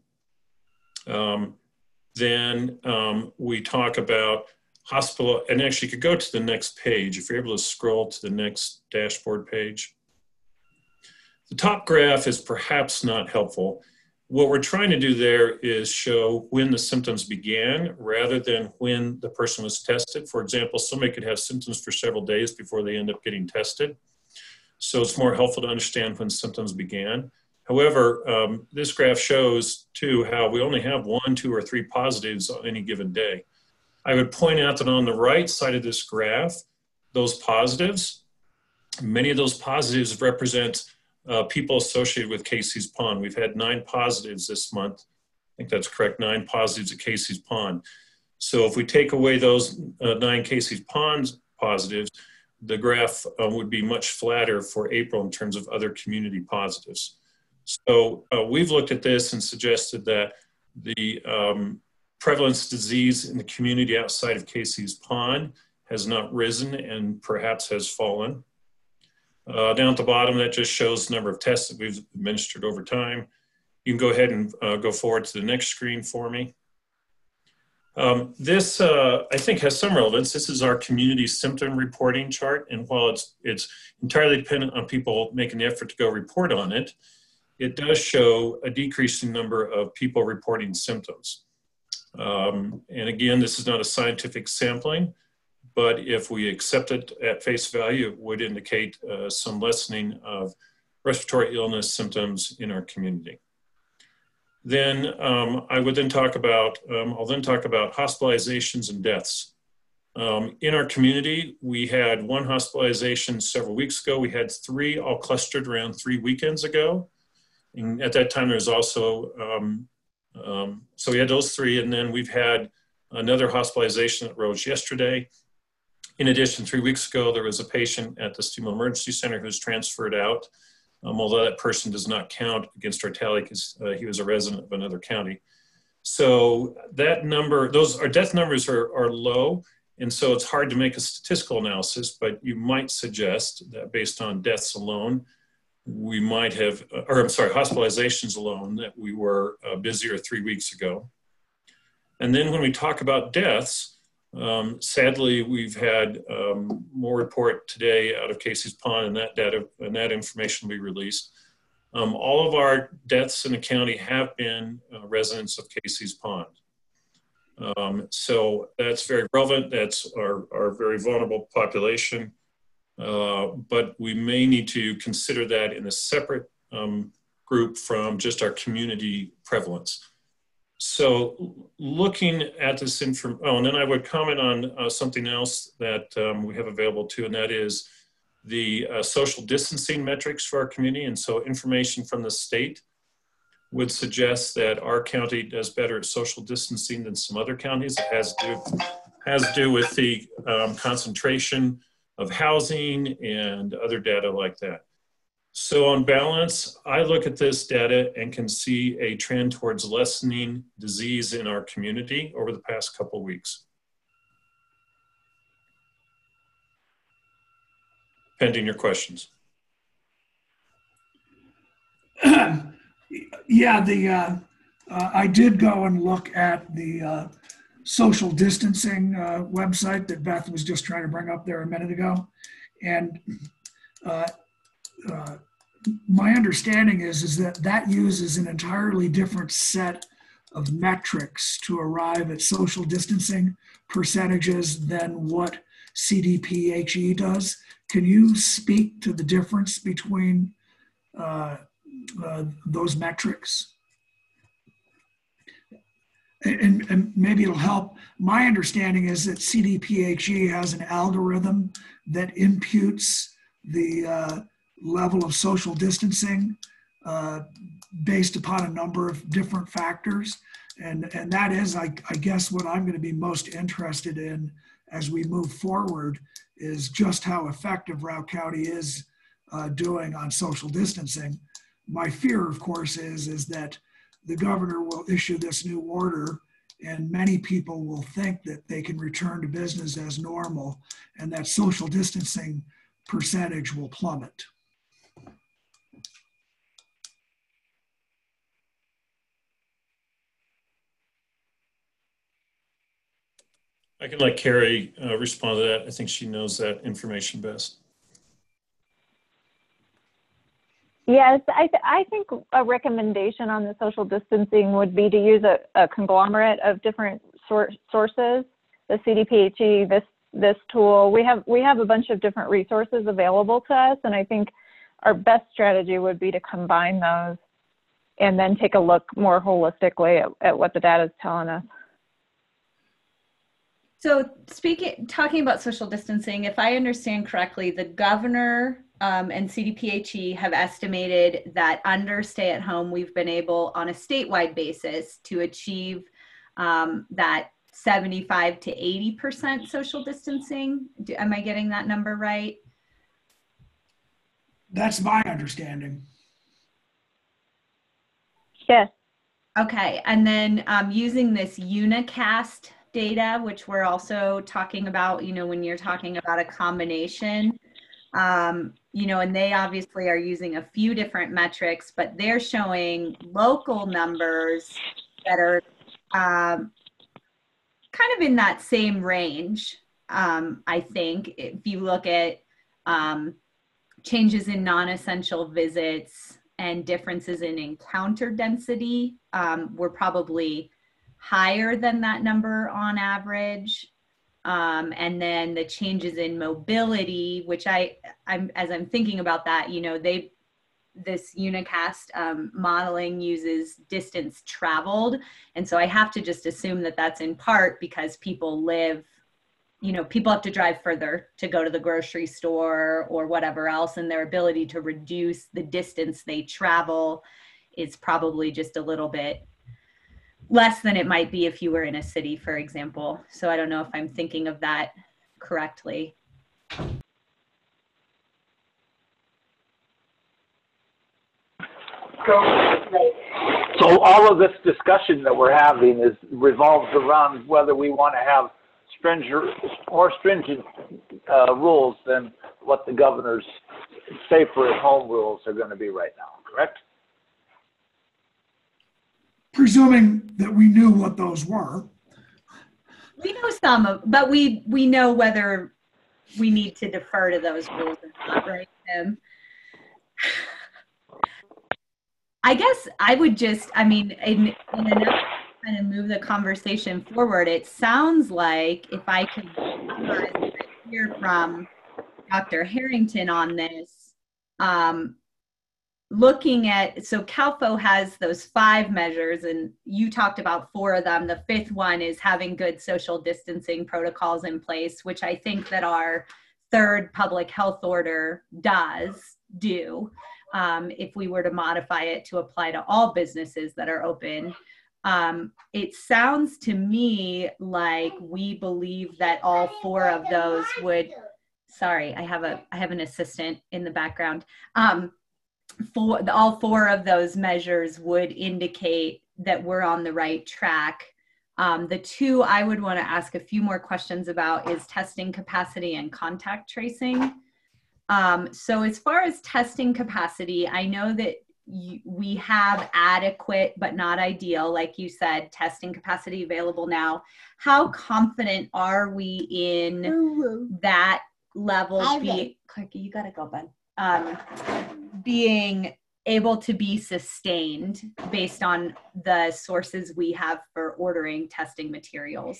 Then we talk about hospital, and actually you could go to the next page if you're able to scroll to the next dashboard page. The top graph is perhaps not helpful. What we're trying to do there is show when the symptoms began rather than when the person was tested. For example, somebody could have symptoms for several days before they end up getting tested. So it's more helpful to understand when symptoms began. However, this graph shows too how we only have 1, 2, or 3 positives on any given day. I would point out that on the right side of this graph, those positives, many of those positives represent people associated with Casey's Pond. We've had 9 positives this month. I think that's correct, 9 positives at Casey's Pond. So if we take away those 9 Casey's Pond positives, the graph would be much flatter for April in terms of other community positives. So we've looked at this and suggested that the prevalence disease in the community outside of Casey's Pond has not risen and perhaps has fallen. Down at the bottom, that just shows the number of tests that we've administered over time. You can go ahead and go forward to the next screen for me. This, I think, has some relevance. This is our community symptom reporting chart. And while it's entirely dependent on people making the effort to go report on it, it does show a decreasing number of people reporting symptoms. And again, this is not a scientific sampling, but if we accept it at face value, it would indicate some lessening of respiratory illness symptoms in our community. Then I'll then talk about hospitalizations and deaths. In our community, we had 1 hospitalization several weeks ago. We had 3 all clustered around 3 weekends ago. And at that time, there was also, so we had those 3, and then we've had another hospitalization that rose yesterday. In addition, 3 weeks ago, there was a patient at the Steamville Emergency Center who was transferred out, although that person does not count against our tally because he was a resident of another county. So that number, our death numbers are low, and so it's hard to make a statistical analysis, but you might suggest that based on deaths alone, we might have, hospitalizations alone, that we were busier 3 weeks ago. And then when we talk about deaths, sadly, we've had more report today out of Casey's Pond, and that data and that information will be released. All of our deaths in the county have been residents of Casey's Pond. So that's very relevant. That's our very vulnerable population. But we may need to consider that in a separate group from just our community prevalence. So looking at this and then I would comment on something else that we have available too, and that is the social distancing metrics for our community. And so information from the state would suggest that our county does better at social distancing than some other counties. It has to do with the concentration of housing and other data like that. So on balance, I look at this data and can see a trend towards lessening disease in our community over the past couple of weeks. Pending your questions. Yeah, I did go and look at the social distancing website that Beth was just trying to bring up there a minute ago. And my understanding is that uses an entirely different set of metrics to arrive at social distancing percentages than what CDPHE does. Can you speak to the difference between those metrics? And maybe it'll help. My understanding is that CDPHE has an algorithm that imputes the level of social distancing based upon a number of different factors. And that is, I guess, what I'm going to be most interested in as we move forward is just how effective Routt County is doing on social distancing. My fear, of course, is that the governor will issue this new order and many people will think that they can return to business as normal and that social distancing percentage will plummet. I can let Carrie respond to that. I think she knows that information best. Yes, I think a recommendation on the social distancing would be to use a conglomerate of different sources, the CDPHE, this tool. We have a bunch of different resources available to us, and I think our best strategy would be to combine those and then take a look more holistically at what the data is telling us. So talking about social distancing, if I understand correctly, the governor and CDPHE have estimated that under stay at home, we've been able on a statewide basis to achieve that 75 to 80% social distancing. Am I getting that number right? That's my understanding. Yes. Okay, and then using this Unicast data, which we're also talking about, you know, when you're talking about a combination, you know, and they obviously are using a few different metrics, but they're showing local numbers that are kind of in that same range. I think if you look at changes in non-essential visits and differences in encounter density, we're probably higher than that number on average. And then the changes in mobility, which as I'm thinking about that, you know, this Unicast modeling uses distance traveled. And so I have to just assume that that's in part because people live, you know, people have to drive further to go to the grocery store or whatever else, and their ability to reduce the distance they travel is probably just a little bit less than it might be if you were in a city, for example. So I don't know if I'm thinking of that correctly. So all of this discussion that we're having revolves around whether we want to have more stringent rules than what the governor's safer at home rules are going to be right now, correct? Presuming that we knew what those were. We know some of, but we know whether we need to defer to those rules or not, right, Tim? I guess I would just, I mean, in an effort to kind of move the conversation forward, it sounds like if I could hear from Dr. Harrington on this, looking at, so CalFO has those 5 measures, and you talked about 4 of them. The 5th one is having good social distancing protocols in place, which I think that our 3rd public health order does do. If we were to modify it to apply to all businesses that are open. It sounds to me like we believe that all 4 of those would, sorry, I have an assistant in the background. All 4 of those measures would indicate that we're on the right track. The 2 I would want to ask a few more questions about is testing capacity and contact tracing. So as far as testing capacity, I know that we have adequate but not ideal, like you said, testing capacity available now. How confident are we in that level? Clarky, you gotta go, bud. Being able to be sustained based on the sources we have for ordering testing materials?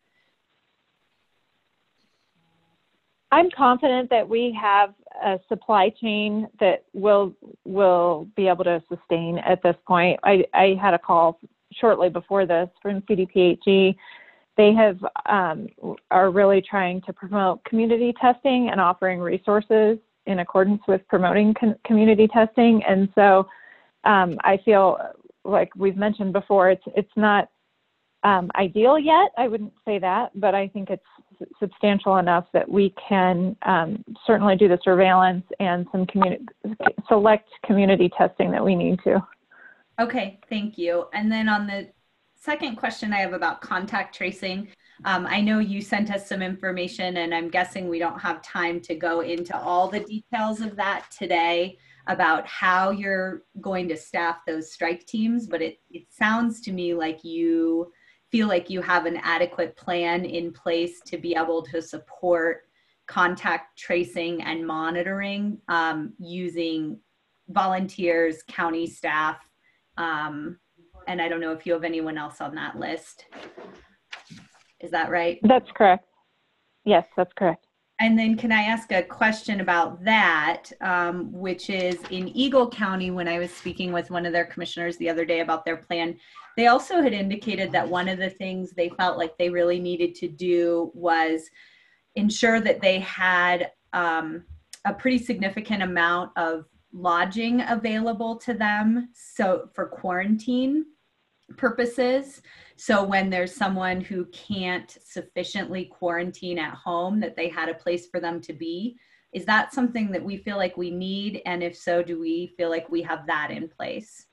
I'm confident that we have a supply chain that will be able to sustain at this point. I had a call shortly before this from CDPHE. They are really trying to promote community testing and offering resources in accordance with promoting community testing. And so I feel like we've mentioned before, it's not ideal yet. I wouldn't say that, but I think it's substantial enough that we can certainly do the surveillance and some select community testing that we need to. Okay, thank you. And then on the second question I have about contact tracing, I know you sent us some information, and I'm guessing we don't have time to go into all the details of that today about how you're going to staff those strike teams, but it sounds to me like you feel like you have an adequate plan in place to be able to support contact tracing and monitoring using volunteers, county staff, and I don't know if you have anyone else on that list. Is that right? That's correct. Yes, that's correct. And then can I ask a question about that, which is in Eagle County, when I was speaking with one of their commissioners the other day about their plan, they also had indicated that one of the things they felt like they really needed to do was ensure that they had a pretty significant amount of lodging available to them, so for quarantine purposes. So when there's someone who can't sufficiently quarantine at home, that they had a place for them to be. Is that something that we feel like we need? And if so, do we feel like we have that in place?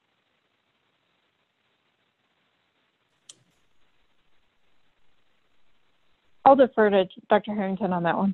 I'll defer to Dr. Harrington on that one.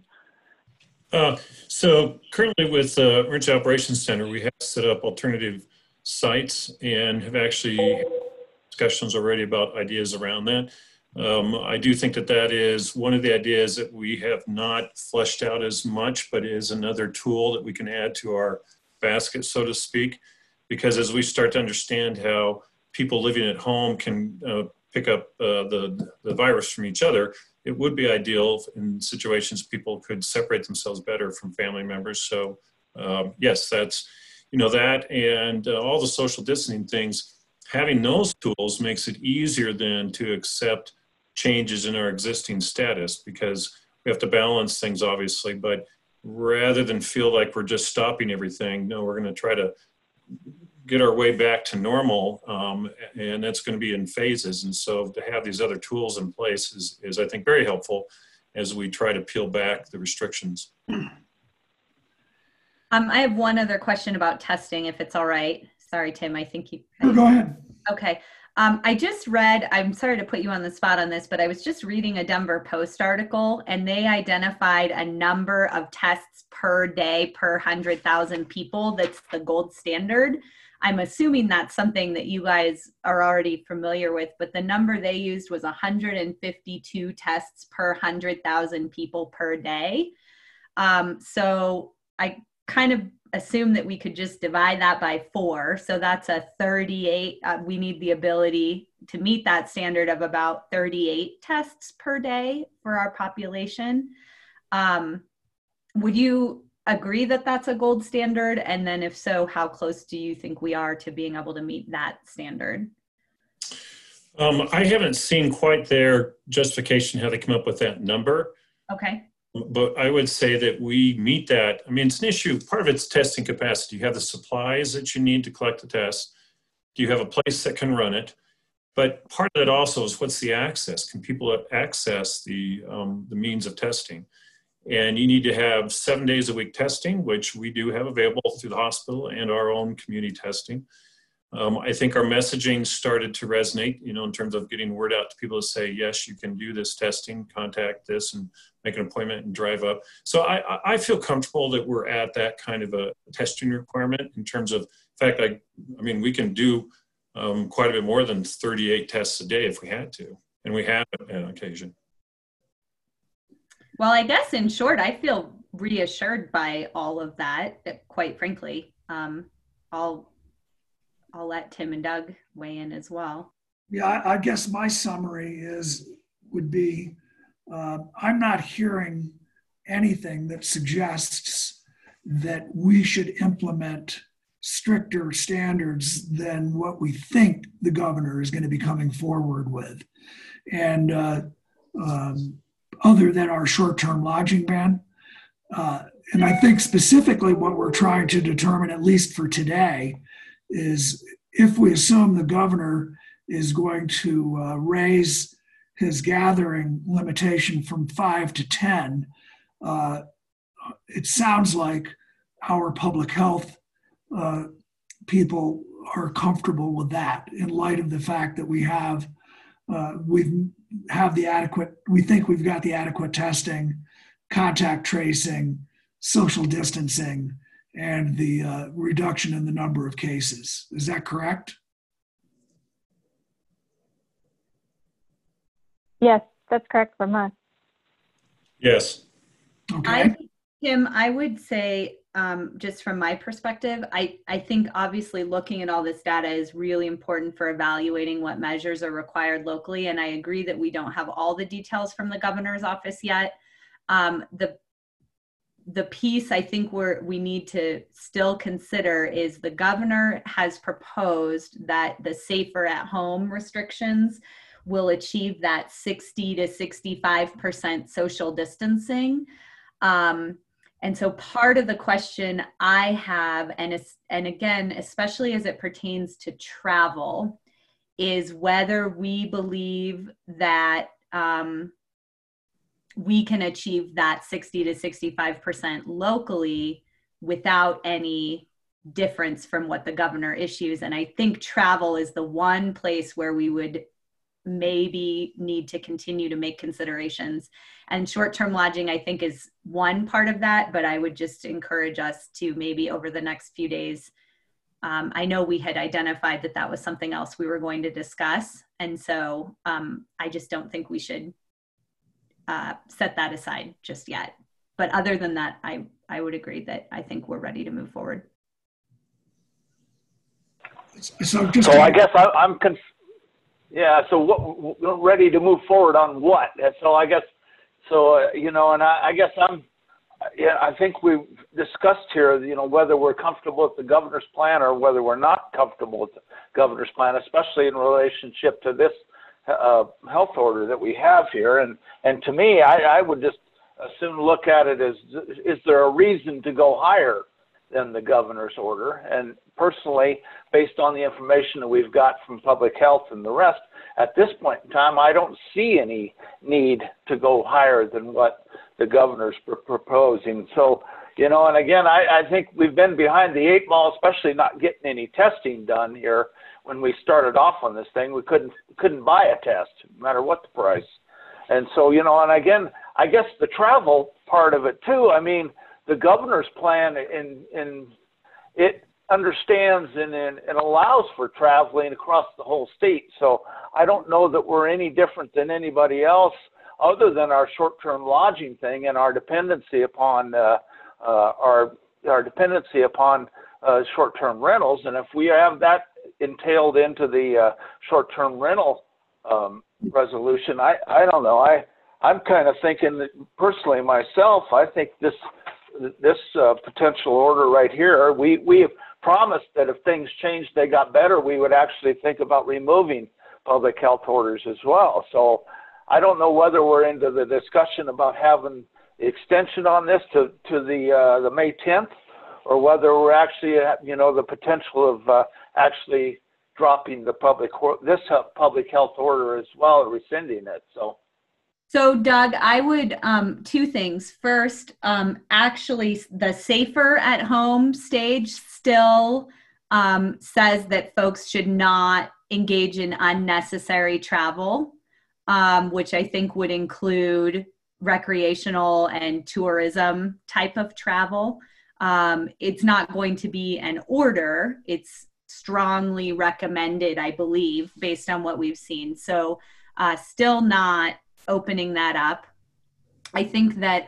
So currently with Emergency Operations Center, we have set up alternative sites and have actually had discussions already about ideas around that. I do think that that is one of the ideas that we have not fleshed out as much, but is another tool that we can add to our basket, so to speak, because as we start to understand how people living at home can pick up the virus from each other, it would be ideal in situations people could separate themselves better from family members. So yes, that's, that and all the social distancing things, having those tools makes it easier then to accept changes in our existing status, because we have to balance things obviously, but rather than feel like we're just stopping everything, no, we're going to try to get our way back to normal, and that's going to be in phases. And so to have these other tools in place is I think, very helpful as we try to peel back the restrictions. I have one other question about testing, if it's all right. Sorry, Tim, I think you... Go ahead. Okay. I just read, I'm sorry to put you on the spot on this, but I was just reading a Denver Post article, and they identified a number of tests per day per 100,000 people that's the gold standard. I'm assuming that's something that you guys are already familiar with, but the number they used was 152 tests per 100,000 people per day. So I kind of assume that we could just divide that by 4. So that's a 38. We need the ability to meet that standard of about 38 tests per day for our population. Would you agree that that's a gold standard? And then if so, how close do you think we are to being able to meet that standard? I haven't seen quite their justification how they come up with that number. Okay. But I would say that we meet that. I mean, it's an issue. Part of it's testing capacity. You have the supplies that you need to collect the test. Do you have a place that can run it? But part of it also is what's the access? Can people access the means of testing? And you need to have 7 days a week testing, which we do have available through the hospital and our own community testing. I think our messaging started to resonate, in terms of getting word out to people to say, yes, you can do this testing, contact this and make an appointment and drive up. So I feel comfortable that we're at that kind of a testing requirement in terms of, in fact, I mean, we can do quite a bit more than 38 tests a day if we had to, and we have on occasion. Well, I guess in short, I feel reassured by all of that, quite frankly. I'll let Tim and Doug weigh in as well. Yeah, I guess my summary would be, I'm not hearing anything that suggests that we should implement stricter standards than what we think the governor is going to be coming forward with. And other than our short-term lodging ban. And I think specifically what we're trying to determine, at least for today, is if we assume the governor is going to raise his gathering limitation from 5 to 10, it sounds like our public health people are comfortable with that in light of the fact that we think we've got the adequate testing, contact tracing, social distancing, and the reduction in the number of cases. Is that correct? Yes, that's correct from us. Yes. Okay. Tim, I would say just from my perspective, I think obviously looking at all this data is really important for evaluating what measures are required locally. And I agree that we don't have all the details from the governor's office yet. The piece I think we need to still consider is the governor has proposed that the safer at home restrictions will achieve that 60 to 65% social distancing. And so part of the question I have, and again, especially as it pertains to travel, is whether we believe that we can achieve that 60 to 65% locally without any difference from what the governor issues. And I think travel is the one place where we would maybe need to continue to make considerations. And short-term lodging, I think, is one part of that, but I would just encourage us to maybe over the next few days, I know we had identified that that was something else we were going to discuss. And so I just don't think we should set that aside just yet. But other than that, I would agree that I think we're ready to move forward. So I guess I'm yeah. So we're ready to move forward on what? So I guess you know, and I guess I think we've discussed here, you know, whether we're comfortable with the governor's plan or whether we're not comfortable with the governor's plan, especially in relationship to this health order that we have here. And to me, I would just as soon look at it as, is there a reason to go higher than the governor's order? And personally, based on the information that we've got from public health and the rest, at this point in time, I don't see any need to go higher than what the governor's proposing. So, you know, and again, I think we've been behind the 8 ball, especially not getting any testing done here. When we started off on this thing, we couldn't buy a test, no matter what the price. And so, you know, and again, I guess the travel part of it too, I mean, the governor's plan, and it understands and allows for traveling across the whole state. So I don't know that we're any different than anybody else other than our short-term lodging thing and our dependency upon short-term rentals. And if we have that entailed into the short-term rental resolution, I don't know. I'm kind of thinking that personally myself, I think this potential order right here, we have promised that if things changed, they got better, we would actually think about removing public health orders as well. So I don't know whether we're into the discussion about having the extension on this to the May 10th, or whether we're actually, you know, the potential of actually dropping the public health order as well, or rescinding it. So Doug, I would, 2 things. First, actually the safer at home stage still says that folks should not engage in unnecessary travel, which I think would include recreational and tourism type of travel. It's not going to be an order. It's strongly recommended, I believe, based on what we've seen. So still not opening that up. I think that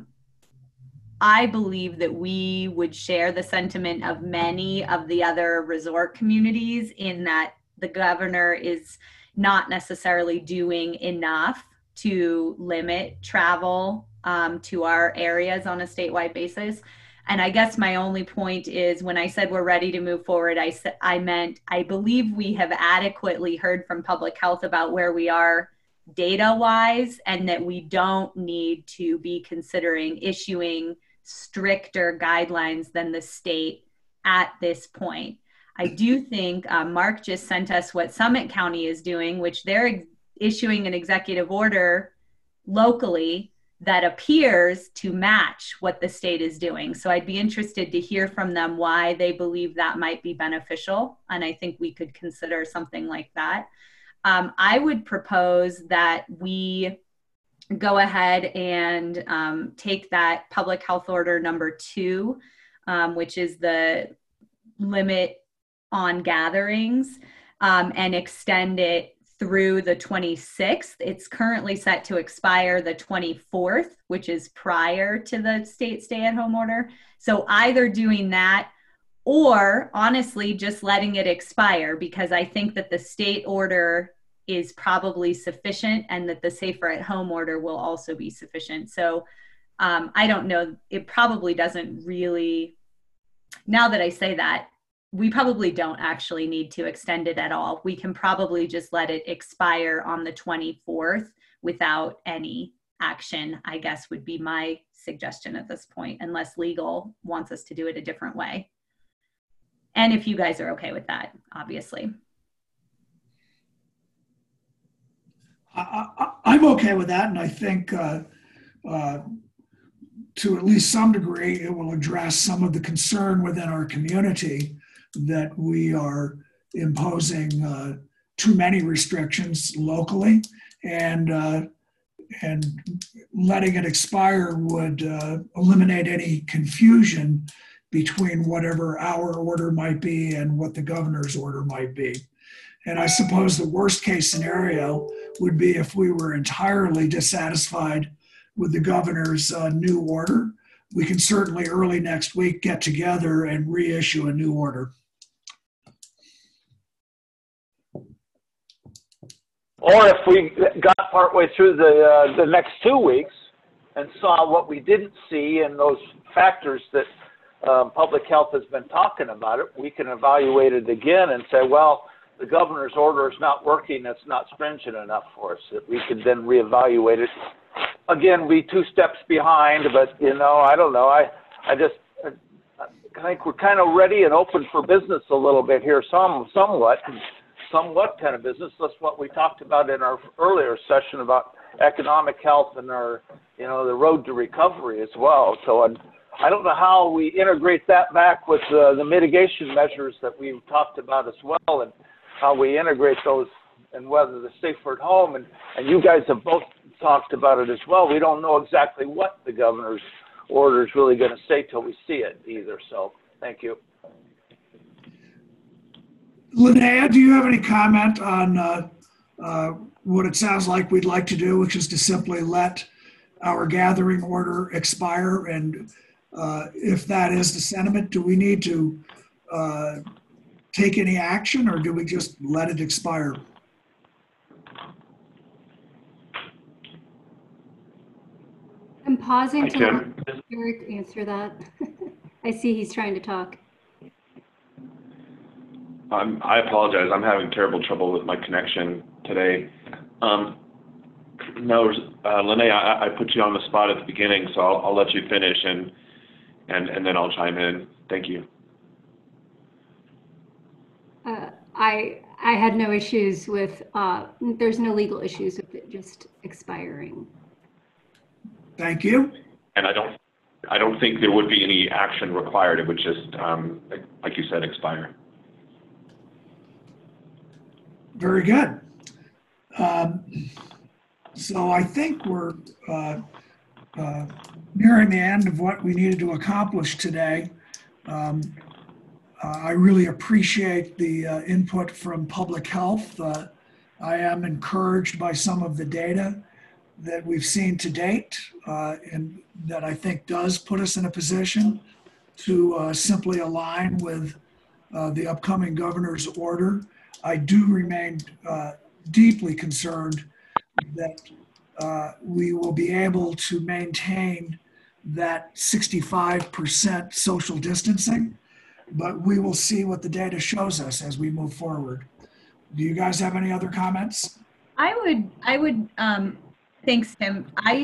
I believe that we would share the sentiment of many of the other resort communities in that the governor is not necessarily doing enough to limit travel to our areas on a statewide basis. And I guess my only point is when I said we're ready to move forward, I meant I believe we have adequately heard from public health about where we are data-wise, and that we don't need to be considering issuing stricter guidelines than the state at this point. I do think Mark just sent us what Summit County is doing, which they're issuing an executive order locally that appears to match what the state is doing. So I'd be interested to hear from them why they believe that might be beneficial. And I think we could consider something like that. I would propose that we go ahead and take that public health order number 2, which is the limit on gatherings, and extend it through the 26th. It's currently set to expire the 24th, which is prior to the state stay-at-home order. So either doing that or honestly just letting it expire, because I think that the state order is probably sufficient and that the safer at home order will also be sufficient. So I don't know, it probably doesn't really, now that I say that, we probably don't actually need to extend it at all. We can probably just let it expire on the 24th without any action, I guess would be my suggestion at this point, unless legal wants us to do it a different way. And if you guys are okay with that, obviously. I'm okay with that, and I think to at least some degree, it will address some of the concern within our community that we are imposing too many restrictions locally, and letting it expire would eliminate any confusion between whatever our order might be and what the governor's order might be. And I suppose the worst case scenario would be if we were entirely dissatisfied with the governor's new order. We can certainly early next week get together and reissue a new order. Or if we got partway through the next 2 weeks and saw what we didn't see in those factors that public health has been talking about it, we can evaluate it again and say, well, the governor's order is not working, it's not stringent enough for us, that we could then reevaluate it. Again, be 2 steps behind, but I don't know. I think we're kind of ready and open for business a little bit here, somewhat kind of business. That's what we talked about in our earlier session about economic health and our, the road to recovery as well. So I don't know how we integrate that back with the mitigation measures that we've talked about as well, and how we integrate those, and whether the safer at home, and you guys have both talked about it as well. We don't know exactly what the governor's order is really going to say till we see it either. So thank you. Linnea, do you have any comment on what it sounds like we'd like to do, which is to simply let our gathering order expire? And if that is the sentiment, do we need to take any action, or do we just let it expire? I'm pausing to let Eric answer that. I see he's trying to talk. I apologize. I'm having terrible trouble with my connection today. No, Linnea, I put you on the spot at the beginning, so I'll let you finish, and then I'll chime in. Thank you. I had no issues with, there's no legal issues with it just expiring. Thank you. And I don't think there would be any action required. It would just, like you said, expire. Very good. So I think we're nearing the end of what we needed to accomplish today. I really appreciate the input from public health. I am encouraged by some of the data that we've seen to date, and that I think does put us in a position to simply align with the upcoming governor's order. I do remain deeply concerned that we will be able to maintain that 65% social distancing, but we will see what the data shows us as we move forward. Do you guys have any other comments? I would, thanks, Tim.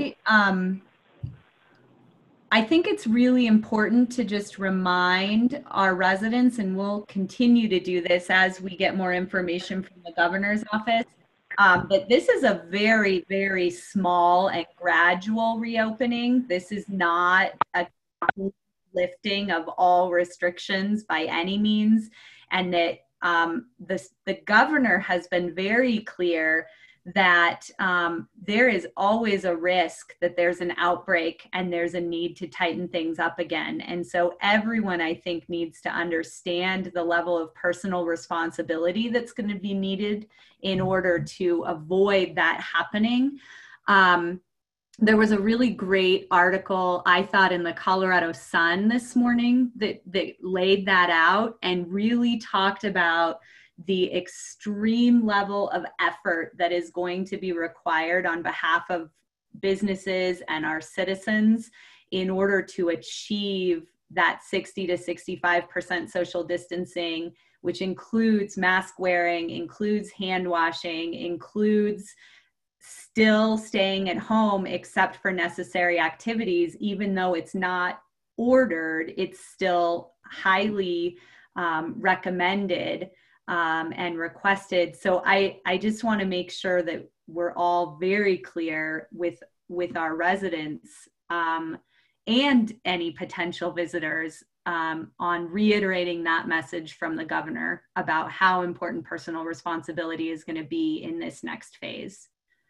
I think it's really important to just remind our residents, and we'll continue to do this as we get more information from the governor's office, that this is a very, very small and gradual reopening. This is not a lifting of all restrictions by any means, and that the governor has been very clear that there is always a risk that there's an outbreak and there's a need to tighten things up again. And so everyone, I think, needs to understand the level of personal responsibility that's going to be needed in order to avoid that happening. There was a really great article, I thought, in the Colorado Sun this morning that laid that out and really talked about the extreme level of effort that is going to be required on behalf of businesses and our citizens in order to achieve that 60 to 65% social distancing, which includes mask wearing, includes hand washing, includes still staying at home except for necessary activities. Even though it's not ordered, it's still highly recommended and requested. So I just want to make sure that we're all very clear with our residents and any potential visitors on reiterating that message from the governor about how important personal responsibility is going to be in this next phase.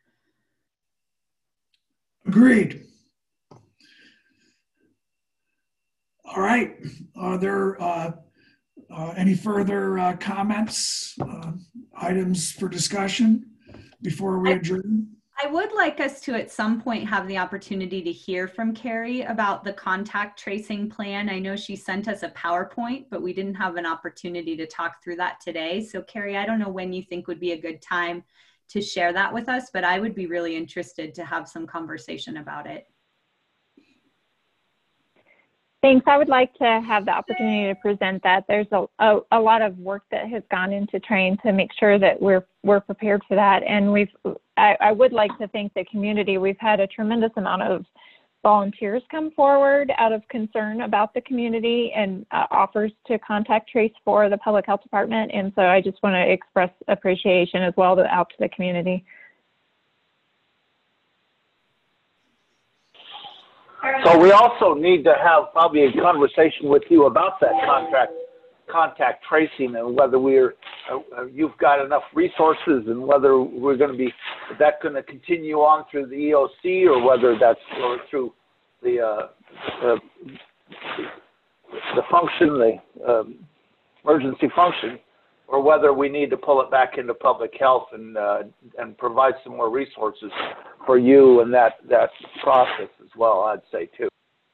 Agreed. All right. Are there any further comments, items for discussion before we adjourn? I would like us to at some point have the opportunity to hear from Carrie about the contact tracing plan. I know she sent us a PowerPoint, but we didn't have an opportunity to talk through that today. So Carrie, I don't know when you think would be a good time to share that with us, but I would be really interested to have some conversation about it. Thanks. I would like to have the opportunity to present that. There's a lot of work that has gone into trying to make sure that we're prepared for that. And I would like to thank the community. We've had a tremendous amount of volunteers come forward out of concern about the community and offers to contact trace for the public health department. And so I just want to express appreciation as well out to the community. So we also need to have probably a conversation with you about that contact tracing and whether you've got enough resources and whether we're going to be, is that going to continue on through the EOC or whether that's through the function, the emergency function, or whether we need to pull it back into public health and provide some more resources for you and that process as well, I'd say too.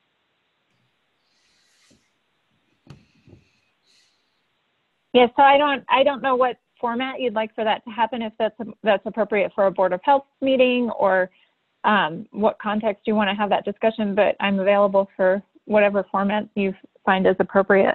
Yeah, so I don't know what format you'd like for that to happen, if that's appropriate for a Board of Health meeting or what context you want to have that discussion, but I'm available for whatever format you find is appropriate.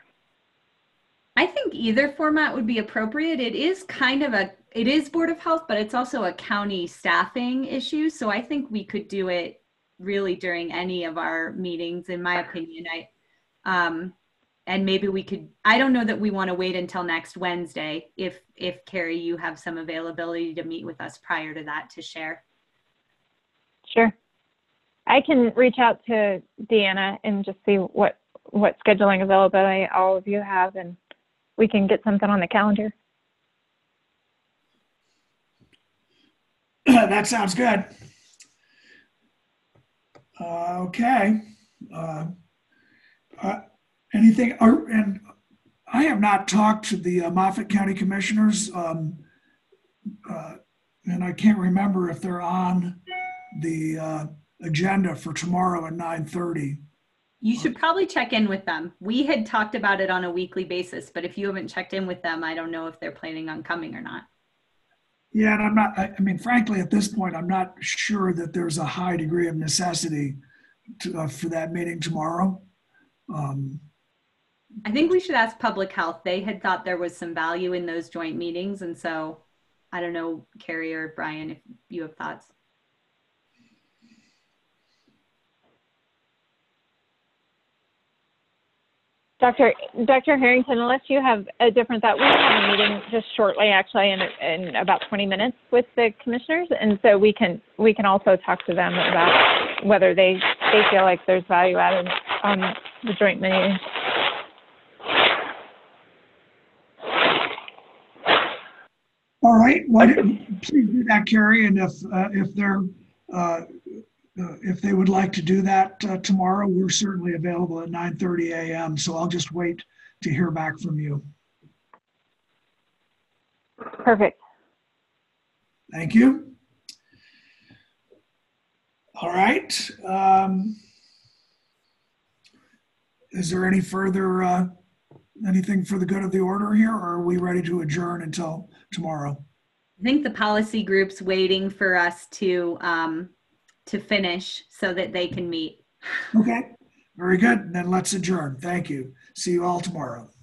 I think either format would be appropriate. It is it is Board of Health, but it's also a county staffing issue. So I think we could do it really during any of our meetings, in my opinion. And maybe we could, I don't know that we want to wait until next Wednesday. If Carrie, you have some availability to meet with us prior to that to share. Sure. I can reach out to Deanna and just see what scheduling availability all of you have, and we can get something on the calendar. That sounds good. Okay. Anything, and I have not talked to the Moffat County Commissioners, and I can't remember if they're on the agenda for tomorrow at 9:30. You should probably check in with them. We had talked about it on a weekly basis, but if you haven't checked in with them, I don't know if they're planning on coming or not. Yeah, and I'm not, I mean, frankly, at this point, I'm not sure that there's a high degree of necessity for that meeting tomorrow. I think we should ask Public Health. They had thought there was some value in those joint meetings. And so I don't know, Carrie or Brian, if you have thoughts. Dr. Harrington, unless you have a different thought, we have a meeting just shortly, actually, in about 20 minutes with the commissioners, and so we can also talk to them about whether they feel like there's value added on the joint meeting. All right. Please do that, Carrie. And if they would like to do that tomorrow, we're certainly available at 9:30 a.m. So I'll just wait to hear back from you. Perfect. Thank you. All right. Is there any further, anything for the good of the order here, or are we ready to adjourn until tomorrow? I think the policy group's waiting for us to finish so that they can meet. Okay, very good. Then let's adjourn. Thank you. See you all tomorrow.